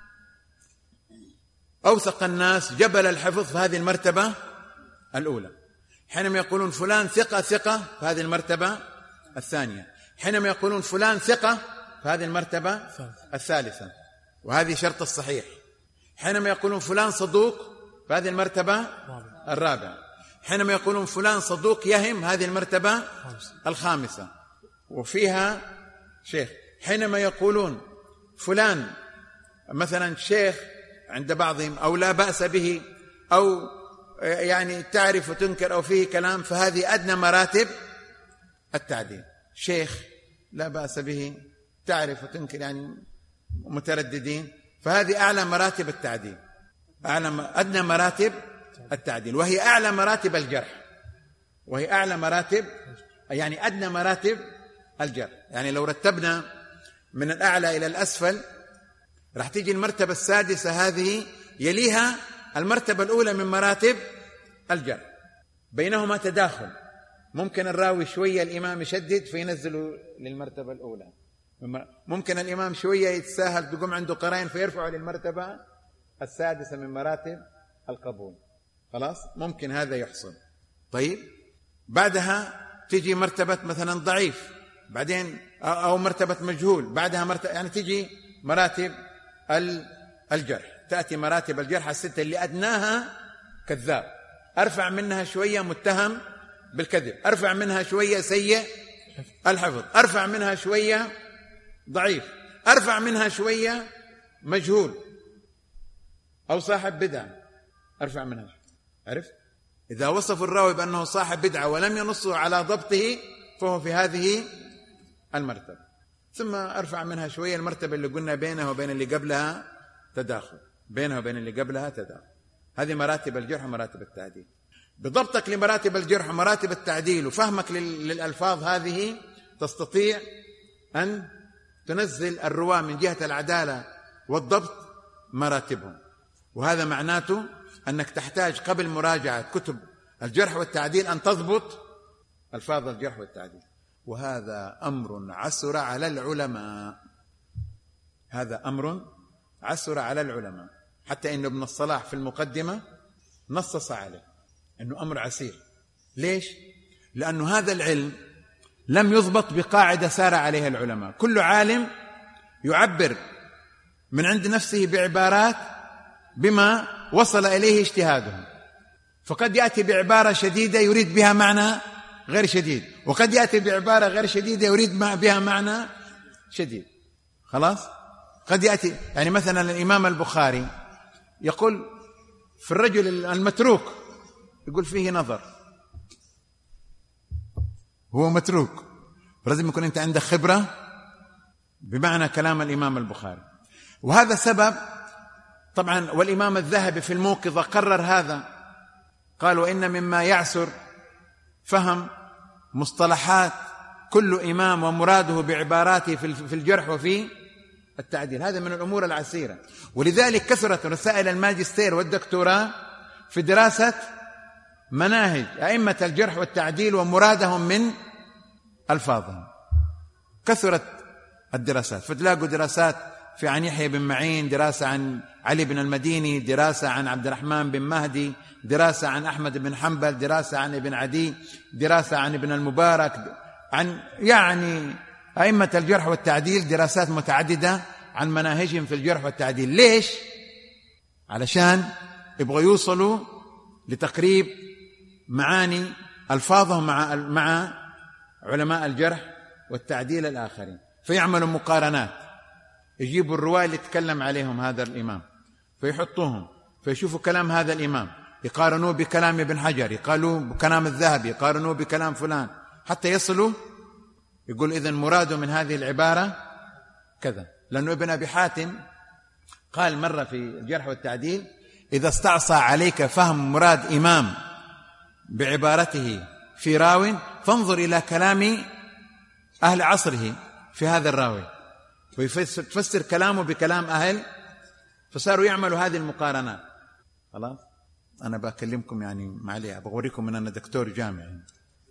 أوثق الناس جبل الحفظ في هذه المرتبة الأولى، حينما يقولون فلان ثقة ثقة في هذه المرتبة الثانية، حينما يقولون فلان ثقة في هذه المرتبة الثالثة، وهذه شرط الصحيح، حينما يقولون فلان صدوق في هذه المرتبة الرابعة، حينما يقولون فلان صدوق يهم هذه المرتبة الخامسة وفيها شيخ، حينما يقولون فلان مثلا شيخ عند بعضهم أو لا بأس به أو يعني تعرف وتنكر أو فيه كلام، فهذه أدنى مراتب التعديل. شيخ لا بأس به تعرف وتنكر يعني مترددين، فهذه أعلى مراتب التعديل، أعلى أدنى مراتب التعديل، وهي أعلى مراتب الجرح، وهي أعلى مراتب يعني أدنى مراتب الجرح. يعني لو رتبنا من الأعلى إلى الأسفل راح تيجي المرتبة السادسة، هذه يليها المرتبة الأولى من مراتب الجرح، بينهما تداخل، ممكن الراوي شوية الإمام يشدد فينزله للمرتبة الأولى، ممكن الإمام شوية يتساهل تقوم عنده قرائن فيرفعه للمرتبة السادسة من مراتب القبول. خلاص ممكن هذا يحصل. طيب بعدها تيجي مرتبة مثلا ضعيف، بعدين أو مرتبة مجهول، بعدها مرتبة يعني تيجي مراتب الجرح، تأتي مراتب الجرح الستة اللي أدناها كذاب، أرفع منها شوية متهم بالكذب، أرفع منها شوية سيء الحفظ، أرفع منها شوية ضعيف، أرفع منها شوية مجهول أو صاحب بدعة، أرفع منها شوية. عرفت؟ إذا وصف الراوي بأنه صاحب بدعة ولم ينصه على ضبطه فهو في هذه المرتبة. ثم أرفع منها شوية المرتبة اللي قلنا بينها وبين اللي قبلها تداخل، بينها وبين اللي قبلها تداخل. هذه مراتب الجرح ومراتب التعديل. بضبطك لمراتب الجرح ومراتب التعديل وفهمك للألفاظ هذه تستطيع أن تنزل الرواة من جهة العدالة والضبط مراتبهم، وهذا معناته أنك تحتاج قبل مراجعة كتب الجرح والتعديل أن تضبط ألفاظ الجرح والتعديل، وهذا أمر عسر على العلماء، هذا أمر عسر على العلماء، حتى إن ابن الصلاح في المقدمة نصص عليه أنه أمر عسير. ليش؟ لأنه هذا العلم لم يضبط بقاعدة سار عليها العلماء، كل عالم يعبر من عند نفسه بعبارات بما وصل إليه اجتهاده، فقد يأتي بعبارة شديدة يريد بها معنى غير شديد، وقد يأتي بعبارة غير شديدة يريد بها معنى شديد. خلاص؟ قد يأتي يعني مثلا الإمام البخاري يقول في الرجل المتروك، يقول فيه نظر، هو متروك، لازم يكون أنت عندك خبرة بمعنى كلام الإمام البخاري. وهذا سبب طبعا، والإمام الذهبي في الموقظة قرر هذا، قال وإن مما يعسر فهم مصطلحات كل إمام ومراده بعباراته في الجرح وفي التعديل، هذا من الأمور العسيرة. ولذلك كثرت رسائل الماجستير والدكتوراه في دراسة مناهج أئمة الجرح والتعديل ومرادهم من ألفاظهم، كثرت الدراسات، فتلاقوا دراسات في عن يحيى بن معين، دراسة عن علي بن المديني، دراسة عن عبد الرحمن بن مهدي، دراسة عن أحمد بن حنبل، دراسة عن ابن عدي، دراسة عن ابن المبارك، عن يعني أئمة الجرح والتعديل دراسات متعددة عن مناهجهم في الجرح والتعديل. ليش؟ علشان يبغوا يوصلوا لتقريب معاني ألفاظهم مع مع علماء الجرح والتعديل الآخرين، فيعملوا مقارنات، يجيبوا الرواة اللي تكلم عليهم هذا الإمام فيحطوهم، فيشوفوا كلام هذا الإمام يقارنوه بكلام ابن حجر، يقالوا بكلام الذهبي، يقارنوه بكلام فلان، حتى يصلوا يقول إذن مراده من هذه العبارة كذا. لأنه ابن أبي حاتم قال مرة في الجرح والتعديل إذا استعصى عليك فهم مراد إمام بعبارته في راو فانظر إلى كلام أهل عصره في هذا الراوي ويفسر كلامه بكلام أهل، فصاروا يعملوا هذه المقارنات. خلاص أنا بكلمكم يعني معلي بوريكم من أنا دكتور جامعي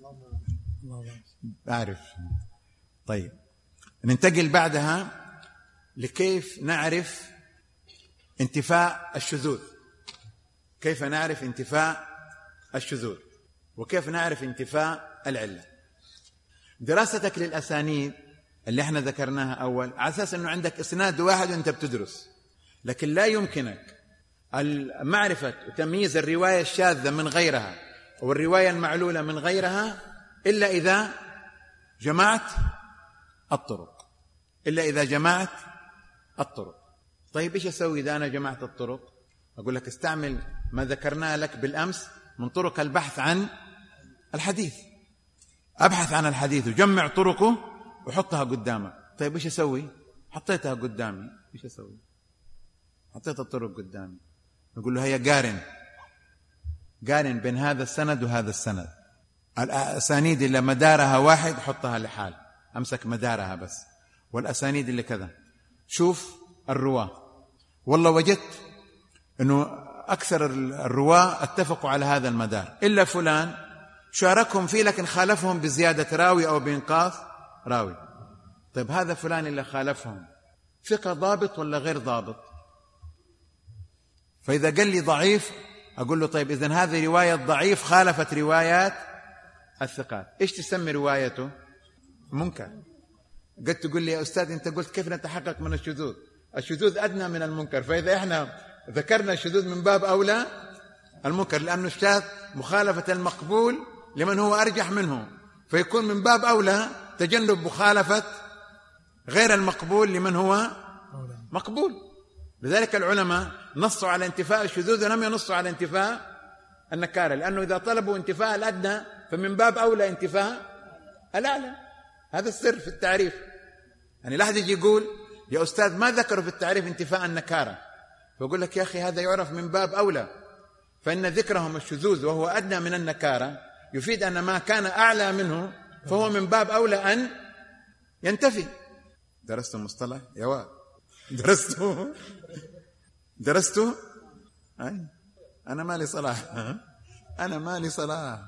أعرف. طيب ننتقل بعدها لكيف نعرف انتفاء الشذوذ، كيف نعرف انتفاء الشذوذ وكيف نعرف انتفاء العلة. دراستك للأسانيد اللي احنا ذكرناها أول على أساس أنه عندك إسناد واحد وأنت بتدرس، لكن لا يمكنك معرفة وتمييز الرواية الشاذة من غيرها والرواية المعلولة من غيرها إلا إذا جمعت الطرق، إلا إذا جمعت الطرق. طيب إيش أسوي إذا أنا جمعت الطرق؟ أقول لك استعمل ما ذكرناه لك بالأمس من طرق البحث عن الحديث. أبحث عن الحديث وجمع طرقه وحطها قدامك. طيب إيش أسوي؟ حطيتها قدامي، إيش أسوي؟ حطيت الطرق قدامي، نقول له هيا قارن قارن بين هذا السند وهذا السند. الأسانيد اللي مدارها واحد حطها لحال، أمسك مدارها بس، والأسانيد اللي كذا شوف الرواة. والله وجدت أنه أكثر الرواة اتفقوا على هذا المدار إلا فلان شاركهم فيه لكن خالفهم بزيادة راوي أو بإنقاص راوي. طيب هذا فلان اللي خالفهم ثقة ضابط ولا غير ضابط؟ فإذا قال لي ضعيف أقول له طيب إذن هذه رواية ضعيف خالفت روايات الثقات، إيش تسمي روايته؟ منكر. قد تقول لي يا أستاذ أنت قلت كيف نتحقق من الشذوذ؟ الشذوذ أدنى من المنكر، فإذا إحنا ذكرنا الشذوذ من باب أولى المنكر، لأنه الشاذ مخالفة المقبول لمن هو أرجح منه، فيكون من باب أولى تجنب مخالفة غير المقبول لمن هو مقبول. لذلك العلماء نصوا على انتفاء الشذوذ ولم ينصوا على انتفاء النكارة، لأنه إذا طلبوا انتفاء الأدنى فمن باب أولى انتفاء الأعلى. هذا السر في التعريف. يعني لا أحد يجي يقول يا أستاذ ما ذكروا في التعريف انتفاء النكارة، فأقول لك يا أخي هذا يعرف من باب أولى، فإن ذكرهم الشذوذ وهو أدنى من النكارة يفيد أن ما كان أعلى منه فهو من باب أولى أن ينتفي. درست المصطلح يا واد؟ درسته درسته أي أنا مالي صلاح، أنا مالي صلاح،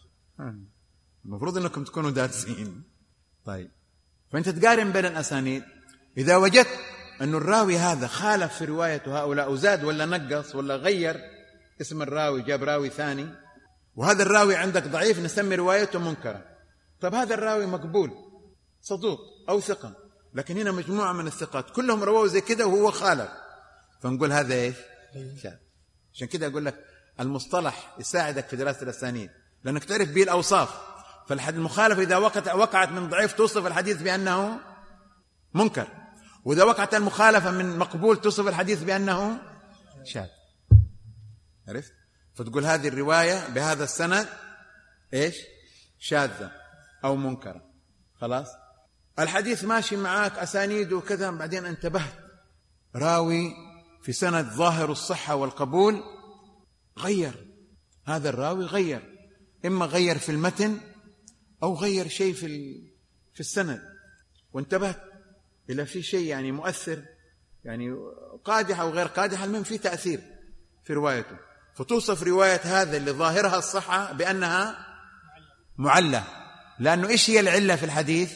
المفروض أنكم تكونوا دارسين. طيب فأنت تقارن بين الأسانيد، إذا وجدت أن الراوي هذا خالف في رواية هؤلاء وزاد ولا نقص ولا غير اسم الراوي جاب راوي ثاني، وهذا الراوي عندك ضعيف نسمي روايته منكرة. طب هذا الراوي مقبول صدوق أو ثقة، لكن هنا مجموعة من الثقات كلهم رواه زي كده وهو خالف، فنقول هذا إيش؟ شاذ. عشان كده أقول لك المصطلح يساعدك في دراسة الأسانيد لأنك تعرف به الأوصاف. فالمخالفة إذا وقعت من ضعيف توصف الحديث بأنه منكر، وإذا وقعت المخالفة من مقبول توصف الحديث بأنه شاذ. عرفت؟ فتقول هذه الرواية بهذا السند إيش؟ شاذة أو منكرة. خلاص الحديث ماشي معاك أسانيد وكذا، بعدين انتبهت راوي في سند ظاهر الصحة والقبول غير، هذا الراوي غير، إما غير في المتن أو غير شيء في في السند، وانتبهت إلى في شيء يعني مؤثر، يعني قادح أو غير قادح، المهم في تأثير في روايته، فتوصف رواية هذا اللي ظاهرها الصحة بأنها معلة. لأنه إيش هي العلة في الحديث؟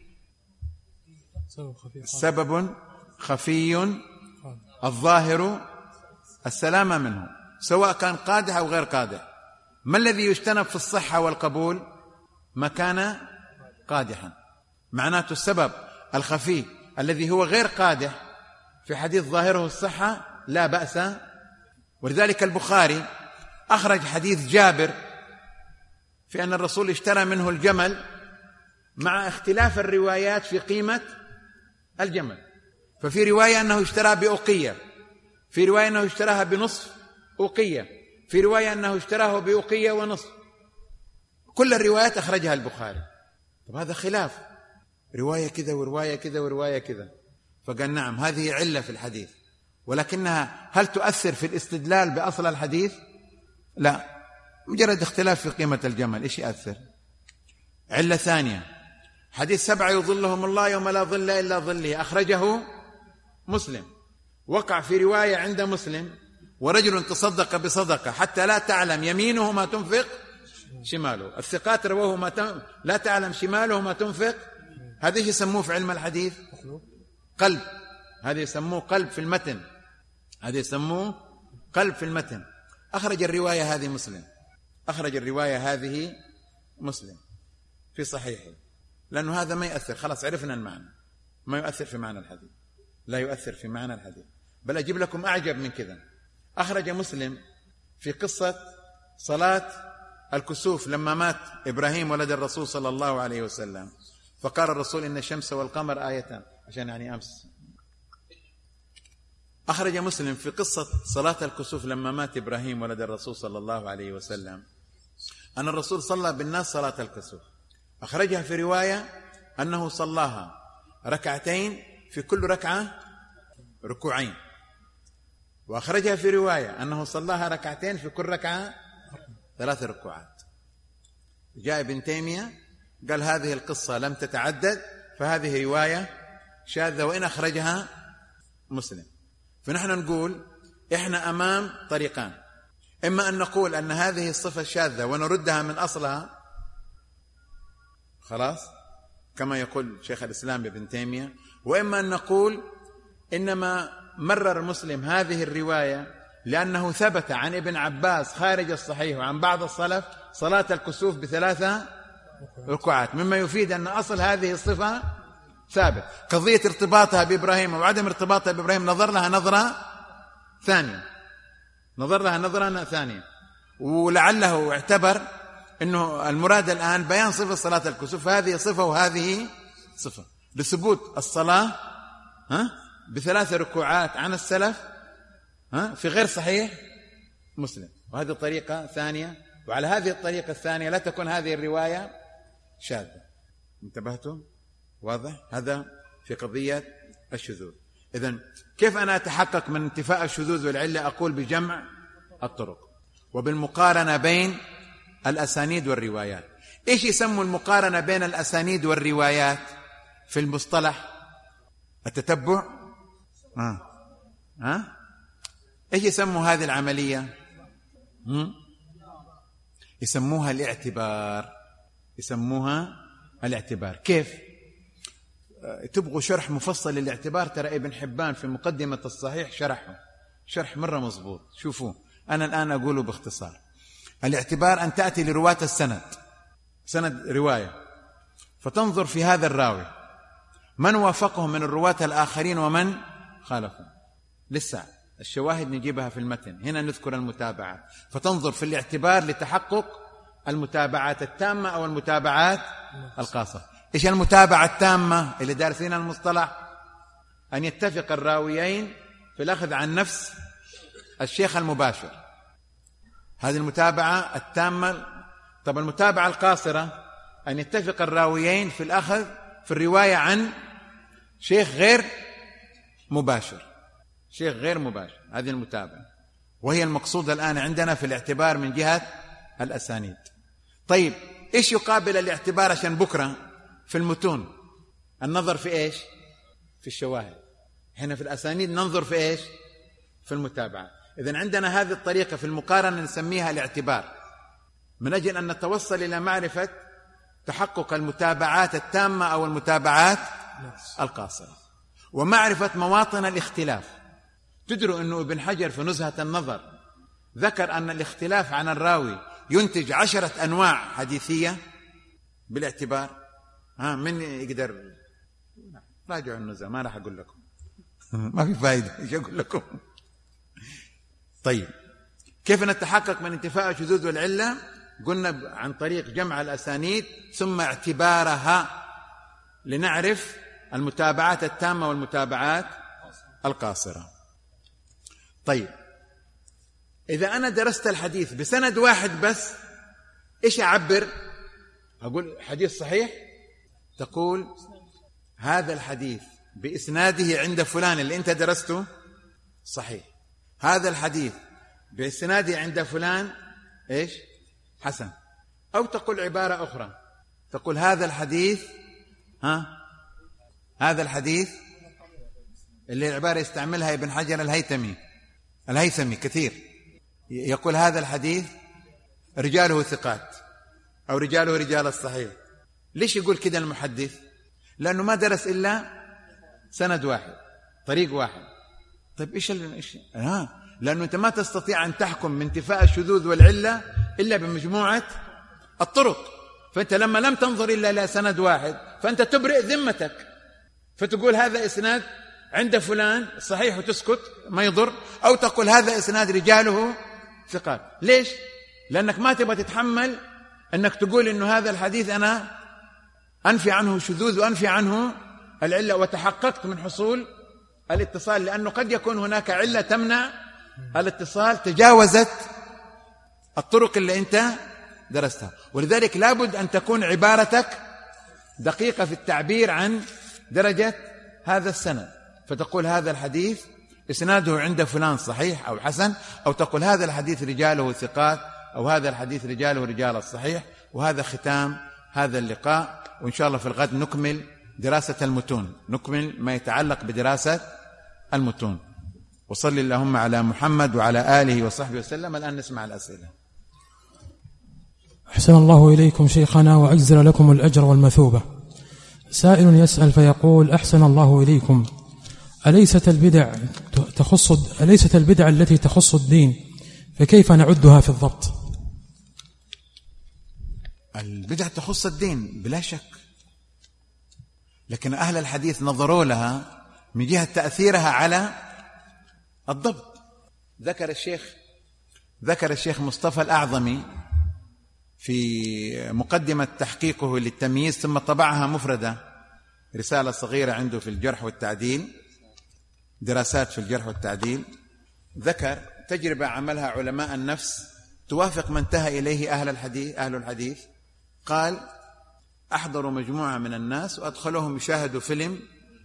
سبب خفي الظاهر السلامة منه، سواء كان قادح أو غير قادح. ما الذي يجتنب في الصحة والقبول؟ ما كان قادحا. معناته السبب الخفي الذي هو غير قادح في حديث ظاهره الصحة لا بأس. ولذلك البخاري أخرج حديث جابر في أن الرسول اشترى منه الجمل مع اختلاف الروايات في قيمة الجمل، ففي رواية أنه اشترى بأوقية، في رواية أنه اشتراها بنصف أوقية، في رواية أنه اشتراه بأوقية ونصف. كل الروايات أخرجها البخاري. طب هذا خلاف، رواية كذا ورواية كذا ورواية كذا. فقال نعم هذه علة في الحديث، ولكنها هل تؤثر في الاستدلال بأصل الحديث؟ لا، مجرد اختلاف في قيمة الجمل. إيش يأثر؟ علة ثانية، حديث سبعة يظلهم الله يوم لا ظل إلا ظله، أخرجه مسلم. وقع في رواية عند مسلم: ورجل تصدق بصدقة حتى لا تعلم يمينه ما تنفق شماله. الثقات رواه ما تم... لا تعلم شماله ما تنفق. هذه يسموه في علم الحديث قلب، هذه يسموه قلب في المتن، هذه يسموه قلب في المتن. أخرج الرواية هذه مسلم، أخرج الرواية هذه مسلم في صحيحه، لأنه هذا ما يؤثر، خلاص عرفنا المعنى، ما يؤثر في معنى الحديث، لا يؤثر في معنى الحديث. بل أجيب لكم أعجب من كذا. أخرج مسلم في قصة صلاة الكسوف لما مات إبراهيم ولد الرسول صلى الله عليه وسلم، فقال الرسول: إن الشمس والقمر آيتان، عشان يعني أمس. أخرج مسلم في قصة صلاة الكسوف لما مات إبراهيم ولد الرسول صلى الله عليه وسلم أن الرسول صلى بالناس صلاة الكسوف. أخرجها في رواية أنه صلاها ركعتين في كل ركعة ركوعين، وأخرجها في رواية أنه صلاها ركعتين في كل ركعة ثلاث ركوعات. جاء ابن تيمية قال هذه القصة لم تتعدد، فهذه رواية شاذة وإن أخرجها مسلم. فنحن نقول إحنا أمام طريقان: إما أن نقول أن هذه الصفة شاذة ونردها من أصلها، خلاص كما يقول شيخ الإسلام ابن تيمية، وإما أن نقول إنما مرر مسلم هذه الرواية لأنه ثبت عن ابن عباس خارج الصحيح وعن بعض السلف صلاة الكسوف بثلاثة ركوعات، مما يفيد أن أصل هذه الصفة ثابت. قضية ارتباطها بإبراهيم وعدم ارتباطها بإبراهيم نظر لها نظرة ثانية، نظر لها نظرة ثانية، ولعله اعتبر أنه المراد الآن بيان صفة صلاة الكسوف، هذه صفة وهذه صفة، بثبوت الصلاة ها بثلاث ركوعات عن السلف ها في غير صحيح مسلم. وهذه طريقة ثانية، وعلى هذه الطريقة الثانية لا تكون هذه الرواية شاذة. انتبهتوا؟ واضح؟ هذا في قضية الشذوذ. إذن كيف أنا أتحقق من انتفاء الشذوذ والعلة؟ أقول بجمع الطرق وبالمقارنة بين الأسانيد والروايات. إيش يسموا المقارنة بين الأسانيد والروايات في المصطلح؟ التتبع. ها ها إيش يسموا هذه العملية؟ هم؟ يسموها الاعتبار، يسموها الاعتبار. كيف؟ تبغوا شرح مفصل للاعتبار؟ ترى ابن حبان في مقدمة الصحيح شرحه شرح مرة مضبوط. شوفوا أنا الآن أقوله باختصار. الاعتبار أن تأتي لرواة السند، سند رواية، فتنظر في هذا الراوي من وافقهم من الرواة الآخرين ومن خالفهم. لسه الشواهد نجيبها في المتن، هنا نذكر المتابعات، فتنظر في الاعتبار لتحقق المتابعات التامة أو المتابعات القاصرة. إيش المتابعة التامة اللي دارسين المصطلح؟ أن يتفق الراويين في الأخذ عن نفس الشيخ المباشر، هذه المتابعة التامة. طب المتابعة القاصرة أن يتفق الراويين في الأخذ في الرواية عن شيخ غير مباشر، شيخ غير مباشر، هذه المتابعة، وهي المقصودة الآن عندنا في الاعتبار من جهة الأسانيد. طيب إيش يقابل الاعتبار عشان بكرة في المتون؟ النظر في إيش؟ في الشواهد. هنا في الأسانيد ننظر في إيش؟ في المتابعة. إذن عندنا هذه الطريقة في المقارنة نسميها الاعتبار، من أجل أن نتوصل إلى معرفة تحقق المتابعات التامة أو المتابعات القاصرة، ومعرفة مواطن الاختلاف. تدروا أنه ابن حجر في نزهة النظر ذكر أن الاختلاف عن الراوي ينتج عشرة أنواع حديثية بالاعتبار. ها من يقدر؟ راجعوا النزهة، ما راح أقول لكم ما في فائدة، إيش أقول لكم؟ طيب كيف نتحقق من انتفاء الشذوذ والعلة؟ قلنا عن طريق جمع الأسانيد ثم اعتبارها لنعرف المتابعات التامة والمتابعات القاصرة. طيب إذا أنا درست الحديث بسند واحد بس، إيش أعبر؟ أقول حديث صحيح، تقول هذا الحديث بإسناده عند فلان اللي أنت درسته صحيح، هذا الحديث بإسناده عند فلان إيش؟ حسن. أو تقول عبارة أخرى، تقول هذا الحديث ها هذا الحديث اللي العبارة يستعملها ابن حجر الهيثمي الهيثمي كثير، يقول هذا الحديث رجاله ثقات أو رجاله رجال الصحيح. ليش يقول كده المحدث؟ لأنه ما درس إلا سند واحد، طريق واحد. طيب إيش إيش ها؟ لأنه أنت ما تستطيع أن تحكم من انتفاء الشذوذ والعلة إلا بمجموعة الطرق. فأنت لما لم تنظر إلا إلى سند واحد فأنت تبرئ ذمتك، فتقول هذا إسناد عند فلان صحيح وتسكت ما يضر، أو تقول هذا إسناد رجاله ثقات. ليش؟ لأنك ما تبغى تتحمل أنك تقول إنه هذا الحديث أنا أنفي عنه شذوذ وأنفي عنه العلة، وتحققت من حصول الاتصال، لأنه قد يكون هناك علة تمنع الاتصال تجاوزت الطرق اللي أنت درستها. ولذلك لابد أن تكون عبارتك دقيقة في التعبير عن درجة هذا السند، فتقول هذا الحديث إسناده عند فلان صحيح أو حسن، أو تقول هذا الحديث رجاله ثقات، أو هذا الحديث رجاله رجال الصحيح. وهذا ختام هذا اللقاء، وإن شاء الله في الغد نكمل دراسة المتون، نكمل ما يتعلق بدراسة المتون. وصلي اللهم على محمد وعلى آله وصحبه وسلم. الآن نسمع الأسئلة. أحسن الله إليكم شيخنا وأجزل لكم الأجر والمثوبة. سائل يسأل فيقول: أحسن الله إليكم، أليست البدع تخص أليست البدع التي تخص الدين فكيف نعدها في الضبط؟ البدع تخص الدين بلا شك، لكن أهل الحديث نظروا لها من جهة تأثيرها على الضبط. ذكر الشيخ ذكر الشيخ مصطفى الأعظمي في مقدمة تحقيقه للتمييز، ثم طبعها مفردة، رسالة صغيرة عنده في الجرح والتعديل، دراسات في الجرح والتعديل. ذكر تجربة عملها علماء النفس توافق ما انتهى إليه أهل الحديث أهل الحديث قال: أحضروا مجموعة من الناس وأدخلوهم يشاهدوا فيلم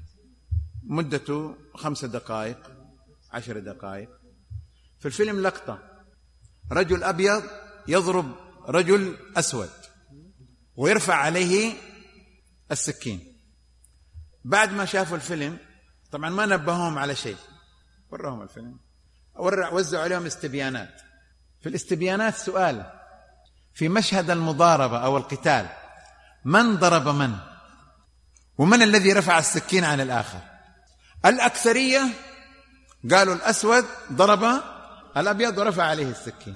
مدته خمس دقائق عشر دقائق. في الفيلم لقطة رجل أبيض يضرب رجل أسود ويرفع عليه السكين. بعد ما شافوا الفيلم طبعا ما نبههم على شيء، ورهم الفيلم، وزعوا عليهم استبيانات. في الاستبيانات سؤال: في مشهد المضاربة أو القتال من ضرب من؟ ومن الذي رفع السكين عن الآخر؟ الأكثرية قالوا الأسود ضرب الأبيض ورفع عليه السكين.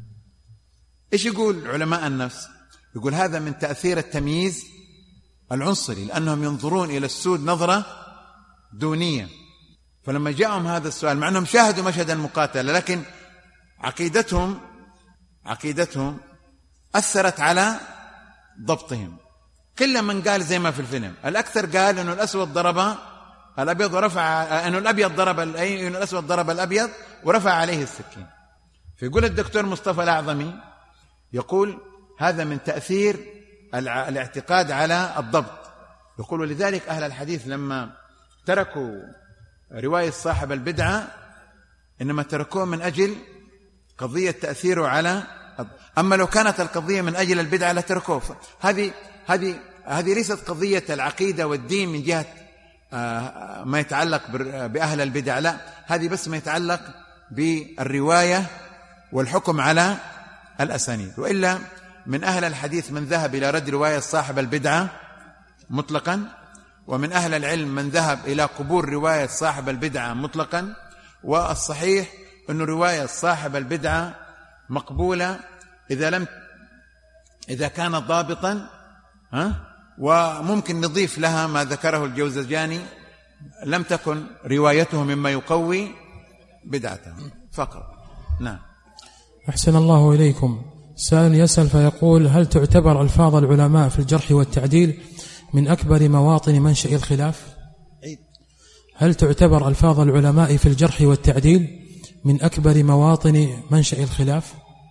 إيش يقول علماء النفس؟ يقول هذا من تأثير التمييز العنصري، لأنهم ينظرون إلى السود نظرة دونية. فلما جاءهم هذا السؤال مع أنهم شاهدوا مشهد المقاتلة، لكن عقيدتهم عقيدتهم أثرت على ضبطهم. كل من قال زي ما في الفيلم، الأكثر قال أنه الأسود ضرب الأبيض ورفع أنه الأبيض ضرب أنه الأسود ضرب الأبيض ورفع عليه السكين. فيقول الدكتور مصطفى الأعظمي يقول هذا من تأثير الاعتقاد على الضبط. يقول ولذلك أهل الحديث لما تركوا رواية صاحب البدعة إنما تركوه من أجل قضية تأثيره على، أما لو كانت القضية من أجل البدعة لتركوه. هذه هذه هذه ليست قضية العقيدة والدين من جهة ما يتعلق بأهل البدع، لا، هذه بس ما يتعلق بالرواية والحكم على الأسانيد. وإلا من أهل الحديث من ذهب إلى رد رواية صاحب البدعة مطلقا، ومن أهل العلم من ذهب إلى قبول رواية صاحب البدعة مطلقا. والصحيح أن رواية صاحب البدعة مقبولة إذا لم إذا كانت ضابطا، ها، وممكن نضيف لها ما ذكره الجوزجاني: لم تكن روايته مما يقوي بدعته فقط. نعم. أحسن الله إليكم. سائل يسأل فيقول: هل تعتبر ألفاظ العلماء في الجرح والتعديل من أكبر مواطن منشأ الخلاف؟ هل تعتبر ألفاظ العلماء في الجرح والتعديل من أكبر مواطن منشأ الخلاف؟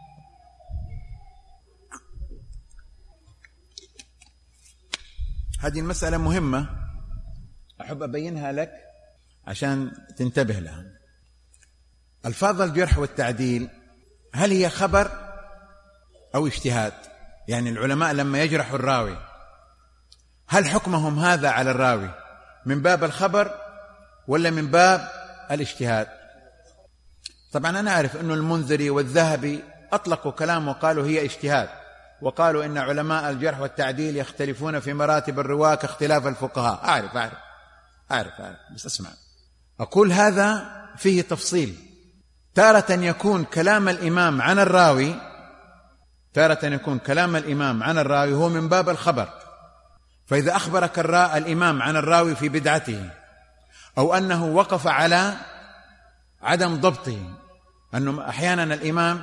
هذه المسألة مهمة، أحب أبينها لك عشان تنتبه لها. ألفاظ الجرح والتعديل هل هي خبر أو اجتهاد؟ يعني العلماء لما يجرحوا الراوي هل حكمهم هذا على الراوي من باب الخبر ولا من باب الاجتهاد؟ طبعا أنا أعرف أن المنذري والذهبي أطلقوا كلام وقالوا هي اجتهاد، وقالوا إن علماء الجرح والتعديل يختلفون في مراتب الرواة كاختلاف الفقهاء. أعرف أعرف أعرف, أعرف. بس أسمع، أقول هذا فيه تفصيل. تارة يكون كلام الإمام عن الراوي تارة يكون كلام الإمام عن الراوي هو من باب الخبر، فإذا أخبرك الإمام عن الراوي في بدعته أو أنه وقف على عدم ضبطه، أنه أحيانا الإمام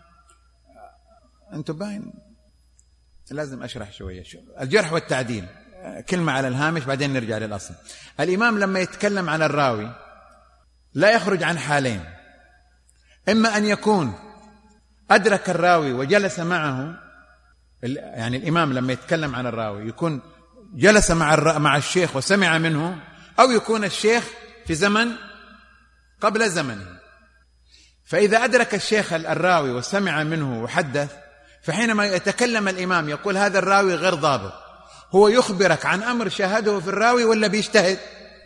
أنتم باين لازم أشرح شوية شو الجرح والتعديل، كلمة على الهامش بعدين نرجع للأصل. الإمام لما يتكلم عن الراوي لا يخرج عن حالين: إما أن يكون أدرك الراوي وجلس معه، يعني الإمام لما يتكلم عن الراوي يكون جلس مع مع الشيخ وسمع منه، أو يكون الشيخ في زمن قبل زمنه. فإذا أدرك الشيخ الراوي وسمع منه وحدث، فحينما يتكلم الإمام يقول هذا الراوي غير ضابط، هو يخبرك عن أمر شاهده في الراوي ولا بيجتهد؟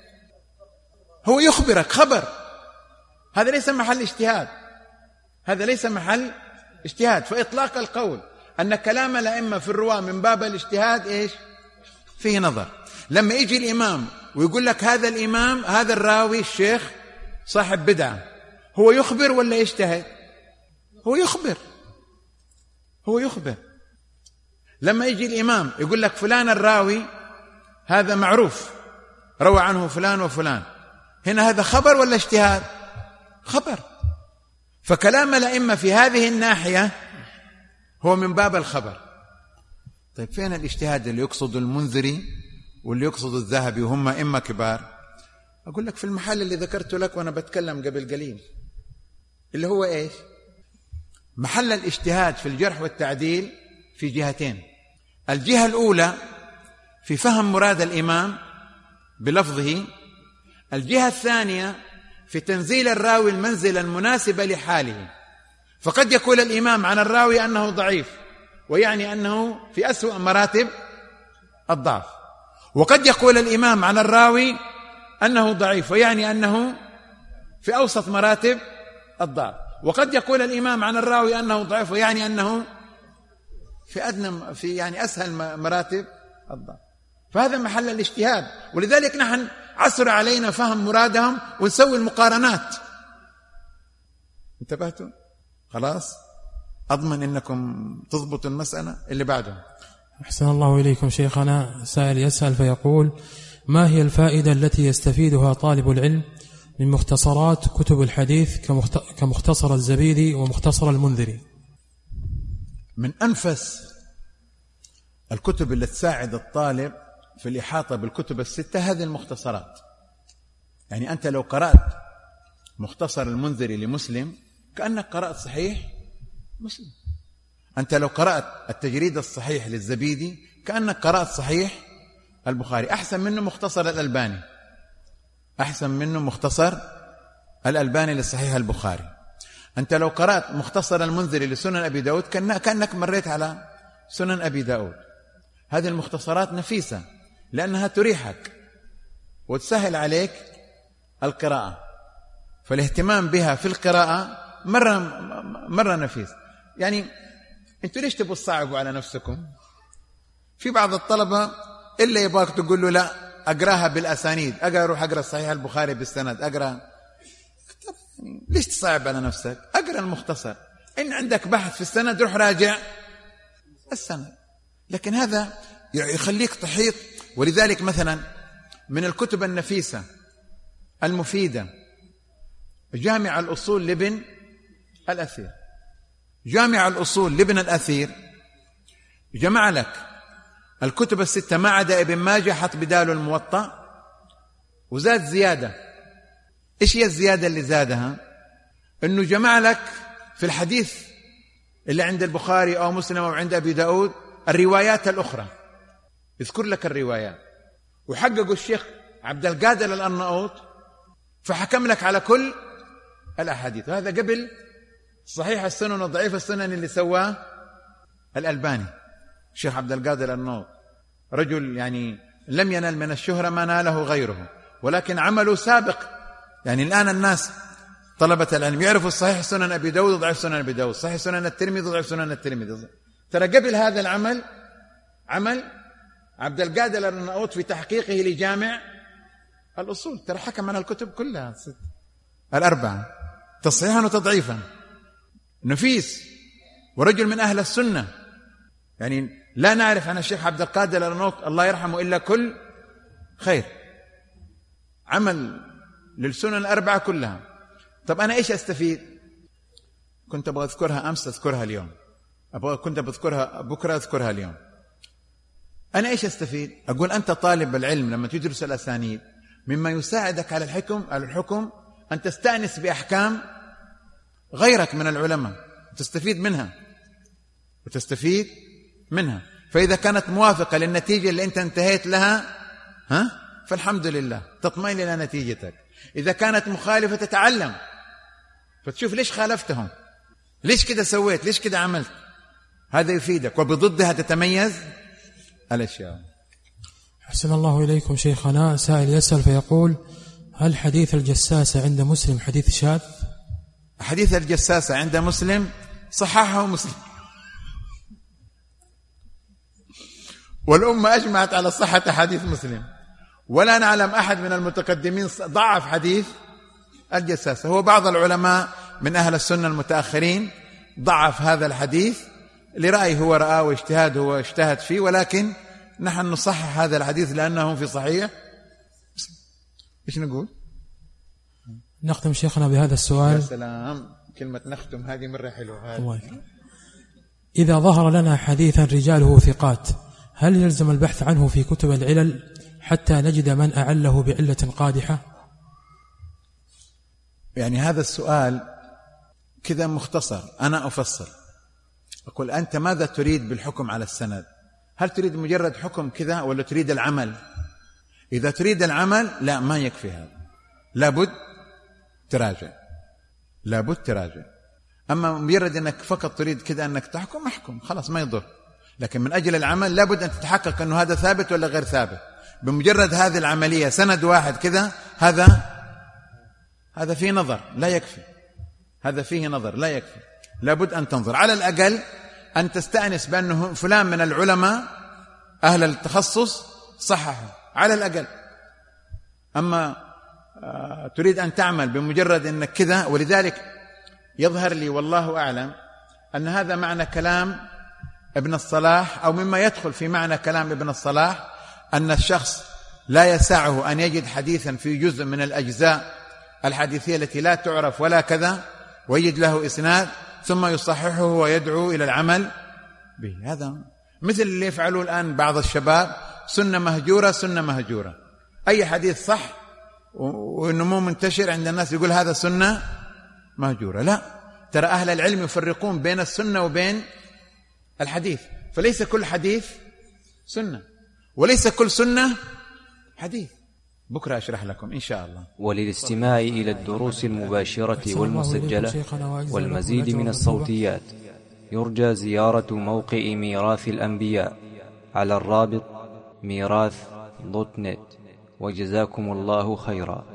هو يخبرك خبر، هذا ليس محل اجتهاد، هذا ليس محل اجتهاد. فإطلاق القول أن كلام الأئمة في الرواة من باب الاجتهاد إيش؟ فيه نظر. لما يجي الإمام ويقول لك هذا الإمام هذا الراوي الشيخ صاحب بدعة، هو يخبر ولا يجتهد؟ هو يخبر هو يخبر لما يجي الإمام يقول لك فلان الراوي هذا معروف روى عنه فلان وفلان، هنا هذا خبر ولا اجتهاد؟ خبر. فكلام الأئمة في هذه الناحية هو من باب الخبر. طيب فين الاجتهاد اللي يقصد المنذري واللي يقصد الذهبي وهم أئمة كبار؟ أقول لك في المحل اللي ذكرت لك وأنا بتكلم قبل قليل، اللي هو إيش؟ محل الاجتهاد في الجرح والتعديل في جهتين. الجهة الأولى في فهم مراد الإمام بلفظه، الجهة الثانية في تنزيل الراوي المنزلة المناسبة لحاله. فقد يقول الإمام عن الراوي أنه ضعيف ويعني أنه في أسوأ مراتب الضعف، وقد يقول الإمام عن الراوي أنه ضعيف ويعني أنه في أوسط مراتب الضعف، وقد يقول الإمام عن الراوي أنه ضعيف ويعني أنه في أدنى في يعني أسهل مراتب الضعف. فهذا محل الاجتهاد، ولذلك نحن عسر علينا فهم مرادهم ونسوي المقارنات. انتبهتوا؟ خلاص أضمن أنكم تضبطوا المسألة. اللي بعده. أحسن الله إليكم شيخنا. سائل يسأل فيقول: ما هي الفائدة التي يستفيدها طالب العلم من مختصرات كتب الحديث كمختصر الزبيدي ومختصر المنذري؟ من أنفس الكتب التي تساعد الطالب في الإحاطة بالكتب الستة هذه المختصرات. يعني أنت لو قرأت مختصر المنذري لمسلم كأنك قرأت صحيح مسلم، أنت لو قرأت التجريد الصحيح للزبيدي كأنك قرأت صحيح البخاري. أحسن منه مختصر الألباني، أحسن منه مختصر الألباني لصحيح البخاري. أنت لو قرأت مختصر المنذري لسنن أبي داود كأنك مريت على سنن أبي داود. هذه المختصرات نفيسة لأنها تريحك وتسهل عليك القراءة، فالاهتمام بها في القراءة مرة, مرة نفيس. يعني أنتوا ليش تبوا تصعبوا على نفسكم؟ في بعض الطلبة إلا يبغاك تقول له لا أقراها بالأسانيد، أقرأ روح أقرأ صحيح البخاري بالسند، أقرأ. ليش تصعب على نفسك؟ أقرأ المختصر. إن عندك بحث في السند روح راجع السند. لكن هذا يخليك تحيط. ولذلك مثلا من الكتب النفيسة المفيدة جامع الأصول لابن الأثير. جامع الأصول لابن الأثير جمع لك الكتب الستة ما عدا ابن ماجه، حط بداله الموطأ وزاد زيادة. إيش هي الزيادة اللي زادها؟ إنه جمع لك في الحديث اللي عند البخاري أو مسلم أو عند أبي داود الروايات الأخرى، يذكر لك الروايات. وحققوا الشيخ عبد القادر الأرناؤوط فحكم لك على كل الأحاديث. هذا قبل صحيح السنن وضعيف السنن اللي سواه الألباني الشيخ عبد القادر الأرناؤوط رجل يعني لم ينل من الشهرة ما ناله غيره، ولكن عمله سابق. يعني الآن الناس طلبة العلم يعرفوا صحيح سنن أبي داود وضعيف سنن أبي داود، صحيح سنن الترمذي وضعيف سنن الترمذي. ترى قبل هذا العمل عمل عبد القادر الأرناؤوط في تحقيقه لجامع الأصول، ترى حكم عن الكتب كلها الأربعة تصحيحا وتضعيفا، نفيس ورجل من أهل السنة. يعني لا نعرف عن الشيخ عبد القادر الأرناؤوط الله يرحمه إلا كل خير، عمل للسنن الأربعة كلها. طب أنا إيش أستفيد؟ كنت أبغى أذكرها أمس أذكرها اليوم، أبغى كنت بذكرها بكرة أذكرها اليوم. أنا إيش أستفيد؟ أقول أنت طالب العلم لما تدرس الأسانيد مما يساعدك على الحكم على الحكم أن تستأنس بأحكام غيرك من العلماء، تستفيد منها وتستفيد منها. فإذا كانت موافقة للنتيجة اللي أنت انتهيت لها ها فالحمد لله، تطمئن إلى نتيجتك. إذا كانت مخالفة تتعلم، فتشوف ليش خالفتهم، ليش كده سويت، ليش كده عملت، هذا يفيدك، وبضدها تتميز الأشياء. أحسن الله إليكم شيخنا. سائل يسأل فيقول: هل حديث الجساسة عند مسلم حديث شاذ؟ حديث الجساسة عند مسلم صححه مسلم، والأمة أجمعت على صحة حديث مسلم، ولا نعلم أحد من المتقدمين ضعف حديث الجساسة. هو بعض العلماء من أهل السنة المتأخرين ضعف هذا الحديث لرأي هو رآه واجتهاد هو اجتهد فيه، ولكن نحن نصحح هذا الحديث لأنه في صحيح. إيش نقول؟ نختم شيخنا بهذا السؤال. يا سلام، كلمة نختم هذه مرة حلوة. الله يكرم. إذا ظهر لنا حديثا رجاله ثقات، هل يلزم البحث عنه في كتب العلل حتى نجد من أعله بعلة قادحة؟ يعني هذا السؤال كذا مختصر، أنا أفصل أقول: أنت ماذا تريد بالحكم على السند؟ هل تريد مجرد حكم كذا ولا تريد العمل؟ إذا تريد العمل لا، ما يكفي هذا، لابد تراجع، لابد تراجع. أما مجرد أنك فقط تريد كذا أنك تحكم، احكم خلاص ما يضر، لكن من أجل العمل لابد أن تتحقق أنه هذا ثابت ولا غير ثابت. بمجرد هذه العملية سند واحد كذا، هذا هذا فيه نظر لا يكفي، هذا فيه نظر لا يكفي، لابد أن تنظر. على الأقل أن تستأنس بأنه فلان من العلماء أهل التخصص صححه على الأقل. أما تريد أن تعمل بمجرد أنك كذا، ولذلك يظهر لي والله أعلم أن هذا معنى كلام ابن الصلاح، أو مما يدخل في معنى كلام ابن الصلاح، أن الشخص لا يسعه أن يجد حديثا في جزء من الأجزاء الحديثية التي لا تعرف ولا كذا ويجد له إسناد ثم يصححه ويدعو إلى العمل به. هذا مثل اللي يفعلوه الآن بعض الشباب، سنة مهجورة سنة مهجورة، أي حديث صح وإنه مو منتشر عند الناس يقول هذا سنة مهجورة. لا، ترى أهل العلم يفرقون بين السنة وبين الحديث، فليس كل حديث سنة وليس كل سنة حديث. بكرة أشرح لكم إن شاء الله. وللاستماع إلى الدروس المباشرة والمسجلة والمزيد من الصوتيات يرجى زيارة موقع ميراث الأنبياء على الرابط ميراث دوت نت. وجزاكم الله خيرا.